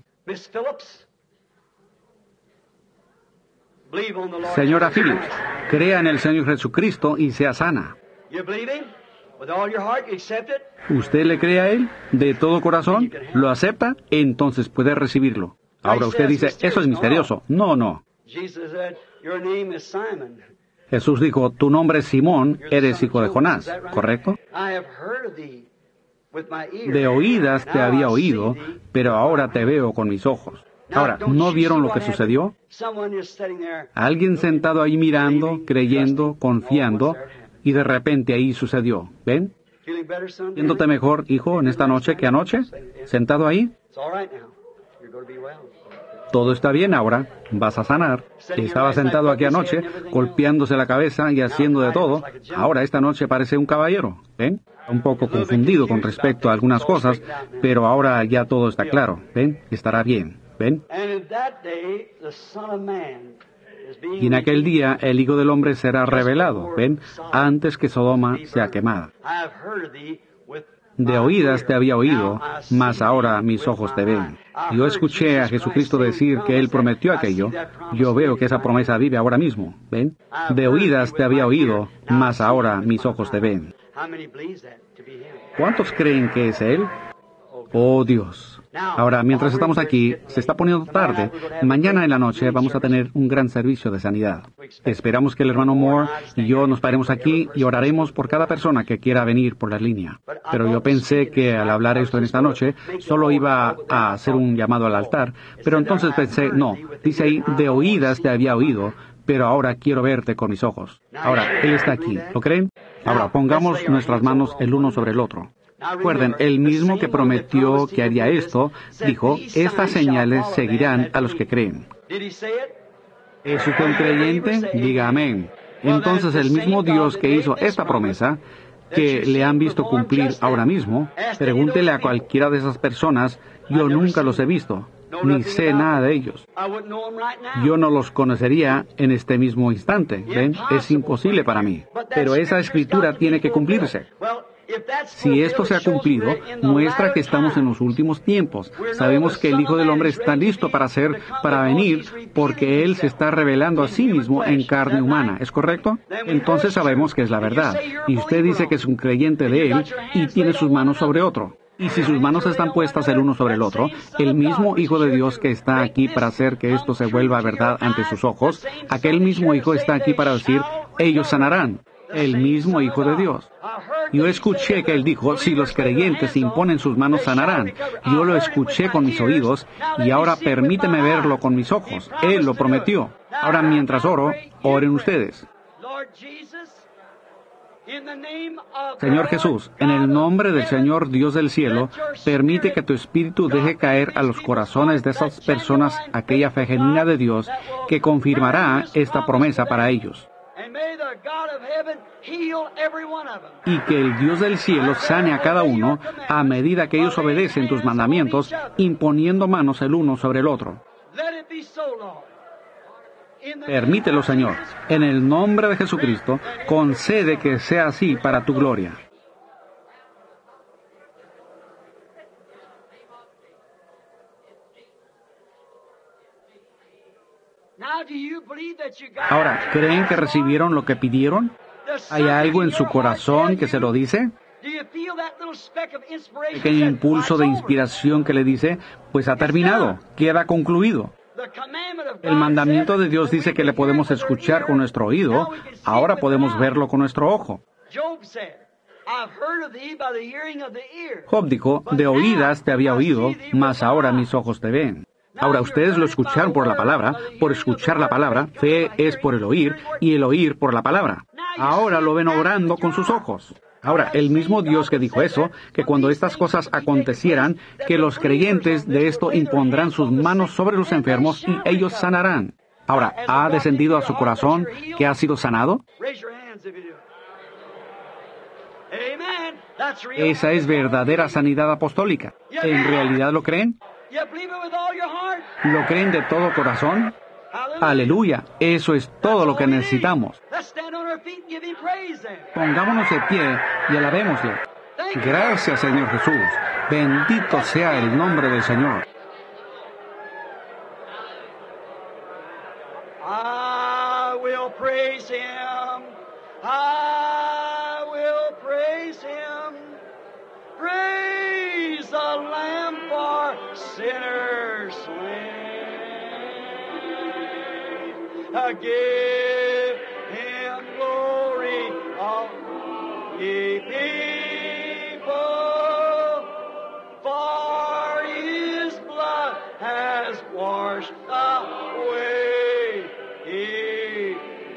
Señora Phillips, crea en el Señor Jesucristo y sea sana. ¿Usted le cree a Él de todo corazón? ¿Lo acepta? Entonces puede recibirlo. Ahora usted dice, eso es misterioso. No, no. Jesús dijo, tu nombre es Simón, eres hijo de Jonás, ¿correcto? De oídas te había oído, pero ahora te veo con mis ojos. Ahora, ¿no vieron lo que sucedió? Alguien sentado ahí mirando, creyendo, confiando, y de repente ahí sucedió. ¿Ven? ¿Siéndote mejor, hijo, en esta noche que anoche? ¿Sentado ahí? Todo está bien ahora, vas a sanar. Estaba sentado aquí anoche, golpeándose la cabeza y haciendo de todo. Ahora esta noche parece un caballero, ¿ven? Un poco confundido con respecto a algunas cosas, pero ahora ya todo está claro, ¿ven? Estará bien, ¿ven? Y en aquel día el Hijo del Hombre será revelado, ¿ven? Antes que Sodoma sea quemada. De oídas te había oído, mas ahora mis ojos te ven. Yo escuché a Jesucristo decir que Él prometió aquello. Yo veo que esa promesa vive ahora mismo, ¿ven? De oídas te había oído, mas ahora mis ojos te ven. ¿Cuántos creen que es Él? Oh Dios. Ahora, mientras estamos aquí, se está poniendo tarde. Mañana en la noche vamos a tener un gran servicio de sanidad. Esperamos que el hermano Moore y yo nos paremos aquí y oraremos por cada persona que quiera venir por la línea. Pero yo pensé que al hablar esto en esta noche, solo iba a hacer un llamado al altar. Pero entonces pensé, no, dice ahí, de oídas te había oído, pero ahora quiero verte con mis ojos. Ahora, Él está aquí, ¿lo creen? Ahora, pongamos nuestras manos el uno sobre el otro. Recuerden, Él mismo que prometió que haría esto, dijo, estas señales seguirán a los que creen. ¿Es usted un creyente? Diga amén. Entonces el mismo Dios que hizo esta promesa, que le han visto cumplir ahora mismo, pregúntele a cualquiera de esas personas, yo nunca los he visto, ni sé nada de ellos. Yo no los conocería en este mismo instante, ¿ven? Es imposible para mí. Pero esa escritura tiene que cumplirse. Si esto se ha cumplido, muestra que estamos en los últimos tiempos. Sabemos que el Hijo del Hombre está listo para venir, porque Él se está revelando a sí mismo en carne humana. ¿Es correcto? Entonces sabemos que es la verdad. Y usted dice que es un creyente de Él y tiene sus manos sobre otro. Y si sus manos están puestas el uno sobre el otro, el mismo Hijo de Dios que está aquí para hacer que esto se vuelva verdad ante sus ojos, aquel mismo Hijo está aquí para decir, ellos sanarán. El mismo Hijo de Dios. Yo escuché que Él dijo, si los creyentes imponen sus manos sanarán. Yo lo escuché con mis oídos y ahora permíteme verlo con mis ojos. Él lo prometió. Ahora mientras oro, oren ustedes. Señor Jesús, en el nombre del Señor Dios del cielo, permite que tu Espíritu deje caer a los corazones de esas personas aquella fe genuina de Dios que confirmará esta promesa para ellos. Y que el Dios del cielo sane a cada uno a medida que ellos obedecen tus mandamientos, imponiendo manos el uno sobre el otro. Permítelo, Señor. En el nombre de Jesucristo, concede que sea así para tu gloria. Ahora, ¿creen que recibieron lo que pidieron? ¿Hay algo en su corazón que se lo dice? Pequeño impulso de inspiración que le dice, pues ha terminado, queda concluido. El mandamiento de Dios dice que le podemos escuchar con nuestro oído, ahora podemos verlo con nuestro ojo. Job dijo, de oídas te había oído, mas ahora mis ojos te ven. Ahora ustedes lo escucharon por la palabra, por escuchar la palabra, fe es por el oír, y el oír por la palabra. Ahora lo ven obrando con sus ojos. Ahora, el mismo Dios que dijo eso, que cuando estas cosas acontecieran, que los creyentes de esto impondrán sus manos sobre los enfermos y ellos sanarán. Ahora, ¿ha descendido a su corazón que ha sido sanado? Esa es verdadera sanidad apostólica. ¿En realidad lo creen? ¿Lo creen de todo corazón? Aleluya, eso es todo lo que necesitamos. Pongámonos de pie y alabémosle. Gracias, Señor Jesús. Bendito sea el nombre del Señor. I will praise Him. I will praise Him. Praise the Lamb for sinners slain. Give Him glory, all ye people, for His blood has washed away His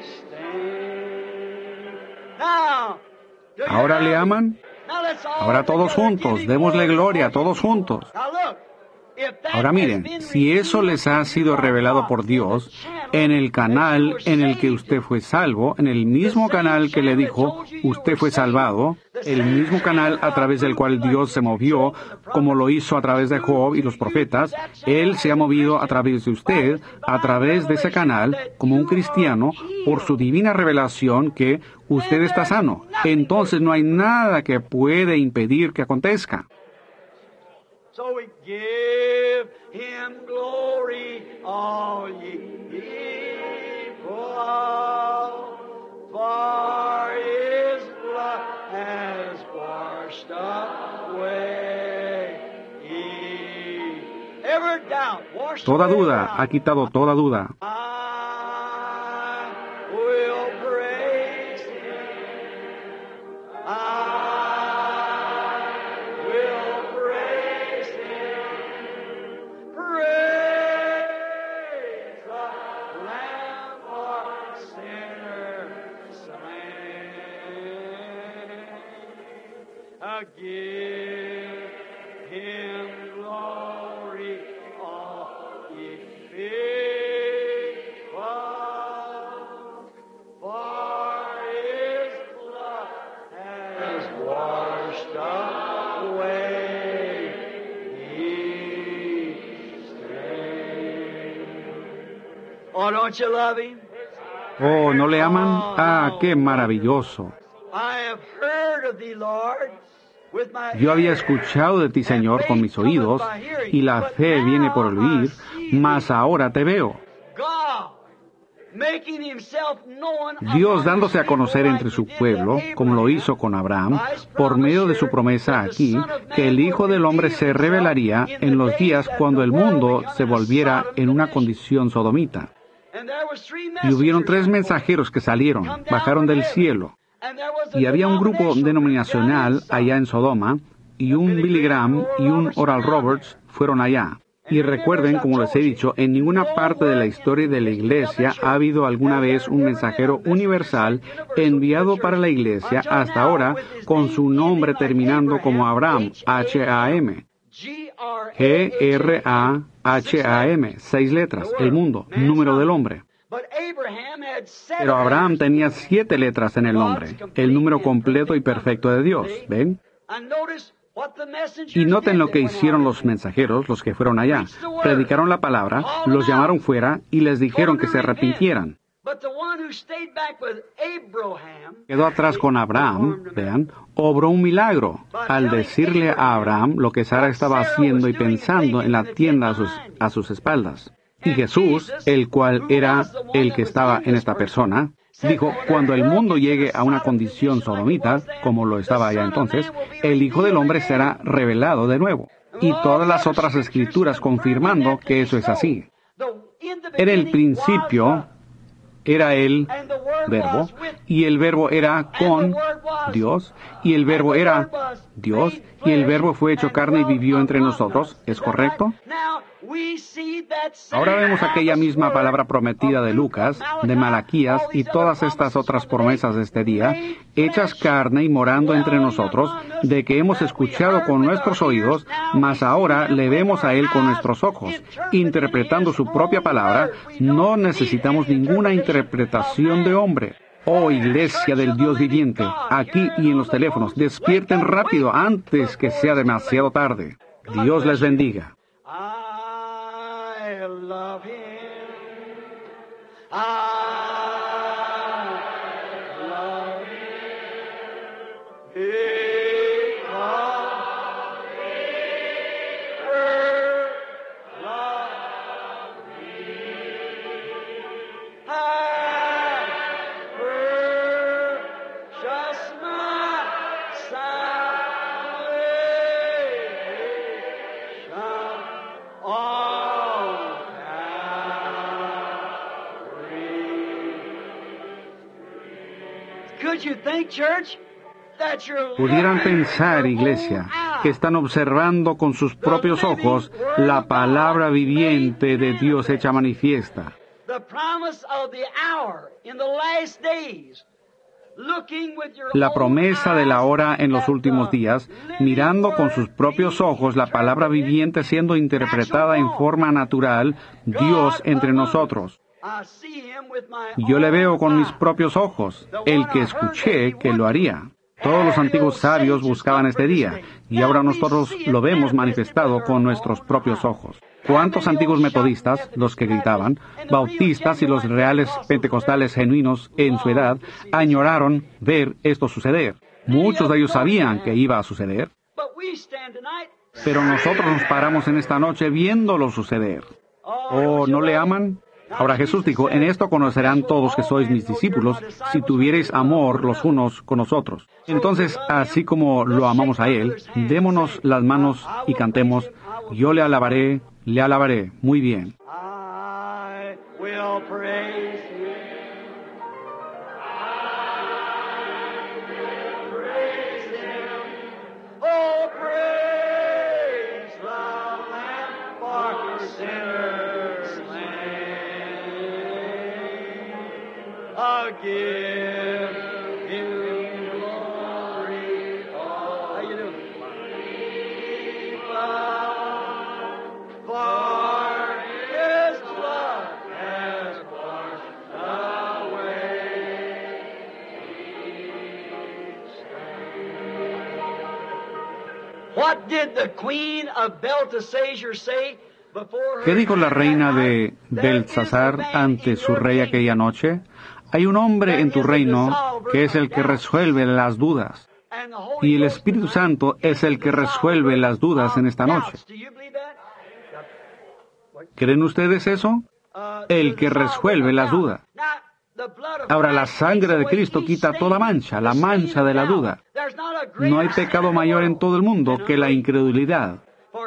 stain. Now, ¿Ahora le aman? now let's all Ahora todos together juntos, give Him démosle glory. gloria, todos juntos. Now look, if that Ahora has miren, been si eso les ha sido revelado por Dios, en el canal en el que usted fue salvo, en el mismo canal que le dijo, usted fue salvado, el mismo canal a través del cual Dios se movió, como lo hizo a través de Job y los profetas, Él se ha movido a través de usted, a través de ese canal, como un cristiano, por su divina revelación que usted está sano. Entonces no hay nada que puede impedir que acontezca. So we give Him glory, all ye people, for His blood has washed away every doubt. Washed Toda away duda, doubt. ha quitado toda duda. I will praise Him. I will praise Him. Praise the Lamb for sinners slain. Give Him glory, all ye people, for His blood has washed away His stain. Oh, don't you love Him? Oh, ¿no le aman? Ah, qué maravilloso. I have heard of Thee, Lord, with my Yo había ears, escuchado de ti, Señor, con mis oídos, y la fe viene por el oír, mas ahora te veo. God, making Himself known Dios dándose a conocer entre su pueblo, como lo hizo con Abraham, por medio de su promesa aquí, que el Hijo del Hombre se revelaría en los días cuando el mundo se volviera en una condición sodomita. Y hubieron 3 mensajeros que salieron, bajaron del cielo, y había un grupo denominacional allá en Sodoma, y un Billy Graham y un Oral Roberts fueron allá. Y recuerden, como les he dicho, en ninguna parte de la historia de la Iglesia ha habido alguna vez un mensajero universal enviado para la Iglesia hasta ahora con su nombre terminando como Abraham, H-A-M. G-R-A-H-A-M, 6 letras, el mundo, número del hombre. Pero Abraham tenía 7 letras en el nombre, el número completo y perfecto de Dios, ¿ven? Y noten lo que hicieron los mensajeros, los que fueron allá. Predicaron la palabra, los llamaron fuera y les dijeron que se arrepintieran. Quedó atrás con Abraham, vean, obró un milagro al decirle a Abraham lo que Sara estaba haciendo y pensando en la tienda a sus espaldas. Y Jesús, el cual era el que estaba en esta persona, dijo, cuando el mundo llegue a una condición sodomita, como lo estaba allá entonces, el Hijo del Hombre será revelado de nuevo. Y todas las otras escrituras confirmando que eso es así. En el principio era el Verbo, y el Verbo era con Dios, y el Verbo era Dios, y el Verbo fue hecho carne y vivió entre nosotros. ¿Es correcto? Ahora vemos aquella misma palabra prometida de Lucas, de Malaquías y todas estas otras promesas de este día, hechas carne y morando entre nosotros, de que hemos escuchado con nuestros oídos, mas ahora le vemos a Él con nuestros ojos, interpretando su propia palabra. No necesitamos ninguna interpretación de hombre. Oh, iglesia del Dios viviente, aquí y en los teléfonos, despierten rápido antes que sea demasiado tarde. Dios les bendiga. I love him. I love him. Because he first loved me. I purchased my salvation on Calvary. Could you think, church, that you're Pudieran pensar, iglesia, que están observando con sus propios ojos la palabra viviente de Dios hecha manifiesta. the promise of the hour in the last days? La promesa de la hora en los últimos días, mirando con sus propios ojos la palabra viviente siendo interpretada en forma natural, Dios entre nosotros. Yo le veo con mis propios ojos, el que escuché que lo haría. Todos los antiguos sabios buscaban este día, y ahora nosotros lo vemos manifestado con nuestros propios ojos. ¿Cuántos antiguos metodistas, los que gritaban, bautistas y los reales pentecostales genuinos en su edad, añoraron ver esto suceder? Muchos de ellos sabían que iba a suceder, pero nosotros nos paramos en esta noche viéndolo suceder. ¿Oh, no le aman? Ahora Jesús dijo, en esto conocerán todos que sois mis discípulos, si tuvierais amor los unos con los otros. Entonces, así como lo amamos a Él, démonos las manos y cantemos, yo le alabaré, le alabaré. Muy bien. I will praise you. I will praise him. Oh, praise the Lamb for sinners slain. Give him glory. How you doing? For his blood has washed away each stain. What did the queen of Belteshazzar say before her? ¿Qué dijo la reina de Belsasar ante su rey aquella noche? Hay un hombre en tu reino que es el que resuelve las dudas. Y el Espíritu Santo es el que resuelve las dudas en esta noche. ¿Creen ustedes eso? El que resuelve las dudas. Ahora, la sangre de Cristo quita toda mancha, la mancha de la duda. No hay pecado mayor en todo el mundo que la incredulidad.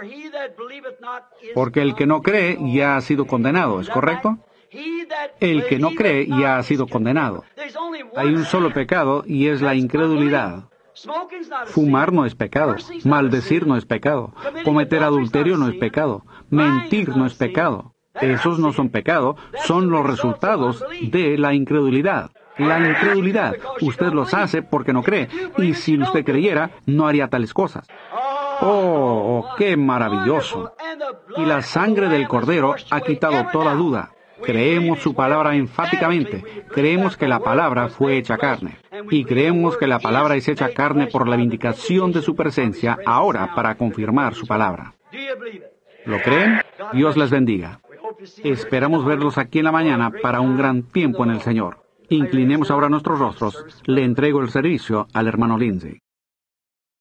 Porque el que no cree ya ha sido condenado, ¿es correcto? El que no cree ya ha sido condenado. Hay un solo pecado y es la incredulidad. Fumar no es pecado, maldecir no es pecado, cometer adulterio no es pecado, mentir no es pecado. Esos no son pecado, son los resultados de la incredulidad. La incredulidad, usted los hace porque no cree, y si usted creyera, no haría tales cosas. ¡Oh, qué maravilloso! Y la sangre del Cordero ha quitado toda duda. Creemos su palabra enfáticamente. Creemos que la palabra fue hecha carne. Y creemos que la palabra es hecha carne por la vindicación de su presencia ahora para confirmar su palabra. ¿Lo creen? Dios les bendiga. Esperamos verlos aquí en la mañana para un gran tiempo en el Señor. Inclinemos ahora nuestros rostros. Le entrego el servicio al hermano Lindsay.